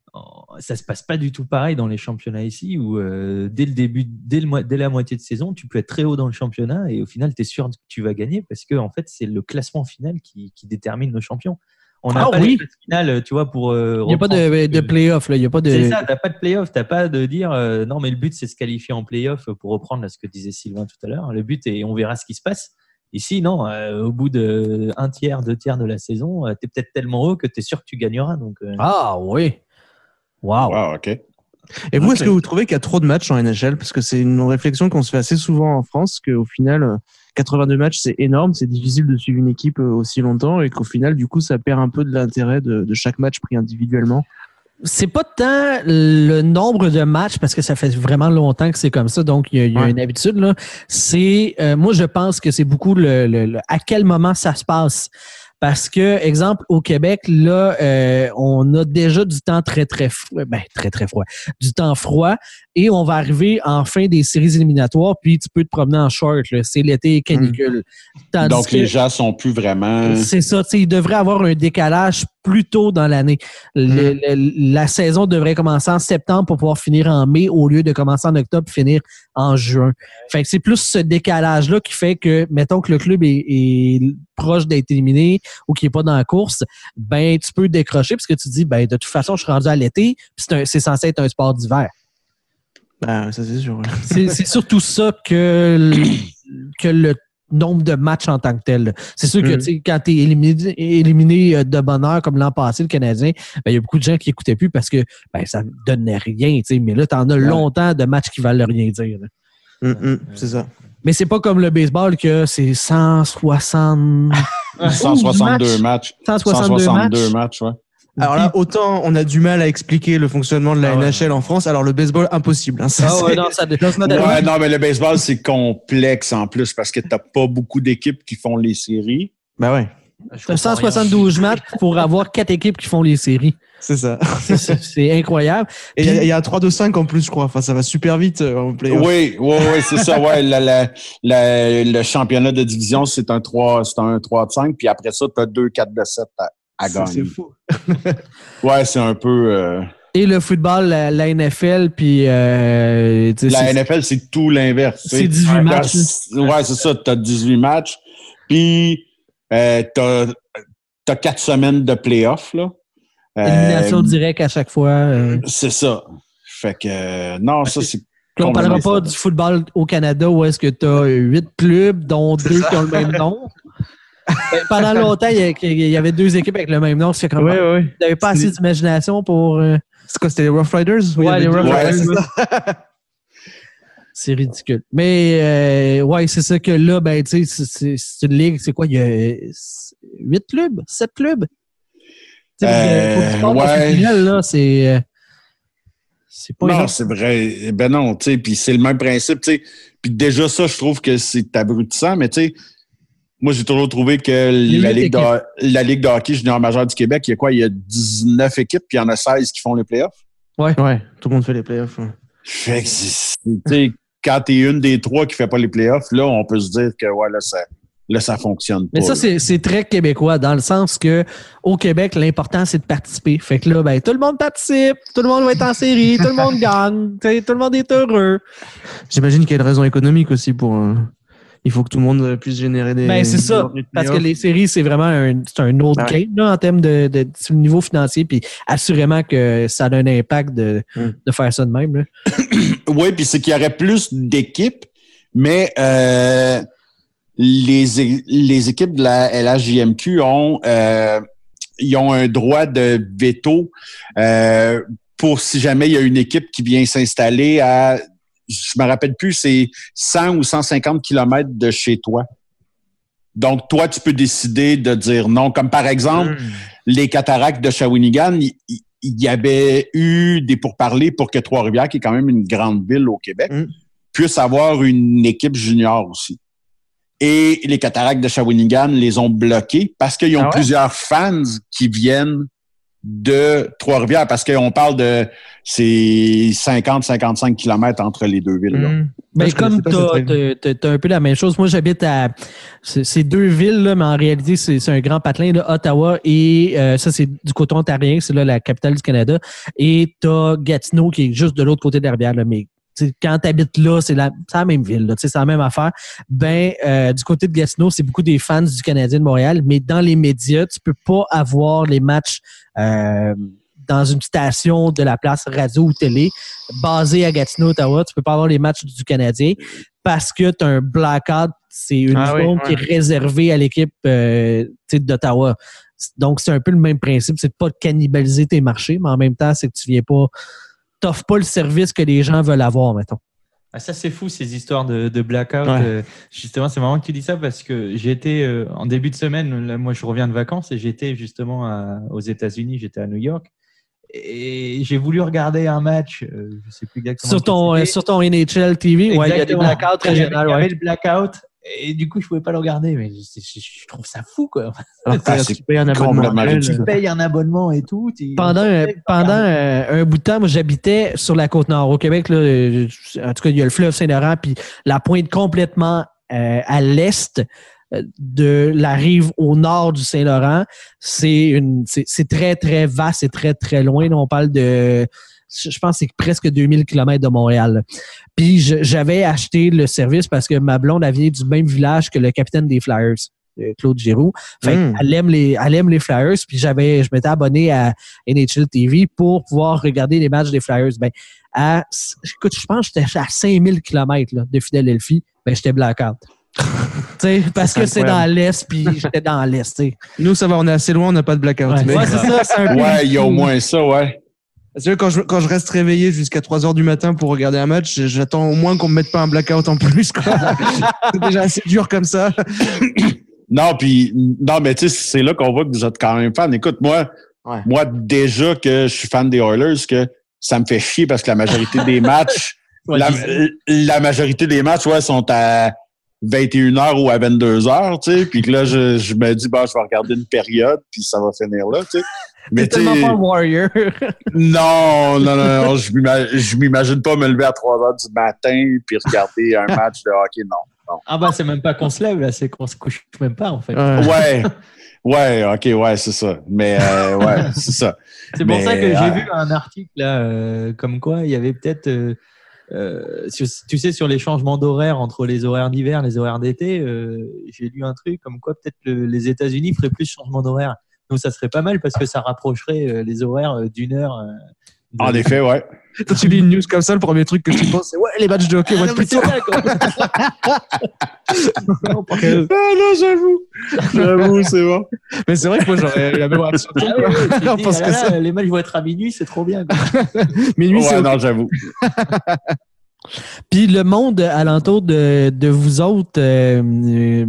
Ça se passe pas du tout pareil dans les championnats ici où euh, dès le début, dès, le, dès la moitié de saison, tu peux être très haut dans le championnat et au final, tu es sûr que tu vas gagner parce que en fait, c'est le classement final qui, qui détermine le champion. On n'a ah, pas oui. de phase finale, tu vois, pour. Euh, il n'y a pas de, de play-off, là. Il y a pas de. C'est ça, tu n'as pas de play-off. Tu n'as pas de dire euh, non, mais le but, c'est de se qualifier en play-off pour reprendre là, ce que disait Sylvain tout à l'heure. Le but, et on verra ce qui se passe. Ici, non, euh, au bout de un tiers, deux tiers de la saison, euh, tu es peut-être tellement haut que tu es sûr que tu gagneras. Donc, euh... Ah oui. Wow. Wow, OK. Et vous, okay. est-ce que vous trouvez qu'il y a trop de matchs en N H L? Parce que c'est une réflexion qu'on se fait assez souvent en France, qu'au final, quatre-vingt-deux matchs, c'est énorme, c'est difficile de suivre une équipe aussi longtemps et qu'au final, du coup, ça perd un peu de l'intérêt de, de chaque match pris individuellement. C'est pas tant le nombre de matchs parce que ça fait vraiment longtemps que c'est comme ça, donc il y a, il y a ouais. une habitude là. C'est euh, moi je pense que c'est beaucoup le, le, le à quel moment ça se passe. Parce que, exemple, au Québec, là, euh, on a déjà du temps très, très froid. Ben, très, très froid. Du temps froid. Et on va arriver en fin des séries éliminatoires, puis tu peux te promener en short. Là. C'est l'été canicule. Mmh. Donc, que, les gens sont plus vraiment... C'est ça. Il devrait avoir un décalage plus tôt dans l'année. Le, mmh. le, la saison devrait commencer en septembre pour pouvoir finir en mai au lieu de commencer en octobre et finir en juin. Fait que c'est plus ce décalage-là qui fait que, mettons que le club est, est proche d'être éliminé ou qui n'est pas dans la course, ben tu peux décrocher parce que tu dis, ben de toute façon, je suis rendu à l'été, puis c'est, un, c'est censé être un sport d'hiver. Ben, ça, c'est sûr. Ouais. C'est, c'est surtout ça que le, que le nombre de matchs en tant que tel. C'est sûr que mmh. quand tu es éliminé, éliminé de bonne heure comme l'an passé, le Canadien, ben, il y a beaucoup de gens qui n'écoutaient plus parce que ben, ça ne donnait rien. Mais là, tu en as ouais. longtemps de matchs qui ne valent rien dire. Mmh, mmh, c'est ça. Mais c'est pas comme le baseball que c'est cent soixante... cent soixante-deux matchs. cent soixante-deux, cent soixante-deux matchs, ouais. Alors là, autant on a du mal à expliquer le fonctionnement de la ah ouais. N H L en France, alors le baseball, impossible. Hein. Ça, ah ouais, non, ça ouais, non, mais le baseball, c'est complexe en plus parce que t'as pas beaucoup d'équipes qui font les séries. Ben ouais. T'as cent soixante-douze matchs pour avoir quatre équipes qui font les séries. C'est ça. C'est, c'est, c'est incroyable. Et il y, y a un trois deux cinq en plus, je crois. Enfin, ça va super vite euh, en play-off. Oui, oui, oui, c'est ça. Ouais, la, la, la, le championnat de division, c'est un trois, c'est un trois de cinq. Puis après ça, tu as deux quatre de sept à, à c'est, gagner. C'est fou. Ouais, c'est un peu... Euh... Et le football, la, la N F L, puis... Euh, la N F L, c'est tout l'inverse. C'est dix-huit ouais, matchs. Ouais, c'est ça. Tu as dix-huit matchs. Puis, euh, tu as quatre semaines de play-off, là. Élimination euh, directe à chaque fois. Euh. C'est ça. Fait que, euh, non, ça, c'est... Là, on ne parlera pas du football au Canada où est-ce que tu as huit clubs, dont c'est deux ça. Qui ont le même nom. Pendant longtemps, il y avait deux équipes avec le même nom. C'est comme, ouais, ouais. Vous n'avez pas assez d'imagination pour... Euh... C'est quoi, c'était les Rough Riders? Oui, ouais, les Rough ouais, Riders. C'est, c'est ridicule. Mais, euh, ouais, c'est ça que là, ben, tu sais, c'est, c'est une ligue, c'est quoi? Il y a huit clubs? sept clubs? Euh, ouais. Final, là, c'est, c'est pas non, énorme. C'est vrai. Ben non, tu sais, puis c'est le même principe, tu sais. Puis déjà, ça, je trouve que c'est abrutissant, mais tu sais, moi, j'ai toujours trouvé que la Ligue, de, la Ligue de hockey junior majeur du Québec, il y a quoi? Il y a dix-neuf équipes, puis il y en a seize qui font les playoffs. Ouais, ouais, tout le monde fait les playoffs. Ouais. Fait que, tu sais, quand t'es une des trois qui fait pas les playoffs, là, on peut se dire que, ouais, là, ça... Là, ça fonctionne pas. Mais ça, c'est, c'est très québécois, dans le sens que au Québec, l'important, c'est de participer. Fait que là, ben, tout le monde participe, tout le monde va être en série, tout le monde gagne, tout le monde est heureux. J'imagine qu'il y a une raison économique aussi pour... Euh, il faut que tout le monde puisse générer des... Ben, c'est ça, parce que les séries, c'est vraiment un, c'est un autre ouais. game là, en termes de, de, de niveau financier, puis assurément que ça a un impact de, mm. de faire ça de même. Là. Oui, puis c'est qu'il y aurait plus d'équipes, mais... Euh... Les, les équipes de la L H J M Q ont, euh, ils ont un droit de veto euh, pour si jamais il y a une équipe qui vient s'installer à, je me rappelle plus, c'est cent ou cent cinquante kilomètres de chez toi. Donc, toi, tu peux décider de dire non. Comme par exemple, mmh. les Cataractes de Shawinigan, il, il y avait eu des pourparlers pour que Trois-Rivières, qui est quand même une grande ville au Québec, mm. puisse avoir une équipe junior aussi. Et les Cataractes de Shawinigan les ont bloqués parce qu'ils ont ah ouais? plusieurs fans qui viennent de Trois-Rivières, parce qu'on parle de c'est cinquante à cinquante-cinq kilomètres entre les deux villes. Là. Mmh. Ben, comme tu as un peu la même chose. Moi, j'habite à ces deux villes, là, mais en réalité, c'est, c'est un grand patelin, là, Ottawa, et euh, ça, c'est du côté ontarien, c'est là la capitale du Canada. Et tu as Gatineau qui est juste de l'autre côté de la rivière, là, mais quand tu habites là, c'est la, c'est la même ville, là, c'est la même affaire. Ben, euh, du côté de Gatineau, c'est beaucoup des fans du Canadien de Montréal, mais dans les médias, tu peux pas avoir les matchs euh, dans une station de la place radio ou télé basée à Gatineau, Ottawa. Tu peux pas avoir les matchs du Canadien parce que tu as un blackout. C'est une ah zone oui, qui ouais. est réservée à l'équipe euh, d'Ottawa. Donc, c'est un peu le même principe. C'est de pas cannibaliser tes marchés, mais en même temps, c'est que tu viens pas... t'offres pas le service que les gens veulent avoir, mettons. Ah, ça, c'est fou, ces histoires de, de blackout. Ouais. Euh, justement, c'est marrant que tu dis ça parce que j'étais euh, en début de semaine, là, moi, je reviens de vacances et j'étais justement à, aux États-Unis, j'étais à New York et j'ai voulu regarder un match, euh, je sais plus exactement. Sur ton, euh, sur ton N H L T V, ouais, il y a des blackouts régionaux. Il y avait le blackout. Et du coup, je pouvais pas le regarder, mais je, je, je trouve ça fou, quoi. Ah, tu payes un abonnement. Tu payes un abonnement et tout. Pendant, un, pendant un, un bout de temps, moi, j'habitais sur la Côte-Nord. Au Québec, là, en tout cas, il y a le fleuve Saint-Laurent, puis la pointe complètement euh, à l'est de la rive au nord du Saint-Laurent. C'est, une, c'est, c'est très, très vaste et très, très loin. Là, on parle de... Je pense que c'est presque deux mille kilomètres de Montréal. Puis je, j'avais acheté le service parce que ma blonde, elle vient du même village que le capitaine des Flyers, Claude Giroux. Fait mm. qu'elle aime les, elle aime les Flyers. Puis j'avais, je m'étais abonné à N H L T V pour pouvoir regarder les matchs des Flyers. Ben, à, écoute, je pense que j'étais à cinq mille kilomètres là, de Philadelphie. Ben, j'étais blackout. T'sais, parce c'est que c'est dans l'Est, puis j'étais dans l'Est. T'sais. Nous, ça va, on est assez loin, on n'a pas de blackout. Ouais, ouais c'est ça. C'est un ouais, il y a au moins ça, ouais. C'est quand je, quand je reste réveillé jusqu'à trois heures du matin pour regarder un match, j'attends au moins qu'on me mette pas un blackout en plus, quoi. C'est déjà assez dur comme ça. Non, puis, non, mais tu sais, c'est là qu'on voit que vous êtes quand même fan. Écoute, moi, ouais. moi, déjà que je suis fan des Oilers, que ça me fait chier parce que la majorité des matchs, ouais, la, la majorité des matchs, ouais, sont à vingt et une heures ou à vingt-deux heures, tu sais, puis que là, je, je me dis, bah, je vais regarder une période, puis ça va finir là, tu sais. Mais t'es tellement pas un warrior. non, non, non, non, je m'imagine, je m'imagine pas me lever à trois heures du matin puis regarder un match de hockey, non. non. Ah bah, c'est même pas qu'on se lève, là, c'est qu'on se couche même pas, en fait. Euh. Ouais, ouais, ok, ouais, c'est ça. Mais, euh, ouais, c'est ça. C'est pour Mais, ça que euh, j'ai vu un article, là, euh, comme quoi il y avait peut-être... Euh, Euh, tu sais, sur les changements d'horaire entre les horaires d'hiver et les horaires d'été, euh, j'ai lu un truc comme quoi peut-être le, les États-Unis feraient plus de changements d'horaire. Donc, ça serait pas mal parce que ça rapprocherait euh, les horaires d'une heure. Euh, de... En effet, ouais. Quand tu lis une news comme ça, le premier truc que tu penses, c'est ouais, les matchs de hockey vont être plus tôt. non, ah non, j'avoue. J'avoue, c'est bon. Mais c'est vrai que moi, j'aurais la même réaction. Ah ouais, ouais, dis, parce que là, ça... Les matchs vont être à minuit, c'est trop bien. Minuit, ouais, c'est non, okay. J'avoue. Puis le monde alentour de, de vous autres, euh, euh,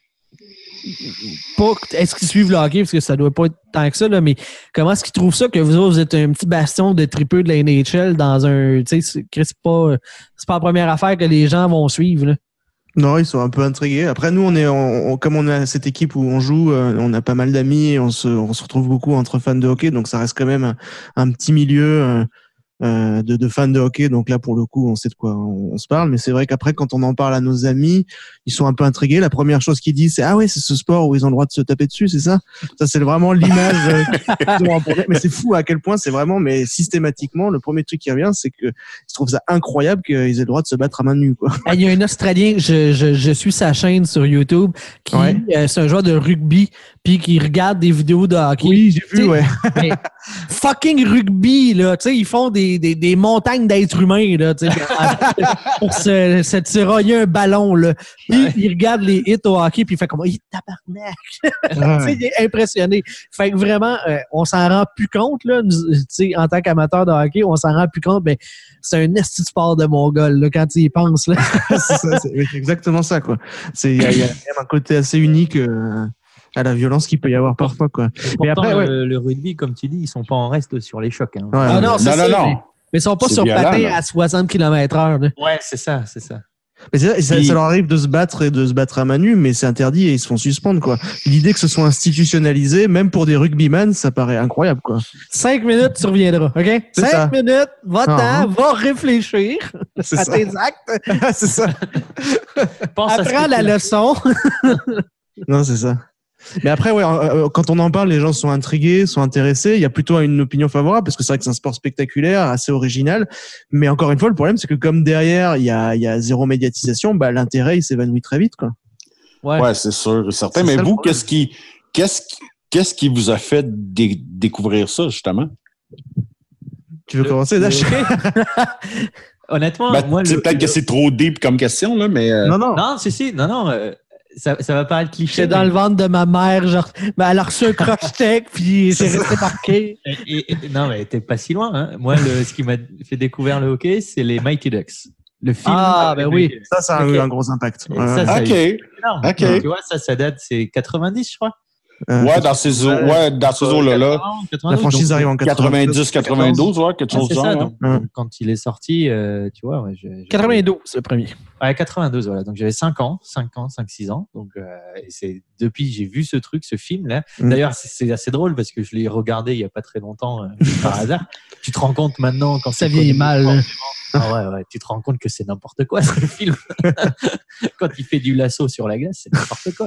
pas, est-ce qu'ils suivent le hockey? Parce que ça doit pas être tant que ça, là, mais comment est-ce qu'ils trouvent ça que vous autres, vous êtes un petit bastion de tripeux de la N H L dans un... Tu sais, c'est pas, c'est pas la première affaire que les gens vont suivre, là. Non, ils sont un peu intrigués. Après, nous, on est, on, on, comme on a cette équipe où on joue, euh, on a pas mal d'amis et on se, on se retrouve beaucoup entre fans de hockey, donc ça reste quand même un, un petit milieu... Euh, Euh, de, de fans de hockey, donc là pour le coup on sait de quoi on, on se parle, mais c'est vrai qu'après quand on en parle à nos amis, ils sont un peu intrigués. La première chose qu'ils disent c'est ah ouais, c'est ce sport où ils ont le droit de se taper dessus, c'est ça ça c'est vraiment l'image euh, mais c'est fou à quel point c'est vraiment, mais systématiquement le premier truc qui revient c'est que ils trouvent ça incroyable qu'ils aient le droit de se battre à main nue, quoi. Il y a un Australien, je, je, je suis sa chaîne sur YouTube qui ouais. euh, c'est un joueur de rugby puis qui regarde des vidéos de hockey. Oui, j'ai vu, ouais. Fucking rugby, là, tu sais, ils font des, des, des montagnes d'êtres humains, là, tu sais, pour se, se tirailler un ballon, là. Puis ouais. il regarde les hits au hockey, puis il fait comme, il tabarnak. Tu sais, il est impressionné. Fait que vraiment, euh, on s'en rend plus compte, là, tu sais, en tant qu'amateur de hockey, on s'en rend plus compte, mais c'est un esti de sport de mongol, là, quand il y pense, là. c'est, ça, c'est exactement ça, quoi. C'est, il y, y a même un côté assez unique, euh, à la violence qu'il peut y avoir parfois, quoi. Mais après, ouais. le, le rugby, comme tu dis, ils sont pas en reste sur les chocs. Hein. Ouais, ah non, c'est non, ça, non, non. Mais, mais ils sont pas c'est sur violent, patin là. à soixante kilomètres heure. Là. Ouais, c'est ça, c'est ça. Mais c'est, ça, ça leur arrive de se battre et de se battre à main nue, mais c'est interdit et ils se font suspendre, quoi. L'idée que ce soit institutionnalisé, même pour des rugbyman, ça paraît incroyable, quoi. Cinq minutes, tu reviendras, OK? C'est Cinq ça. minutes, va-t'en, ah, va réfléchir c'est à ça. tes actes. C'est ça. Pense Apprends la leçon. Non, c'est ça. Mais après, ouais, quand on en parle, les gens sont intrigués, sont intéressés. Il y a plutôt une opinion favorable parce que c'est vrai que c'est un sport spectaculaire, assez original. Mais encore une fois, le problème, c'est que comme derrière, il y a, il y a zéro médiatisation, bah, l'intérêt, il s'évanouit très vite, quoi. Ouais, ouais c'est sûr, certain. C'est Mais vous, qu'est-ce qui, qu'est-ce qui, qu'est-ce qui vous a fait dé- découvrir ça, justement? Tu veux le, commencer, Dash? Honnêtement, ben, moi, c'est le, peut-être le... que c'est trop deep comme question, là, mais. Euh... Non, non. Non, si, si, non, non. Euh... Ça, ça va paraître cliché. J'étais mais... dans le ventre de ma mère, genre, ben, elle a reçu un croche-tech, puis c'est resté marqué. Et, et, et, non, mais t'es pas si loin, hein. Moi, le, ce qui m'a fait découvrir le hockey, c'est les Mighty Ducks. Le film. Ah, ben oui. Ça, ça a okay. eu un gros impact. Ouais. Ça, ça OK. OK. Donc, tu vois, ça, ça date, c'est quatre-vingt-dix, je crois. Euh, ouais, dans ces eaux, ouais, dans ces eaux-là. Là. La franchise donc, arrive en quatre-vingt-dix quatre-vingt-douze, ouais, quelque chose ah, genre. Ça, hein. donc, ouais. donc, quand il est sorti, euh, tu vois, ouais, j'ai, quatre-vingt-douze, c'est le premier. Ouais, quatre-vingt-douze, voilà. Donc j'avais cinq ans, cinq ans, cinq six ans. Donc euh, et c'est depuis que j'ai vu ce truc, ce film là. Mm. D'ailleurs, c'est, c'est assez drôle parce que je l'ai regardé il y a pas très longtemps euh, par hasard. Tu te rends compte maintenant quand ça vieillit mal. Hein. Ah ouais, ouais, tu te rends compte que c'est n'importe quoi ce film. Quand il fait du lasso sur la glace, c'est n'importe quoi.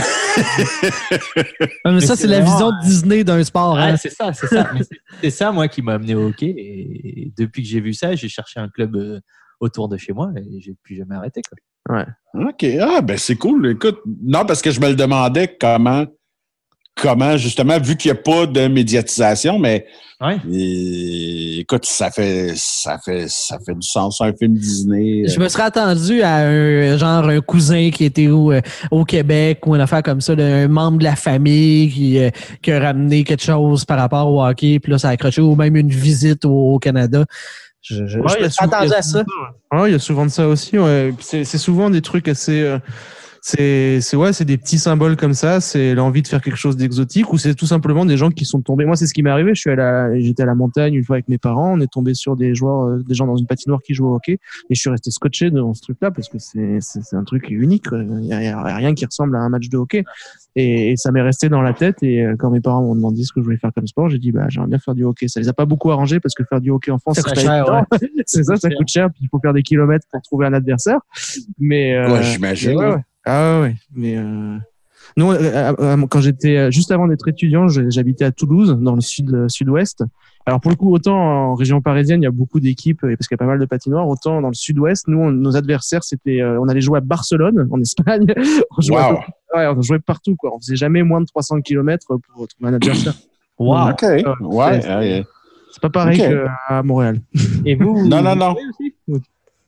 mais, mais ça, c'est, c'est la vision de Disney d'un sport. Ah, hein. C'est ça, c'est ça. Mais c'est, c'est ça, moi, qui m'a amené au hockey. Et depuis que j'ai vu ça, j'ai cherché un club euh, autour de chez moi et j'ai plus jamais arrêté, quoi. Ouais. OK. Ah, ben c'est cool. Écoute, non, parce que je me le demandais comment, comment justement, vu qu'il n'y a pas de médiatisation, mais ouais. et, écoute, ça fait, ça fait, ça fait du sens, un film Disney. Je me serais attendu à un genre un cousin qui était au, au Québec ou une affaire comme ça, un membre de la famille qui, qui a ramené quelque chose par rapport au hockey, puis là, ça a accroché, ou même une visite au, au Canada. Je, je, ouais, je me suis attendu à ça. Ouais, il y a souvent de ça aussi. Ouais. C'est, c'est souvent des trucs assez... Euh, c'est, c'est, ouais, c'est des petits symboles comme ça. C'est l'envie de faire quelque chose d'exotique ou c'est tout simplement des gens qui sont tombés. Moi, c'est ce qui m'est arrivé. Je suis à la, j'étais à la montagne une fois avec mes parents. On est tombé sur des joueurs, euh, des gens dans une patinoire qui jouent au hockey. Et je suis resté scotché devant ce truc-là parce que c'est, c'est, c'est un truc unique. Il y a, y a rien qui ressemble à un match de hockey. Et, et ça m'est resté dans la tête. Et quand mes parents m'ont demandé ce que je voulais faire comme sport, j'ai dit, bah, j'aimerais bien faire du hockey. Ça les a pas beaucoup arrangés parce que faire du hockey en France, ça c'est coûte cher, ouais. c'est ça, ça coûte cher. Puis il faut faire des kilomètres pour trouver un adversaire. Mais, euh, ouais, j'imagine. Ouais, ouais. Ah ouais, mais euh... non, euh, euh, quand j'étais juste avant d'être étudiant, j'habitais à Toulouse, dans le sud euh, sud-ouest. Alors pour le coup, autant en région parisienne, il y a beaucoup d'équipes parce qu'il y a pas mal de patinoires. Autant dans le sud-ouest, nous, on, nos adversaires, c'était, euh, on allait jouer à Barcelone, en Espagne. On jouait, wow. peu, ouais, on jouait partout, quoi. On faisait jamais moins de trois cents kilomètres pour trouver un adversaire. Wow. Ok. Euh, ouais. C'est, ouais. c'est pas pareil okay. qu'à Montréal. Et vous? Non, non, non. Aussi?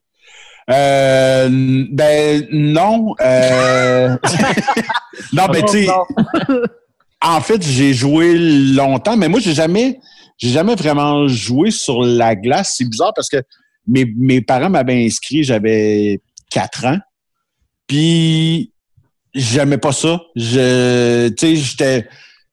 Euh, ben non. Euh... non, ben tu sais. En fait, j'ai joué longtemps, mais moi j'ai jamais, j'ai jamais vraiment joué sur la glace. C'est bizarre parce que mes mes parents m'avaient inscrit, j'avais quatre ans, puis j'aimais pas ça. Je, tu sais, j'étais,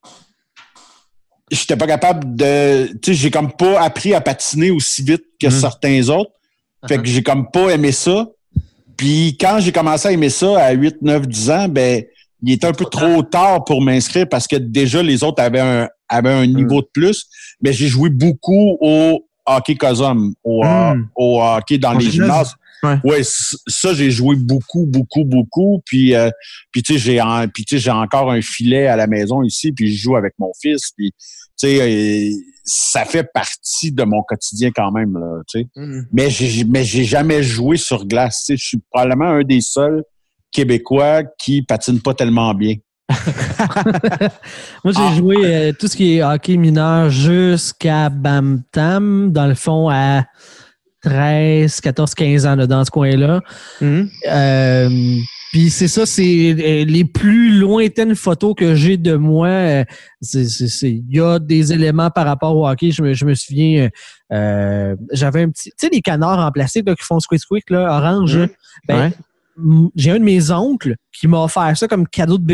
j'étais pas capable de, tu sais, j'ai comme pas appris à patiner aussi vite que mmh. certains autres. Fait que j'ai comme pas aimé ça. Puis quand j'ai commencé à aimer ça à huit, neuf, dix ans, ben il était un peu trop tard pour m'inscrire parce que déjà les autres avaient un avaient un niveau de plus. Mais j'ai joué beaucoup au hockey cosum, au, mm. au hockey dans en les gymnases. Ouais. ouais, ça j'ai joué beaucoup, beaucoup, beaucoup. Puis euh, puis tu sais j'ai en, puis tu sais j'ai encore un filet à la maison ici, puis je joue avec mon fils. Puis tu sais ça fait partie de mon quotidien quand même là, tu sais. Mm. Mais j'ai mais j'ai jamais joué sur glace. Tu sais, je suis probablement un des seuls Québécois qui patine pas tellement bien. Moi, j'ai ah. joué euh, tout ce qui est hockey mineur jusqu'à Bam-Tam, dans le fond, à treize, quatorze, quinze ans là, dans ce coin-là. Mm-hmm. Euh, Puis c'est ça, c'est les plus lointaines photos que j'ai de moi. C'est, c'est, c'est, il y a des éléments par rapport au hockey. Je me, je me souviens, euh, j'avais un petit, tu sais, les canards en plastique là, qui font squeak squeak là, orange. Mmh. Ben, ouais. J'ai un de mes oncles qui m'a offert ça comme cadeau de bébé.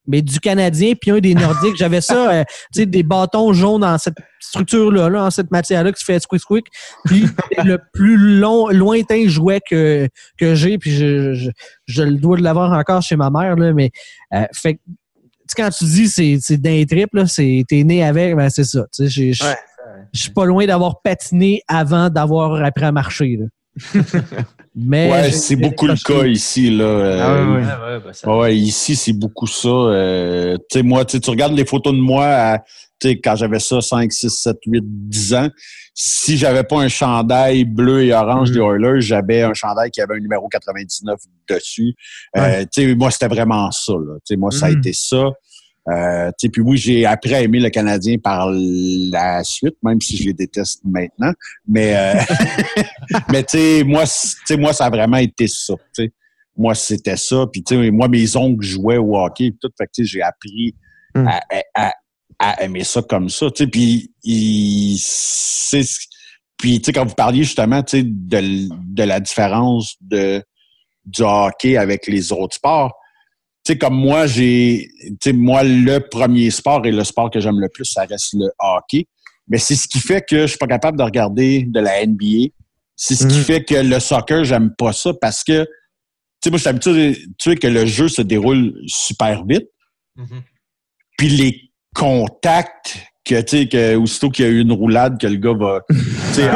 mais du Canadien puis un des Nordiques. J'avais ça, euh, tu sais, des bâtons jaunes dans cette structure-là, là, en cette matière-là qui se fait squick squick. Puis le plus long, lointain jouet que, que j'ai, puis je, je, je le dois de l'avoir encore chez ma mère, là, mais euh, fait quand tu dis c'est, c'est d'un trip, là, c'est, t'es né avec, ben c'est ça. Je ouais. suis pas loin d'avoir patiné avant d'avoir appris à marcher. Là. Mais ouais, c'est beaucoup le cas ici. Là. Ah, ouais, ouais. Euh, ouais, ben ça... ouais, ici, c'est beaucoup ça. Euh, tu sais, moi, tu regardes les photos de moi à, quand j'avais ça, cinq, six, sept, huit, dix ans. Si j'avais pas un chandail bleu et orange mm. des Oilers, j'avais un chandail qui avait un numéro quatre-vingt-dix-neuf dessus. Ouais. Euh, tu sais, moi, c'était vraiment ça. Là. Tu sais, moi, mm. ça a été ça. Euh, tu sais, puis oui, j'ai appris à aimer le Canadien par la suite, même si je les déteste maintenant. Mais, euh, mais tu sais, moi, tu sais, moi, ça a vraiment été ça. Tu sais, moi, c'était ça. Puis tu sais, moi, mes oncles jouaient au hockey, et tout. Fait que tu sais, j'ai appris mm. à, à, à aimer ça comme ça. Tu sais, puis il, c'est, puis tu sais, quand vous parliez justement, tu sais, de, de la différence de du hockey avec les autres sports. Tu sais, comme moi, j'ai, tu sais, moi, le premier sport et le sport que j'aime le plus, ça reste le hockey. Mais c'est ce qui fait que je suis pas capable de regarder de la N B A. C'est ce mmh. qui fait que le soccer, j'aime pas ça parce que, tu sais, moi, je suis habitué, tu sais, que le jeu se déroule super vite. Mmh. Puis les contacts, que, tu sais, que aussitôt qu'il y a eu une roulade, que le gars va, tu sais,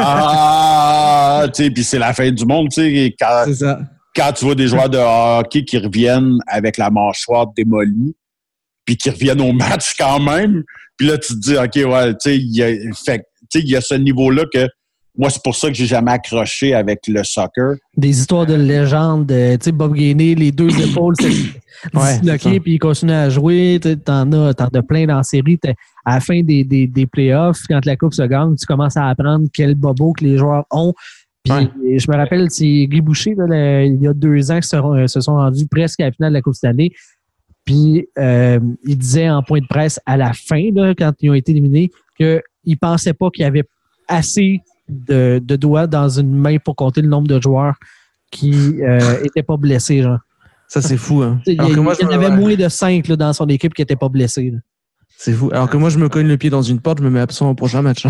ah, tu sais, puis c'est la fin du monde, tu sais, quand, c'est ça. Quand tu vois des joueurs de hockey qui reviennent avec la mâchoire démolie, puis qui reviennent au match quand même, puis là, tu te dis, OK, ouais, tu sais, il y a, fait, tu sais, il y a ce niveau-là que moi, c'est pour ça que j'ai jamais accroché avec le soccer. Des histoires de légende, tu sais, Bob Gainey, les deux épaules, c'est ouais, disloqué, puis il continue à jouer, t'en as, t'en as plein dans la série. À la fin des, des, des playoffs, quand la coupe se gagne, tu commences à apprendre quel bobo que les joueurs ont. Puis, ouais. je me rappelle, c'est Guy Boucher, là, le, il y a deux ans, qui se, se sont rendus presque à la finale de la Coupe Stanley. Puis, euh, il disait en point de presse à la fin, là, quand ils ont été éliminés, qu'il ne pensait pas qu'il y avait assez de, de doigts dans une main pour compter le nombre de joueurs qui n'étaient euh, pas blessés. Genre. Ça, c'est fou. Hein. Il y, Alors que moi, il y en je... avait moins de cinq là, dans son équipe qui n'étaient pas blessés. Là. C'est fou. Alors que moi, je me cogne le pied dans une porte, je me mets absent au prochain match.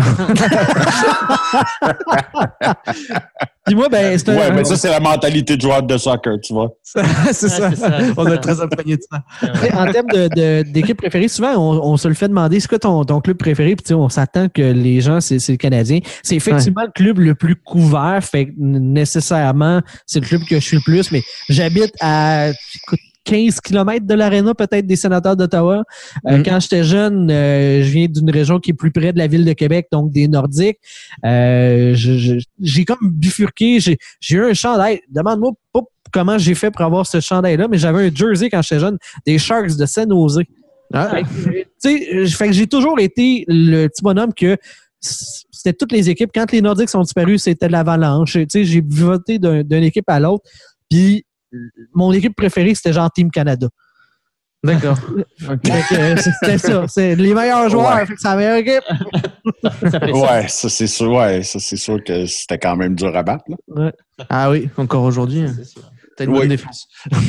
Dis-moi, ben, c'est un... Ouais, mais ça, c'est la mentalité de joueur de soccer, tu vois. c'est, ouais, ça. c'est ça. On est très imprégné de ça. En termes de, de, d'équipe préférée, souvent, on, on se le fait demander, c'est quoi ton, ton club préféré? Puis, on s'attend que les gens, c'est, c'est le Canadien. C'est effectivement ouais. le club le plus couvert. Fait que nécessairement, c'est le club que je suis le plus. Mais j'habite à... Écoute, quinze kilomètres de l'aréna, peut-être, des Sénateurs d'Ottawa. Euh, mm. Quand j'étais jeune, euh, je viens d'une région qui est plus près de la ville de Québec, donc des Nordiques. Euh, je, je, j'ai comme bifurqué. J'ai, j'ai eu un chandail. Demande-moi pas comment j'ai fait pour avoir ce chandail-là, mais j'avais un jersey quand j'étais jeune des Sharks de San Jose. Ah. Fait que, fait que j'ai toujours été le petit bonhomme que c'était toutes les équipes. Quand les Nordiques sont disparus, c'était l'Avalanche. J'ai voté d'un, d'une équipe à l'autre. Puis mon équipe préférée, c'était genre Team Canada. D'accord. Okay. euh, c'était ça. C'est les meilleurs joueurs. Ouais. Fait que c'est la meilleure équipe. ça ouais, ça c'est sûr. Ouais, ça c'est sûr que c'était quand même dur à battre. Là. Ouais. Ah oui, encore aujourd'hui. T'as une oui. bonne défense.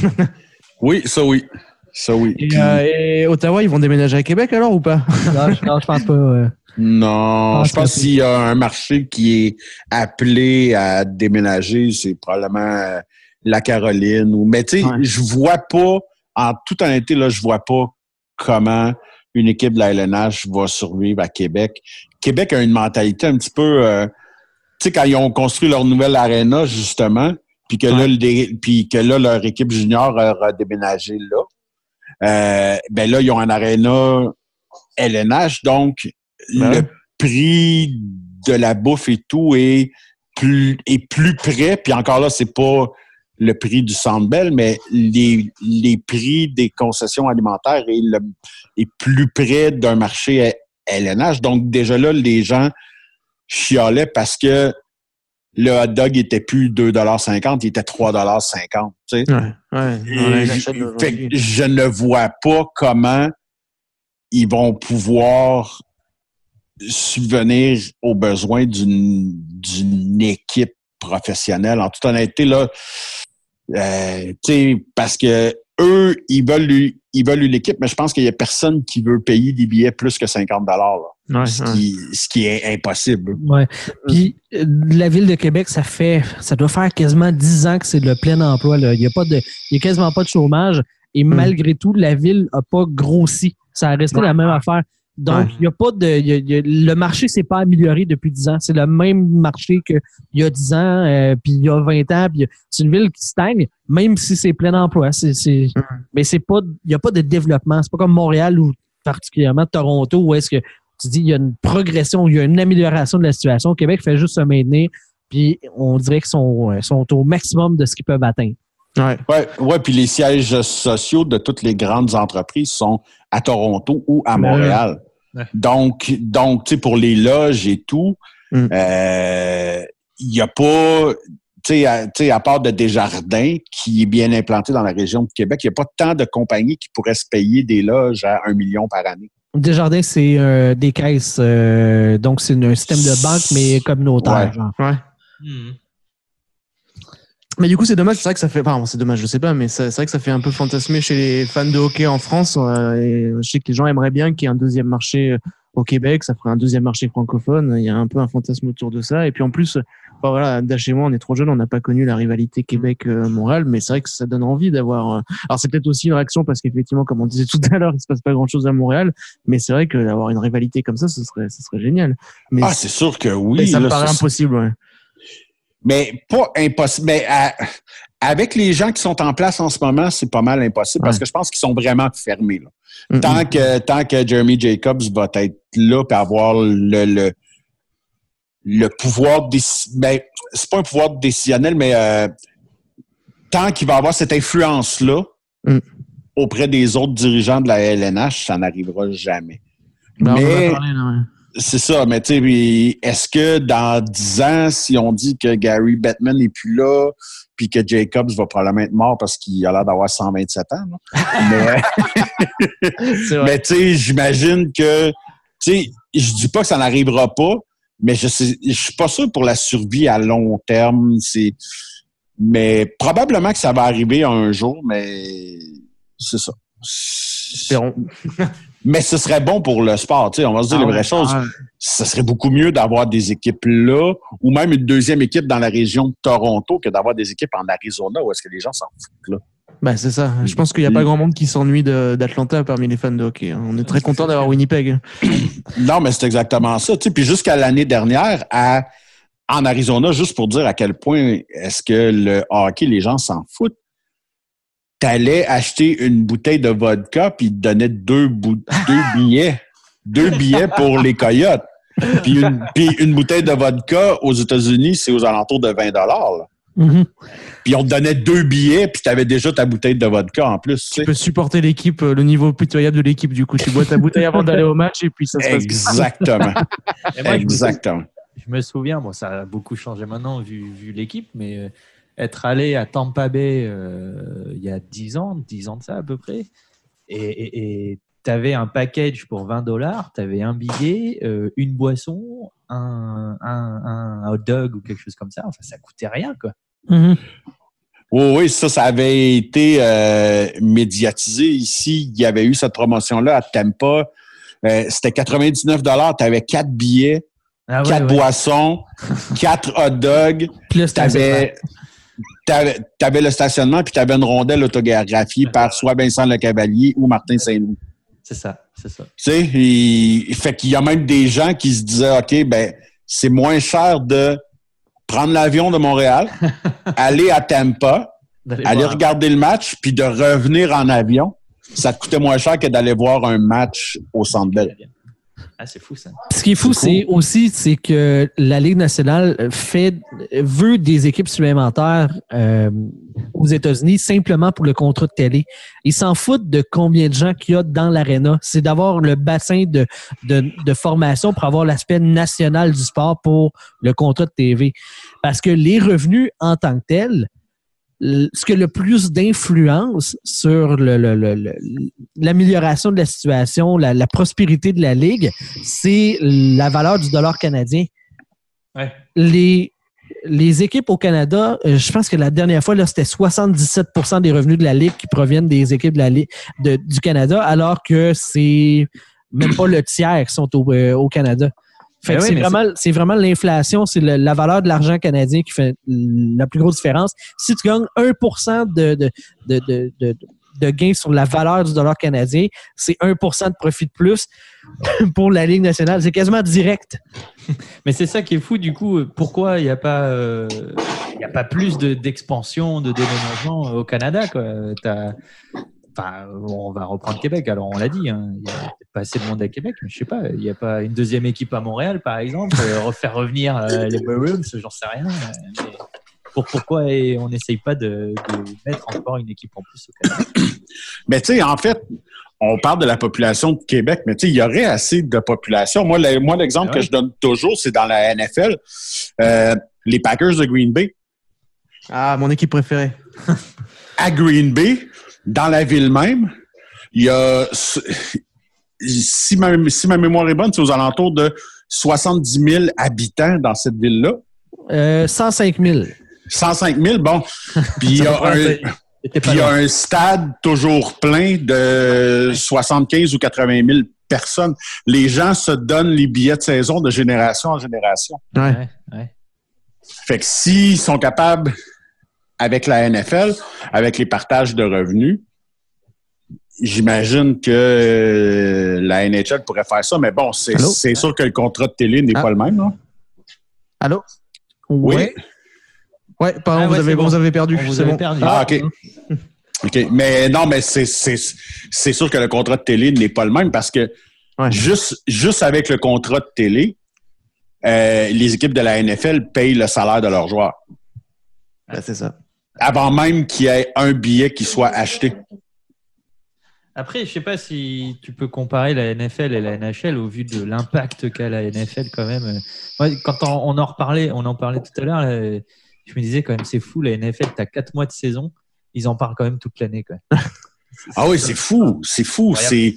oui, ça oui. Ça oui. Et, euh, et Ottawa, ils vont déménager à Québec alors ou pas? Non, je, non, je pense pas. Ouais. Non, je pense qu'il y a un marché qui est appelé à déménager, c'est probablement la Caroline. Ou, mais tu sais, ouais. je vois pas, en toute honnêteté, là, je vois pas comment une équipe de la L N H va survivre à Québec. Québec a une mentalité un petit peu, euh, tu sais, quand ils ont construit leur nouvelle aréna, justement, puis que, ouais. là, le, puis que là, leur équipe junior a déménagé là, euh, ben là, ils ont un aréna L N H, donc ouais. le prix de la bouffe et tout est plus, est plus près, puis encore là, c'est pas le prix du Centre Bell, mais les, les prix des concessions alimentaires est, le, est plus près d'un marché L N H. Donc, déjà là, les gens chialaient parce que le hot dog était plus deux dollars cinquante, il était trois dollars cinquante. Tu sais? Ouais, ouais. Et, fait que je ne vois pas comment ils vont pouvoir subvenir aux besoins d'une, d'une équipe professionnelle. En toute honnêteté, là, Euh, tu sais, parce que eux, ils veulent, ils veulent l'équipe, mais je pense qu'il y a personne qui veut payer des billets plus que cinquante dollars. Ouais, ce, ouais. qui, ce qui est impossible. Ouais. Puis la ville de Québec, ça fait, ça doit faire quasiment dix ans que c'est le plein emploi. Là. Il y a pas de, il y a quasiment pas de chômage. Et mm. malgré tout, la ville a pas grossi. Ça a resté ouais. la même affaire. Donc, il ouais. y a pas de, y a, y a, le marché s'est pas amélioré depuis dix ans. C'est le même marché qu'il y a dix ans, euh, puis il y a vingt ans. Puis c'est une ville qui stagne, même si c'est plein emploi. C'est, c'est, mm. mais c'est pas, il y a pas de développement. C'est pas comme Montréal ou particulièrement Toronto où est-ce que tu dis il y a une progression, il y a une amélioration de la situation. Québec fait juste se maintenir, puis on dirait qu'ils sont, sont au maximum de ce qu'ils peuvent atteindre. Ouais. Ouais, ouais, puis les sièges sociaux de toutes les grandes entreprises sont à Toronto ou à Montréal. Ouais. Donc, donc, tu sais, pour les loges et tout, il mm. euh, y a pas, tu sais, à, à part de Desjardins, qui est bien implanté dans la région de Québec, il n'y a pas tant de compagnies qui pourraient se payer des loges à un million par année. Desjardins, c'est euh, des caisses, euh, donc c'est un système de banque, mais communautaire. Ouais. Genre. Ouais. Mm. Mais du coup, c'est dommage, c'est vrai que ça fait, enfin, c'est dommage, je sais pas, mais c'est vrai que ça fait un peu fantasmer chez les fans de hockey en France. Euh, et je sais que les gens aimeraient bien qu'il y ait un deuxième marché au Québec, ça ferait un deuxième marché francophone. Il y a un peu un fantasme autour de ça. Et puis en plus, enfin, voilà, Dash et moi, on est trop jeunes, on n'a pas connu la rivalité Québec-Montréal, mais c'est vrai que ça donne envie d'avoir. Alors c'est peut-être aussi une réaction parce qu'effectivement, comme on disait tout à l'heure, il se passe pas grand-chose à Montréal, mais c'est vrai que d'avoir une rivalité comme ça, ce serait, ce serait génial. Mais ah, c'est sûr que oui. Mais ça là, me paraît impossible, ouais. Mais pas impossible. Mais à, avec les gens qui sont en place en ce moment, c'est pas mal impossible ouais. parce que je pense qu'ils sont vraiment fermés. Là. Mm-hmm. Tant que tant que Jeremy Jacobs va être là et avoir le, le, le pouvoir décisionnel, ben, c'est pas un pouvoir décisionnel, mais euh, tant qu'il va avoir cette influence-là mm. auprès des autres dirigeants de la L N H, ça n'arrivera jamais. Ben, mais on va parler, là, ouais. C'est ça, mais tu sais, est-ce que dans dix ans, si on dit que Gary Bettman n'est plus là, puis que Jacobs va probablement être mort parce qu'il a l'air d'avoir cent vingt-sept ans, là. mais mais tu sais, j'imagine que, tu sais, je dis pas que ça n'arrivera pas, mais je sais, je suis pas sûr pour la survie à long terme. C'est, mais probablement que ça va arriver un jour, mais c'est ça. Espérons. Mais ce serait bon pour le sport, tu sais, on va se dire ah les vraies ouais, choses. Ah ouais. Ce serait beaucoup mieux d'avoir des équipes là, ou même une deuxième équipe dans la région de Toronto que d'avoir des équipes en Arizona où est-ce que les gens s'en foutent là. Ben c'est ça. Je pense qu'il n'y a pas grand monde qui s'ennuie de, d'Atlanta parmi les fans de hockey. On est très content d'avoir Winnipeg. Non, mais c'est exactement ça. Tu sais, puis jusqu'à l'année dernière, à, en Arizona, juste pour dire à quel point est-ce que le hockey, les gens s'en foutent. T'allais acheter une bouteille de vodka puis ils te donnaient deux, bou- deux billets. Deux billets pour les Coyotes. Puis une, puis une bouteille de vodka aux États-Unis, c'est aux alentours de vingt dollars. Mm-hmm. Puis on te donnait deux billets puis t'avais déjà ta bouteille de vodka en plus. Tu sais. Peux supporter l'équipe, le niveau pitoyable de l'équipe du coup. Tu bois ta bouteille avant d'aller au match et puis ça se passe. Exactement. Moi, Exactement. Je me, je me souviens, bon, ça a beaucoup changé maintenant vu, vu l'équipe, mais... Euh, être allé à Tampa Bay euh, il y a dix ans, dix ans de ça à peu près, et tu avais un package pour vingt dollars, tu avais un billet, euh, une boisson, un, un, un hot dog ou quelque chose comme ça. Enfin, ça coûtait rien, quoi. Mm-hmm. Oui, oui, ça, ça avait été euh, médiatisé ici. Il y avait eu cette promotion-là à Tampa. Euh, c'était quatre-vingt-dix-neuf dollars, tu avais quatre billets, ah, quatre ouais, boissons, ouais. quatre hot dogs. Plus t'avais... T'avais, t'avais le stationnement puis t'avais une rondelle autographiée par soit Vincent Lecavalier ou Martin Saint-Louis. C'est ça, c'est ça. Tu sais, il fait qu'il y a même des gens qui se disaient, OK, ben c'est moins cher de prendre l'avion de Montréal, aller à Tampa, d'aller aller voir. regarder le match puis de revenir en avion. Ça te coûtait moins cher que d'aller voir un match au Centre Bell. Ah, c'est fou, ça. Ce qui est fou, c'est, c'est cool. aussi c'est que la Ligue nationale fait, veut des équipes supplémentaires euh, aux États-Unis simplement pour le contrat de télé. Ils s'en foutent de combien de gens qu'il y a dans l'aréna. C'est d'avoir le bassin de, de, de formation pour avoir l'aspect national du sport pour le contrat de T V. Parce que les revenus en tant que tels, ce qui a le plus d'influence sur le, le, le, le, l'amélioration de la situation, la, la prospérité de la Ligue, c'est la valeur du dollar canadien. Ouais. Les, les équipes au Canada, euh, je pense que la dernière fois, là, c'était soixante-dix-sept pour cent des revenus de la Ligue qui proviennent des équipes de la Ligue de, du Canada, alors que c'est même pas le tiers qui sont au, euh, au Canada. Fait que oui, c'est, vraiment, c'est... c'est vraiment l'inflation, c'est le, la valeur de l'argent canadien qui fait la plus grosse différence. Si tu gagnes un pour cent de, de, de, de, de, de gain sur la valeur du dollar canadien, c'est un pour cent de profit de plus pour la Ligue nationale. C'est quasiment direct. Mais c'est ça qui est fou, du coup. Pourquoi il n'y a pas, euh, il y a pas plus de, d'expansion, de déménagement au Canada, quoi. T'as... Enfin, on va reprendre Québec, alors on l'a dit, hein. Il n'y a pas assez de monde à Québec, mais je sais pas, il n'y a pas une deuxième équipe à Montréal, par exemple, euh, refaire revenir euh, les Bruins, j'en sais rien. Mais pour, pourquoi on n'essaye pas de, de mettre encore une équipe en plus au Canada? Mais tu sais, en fait, on parle de la population de Québec, mais tu sais, il y aurait assez de population. Moi, le, moi l'exemple ah ouais. que je donne toujours, c'est dans la N F L, euh, les Packers de Green Bay. Ah, mon équipe préférée. À Green Bay, dans la ville même, il y a, si ma, si ma mémoire est bonne, c'est aux alentours de soixante-dix mille habitants dans cette ville-là. Euh, cent cinq mille. cent cinq mille, bon. Puis il y a un, puis il y a un stade toujours plein de soixante-quinze ou quatre-vingt mille personnes. Les gens se donnent les billets de saison de génération en génération. Ouais. ouais. Fait que s'ils sont capables, avec la N F L, avec les partages de revenus, j'imagine que la N H L pourrait faire ça, mais bon, c'est, c'est sûr que le contrat de télé n'est ah. pas le même, non? Allô? Oui. Ouais, ouais pardon, ah, ouais, vous, avez, bon. vous avez perdu. Vous c'est avez bon. perdu. Ah, OK. OK. Mais non, mais c'est, c'est, c'est sûr que le contrat de télé n'est pas le même parce que ouais. juste, juste avec le contrat de télé, euh, les équipes de la N F L payent le salaire de leurs joueurs. Ben, c'est ça. Avant même qu'il y ait un billet qui soit acheté. Après, je ne sais pas si tu peux comparer la N F L et la N H L au vu de l'impact qu'a la N F L quand même. Moi, quand on, on en reparlait, on en parlait tout à l'heure, là, je me disais quand même c'est fou, la N F L, tu as quatre mois de saison, ils en parlent quand même toute l'année. Quoi. Ah oui, c'est fou, c'est fou. C'est,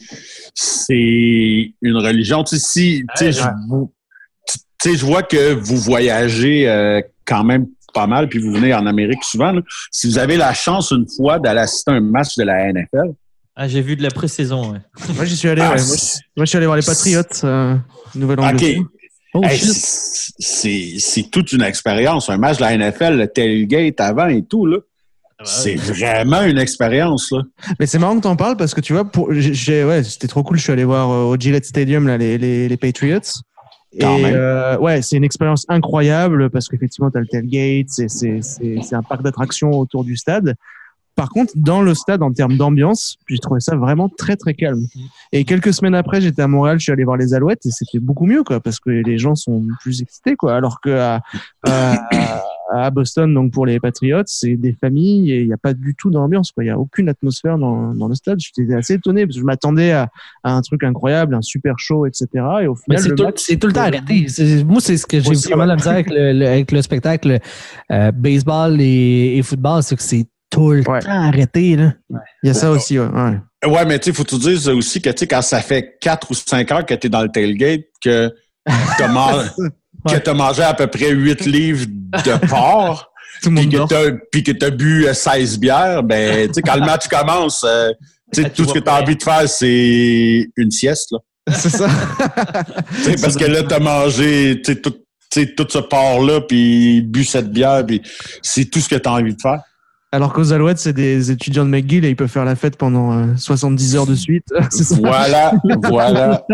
c'est une religion. Tu sais, si, tu sais, je, tu sais, je vois que vous voyagez euh, quand même pas mal, puis vous venez en Amérique souvent. Là. Si vous avez la chance une fois d'aller assister à un match de la N F L. Ah, j'ai vu de la pré-saison, ouais. Moi, j'y suis allé, ah, ouais. Moi, moi, je suis allé voir les Patriots, euh, Nouvelle-Angleterre. OK. Oh, hey, c'est, c'est, c'est toute une expérience. Un match de la N F L, le tailgate avant et tout, là. Ah, c'est ouais. vraiment une expérience, là. Mais c'est marrant que t'en parles parce que tu vois, pour, j'ai, ouais, c'était trop cool. Je suis allé voir euh, au Gillette Stadium, là, les, les, les Patriots. Et euh, ouais, c'est une expérience incroyable parce qu'effectivement, tu as le tailgate, c'est, c'est, c'est, c'est un parc d'attractions autour du stade. Par contre, dans le stade, en termes d'ambiance, j'ai trouvé ça vraiment très, très calme. Et quelques semaines après, j'étais à Montréal, je suis allé voir les Alouettes et c'était beaucoup mieux, quoi, parce que les gens sont plus excités, quoi. Alors que à, à, à Boston, donc pour les Patriots, c'est des familles et il n'y a pas du tout d'ambiance, quoi. Il n'y a aucune atmosphère dans, dans le stade. J'étais assez étonné parce que je m'attendais à, à un truc incroyable, un super show, et cetera. Et au final, mais c'est, le tout, match, c'est tout le temps arrêté. C'est, moi, c'est ce que j'ai aussi, vraiment ouais. la misère avec le, le, avec le spectacle euh, baseball et, et football, c'est que c'est tout le ouais. temps arrêté, là. Ouais. Il y a ça aussi, ouais. Ouais, ouais mais tu sais, faut te dire aussi que, tu sais, quand ça fait quatre ou cinq heures que t'es dans le tailgate, que t'as, man... ouais. que t'as mangé à peu près huit livres de porc, puis que t'as, puis que t'as bu seize bières, ben, tu sais, quand le match commence, euh, tu sais, tout ce que t'as envie de faire, c'est une sieste, là. C'est ça. T'sais, parce que là, t'as mangé, tu sais, tout, tout ce porc-là, puis bu cette bière, puis c'est tout ce que t'as envie de faire. Alors qu'aux Alouettes, c'est des étudiants de McGill et ils peuvent faire la fête pendant euh, soixante-dix heures de suite. C'est ça? Voilà, voilà.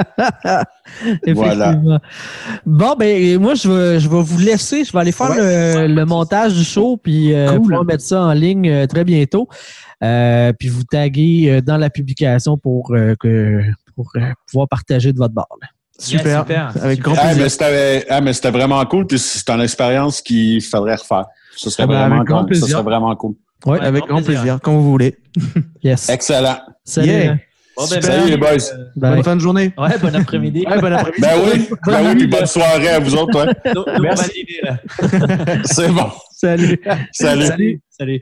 Voilà. Bon, ben moi, je vais, je vais vous laisser. Je vais aller faire ouais. le, le montage du show puis euh, cool. pouvoir mettre ça en ligne euh, très bientôt. Euh, puis vous taguer euh, dans la publication pour, euh, que, pour euh, pouvoir partager de votre bord. Là. Super, yeah, super, avec grand ah, plaisir. Mais c'était, ah, mais c'était vraiment cool, puis c'est une expérience qu'il faudrait refaire. Ce serait, ah ben, vraiment, grand cool. Ça serait vraiment cool. Oui, ouais, avec grand plaisir. plaisir, quand vous voulez. Yes. Excellent. Salut. Yeah. Bon, ben, Salut ben, les boys. Euh, bonne ben, fin de journée. Ouais, bon après-midi. Ouais, bon après-midi. Ben oui, ben oui, puis bonne soirée à vous autres. Ouais. Nous, nous, on va dîner, là. C'est bon. Salut. Salut. Salut. Salut.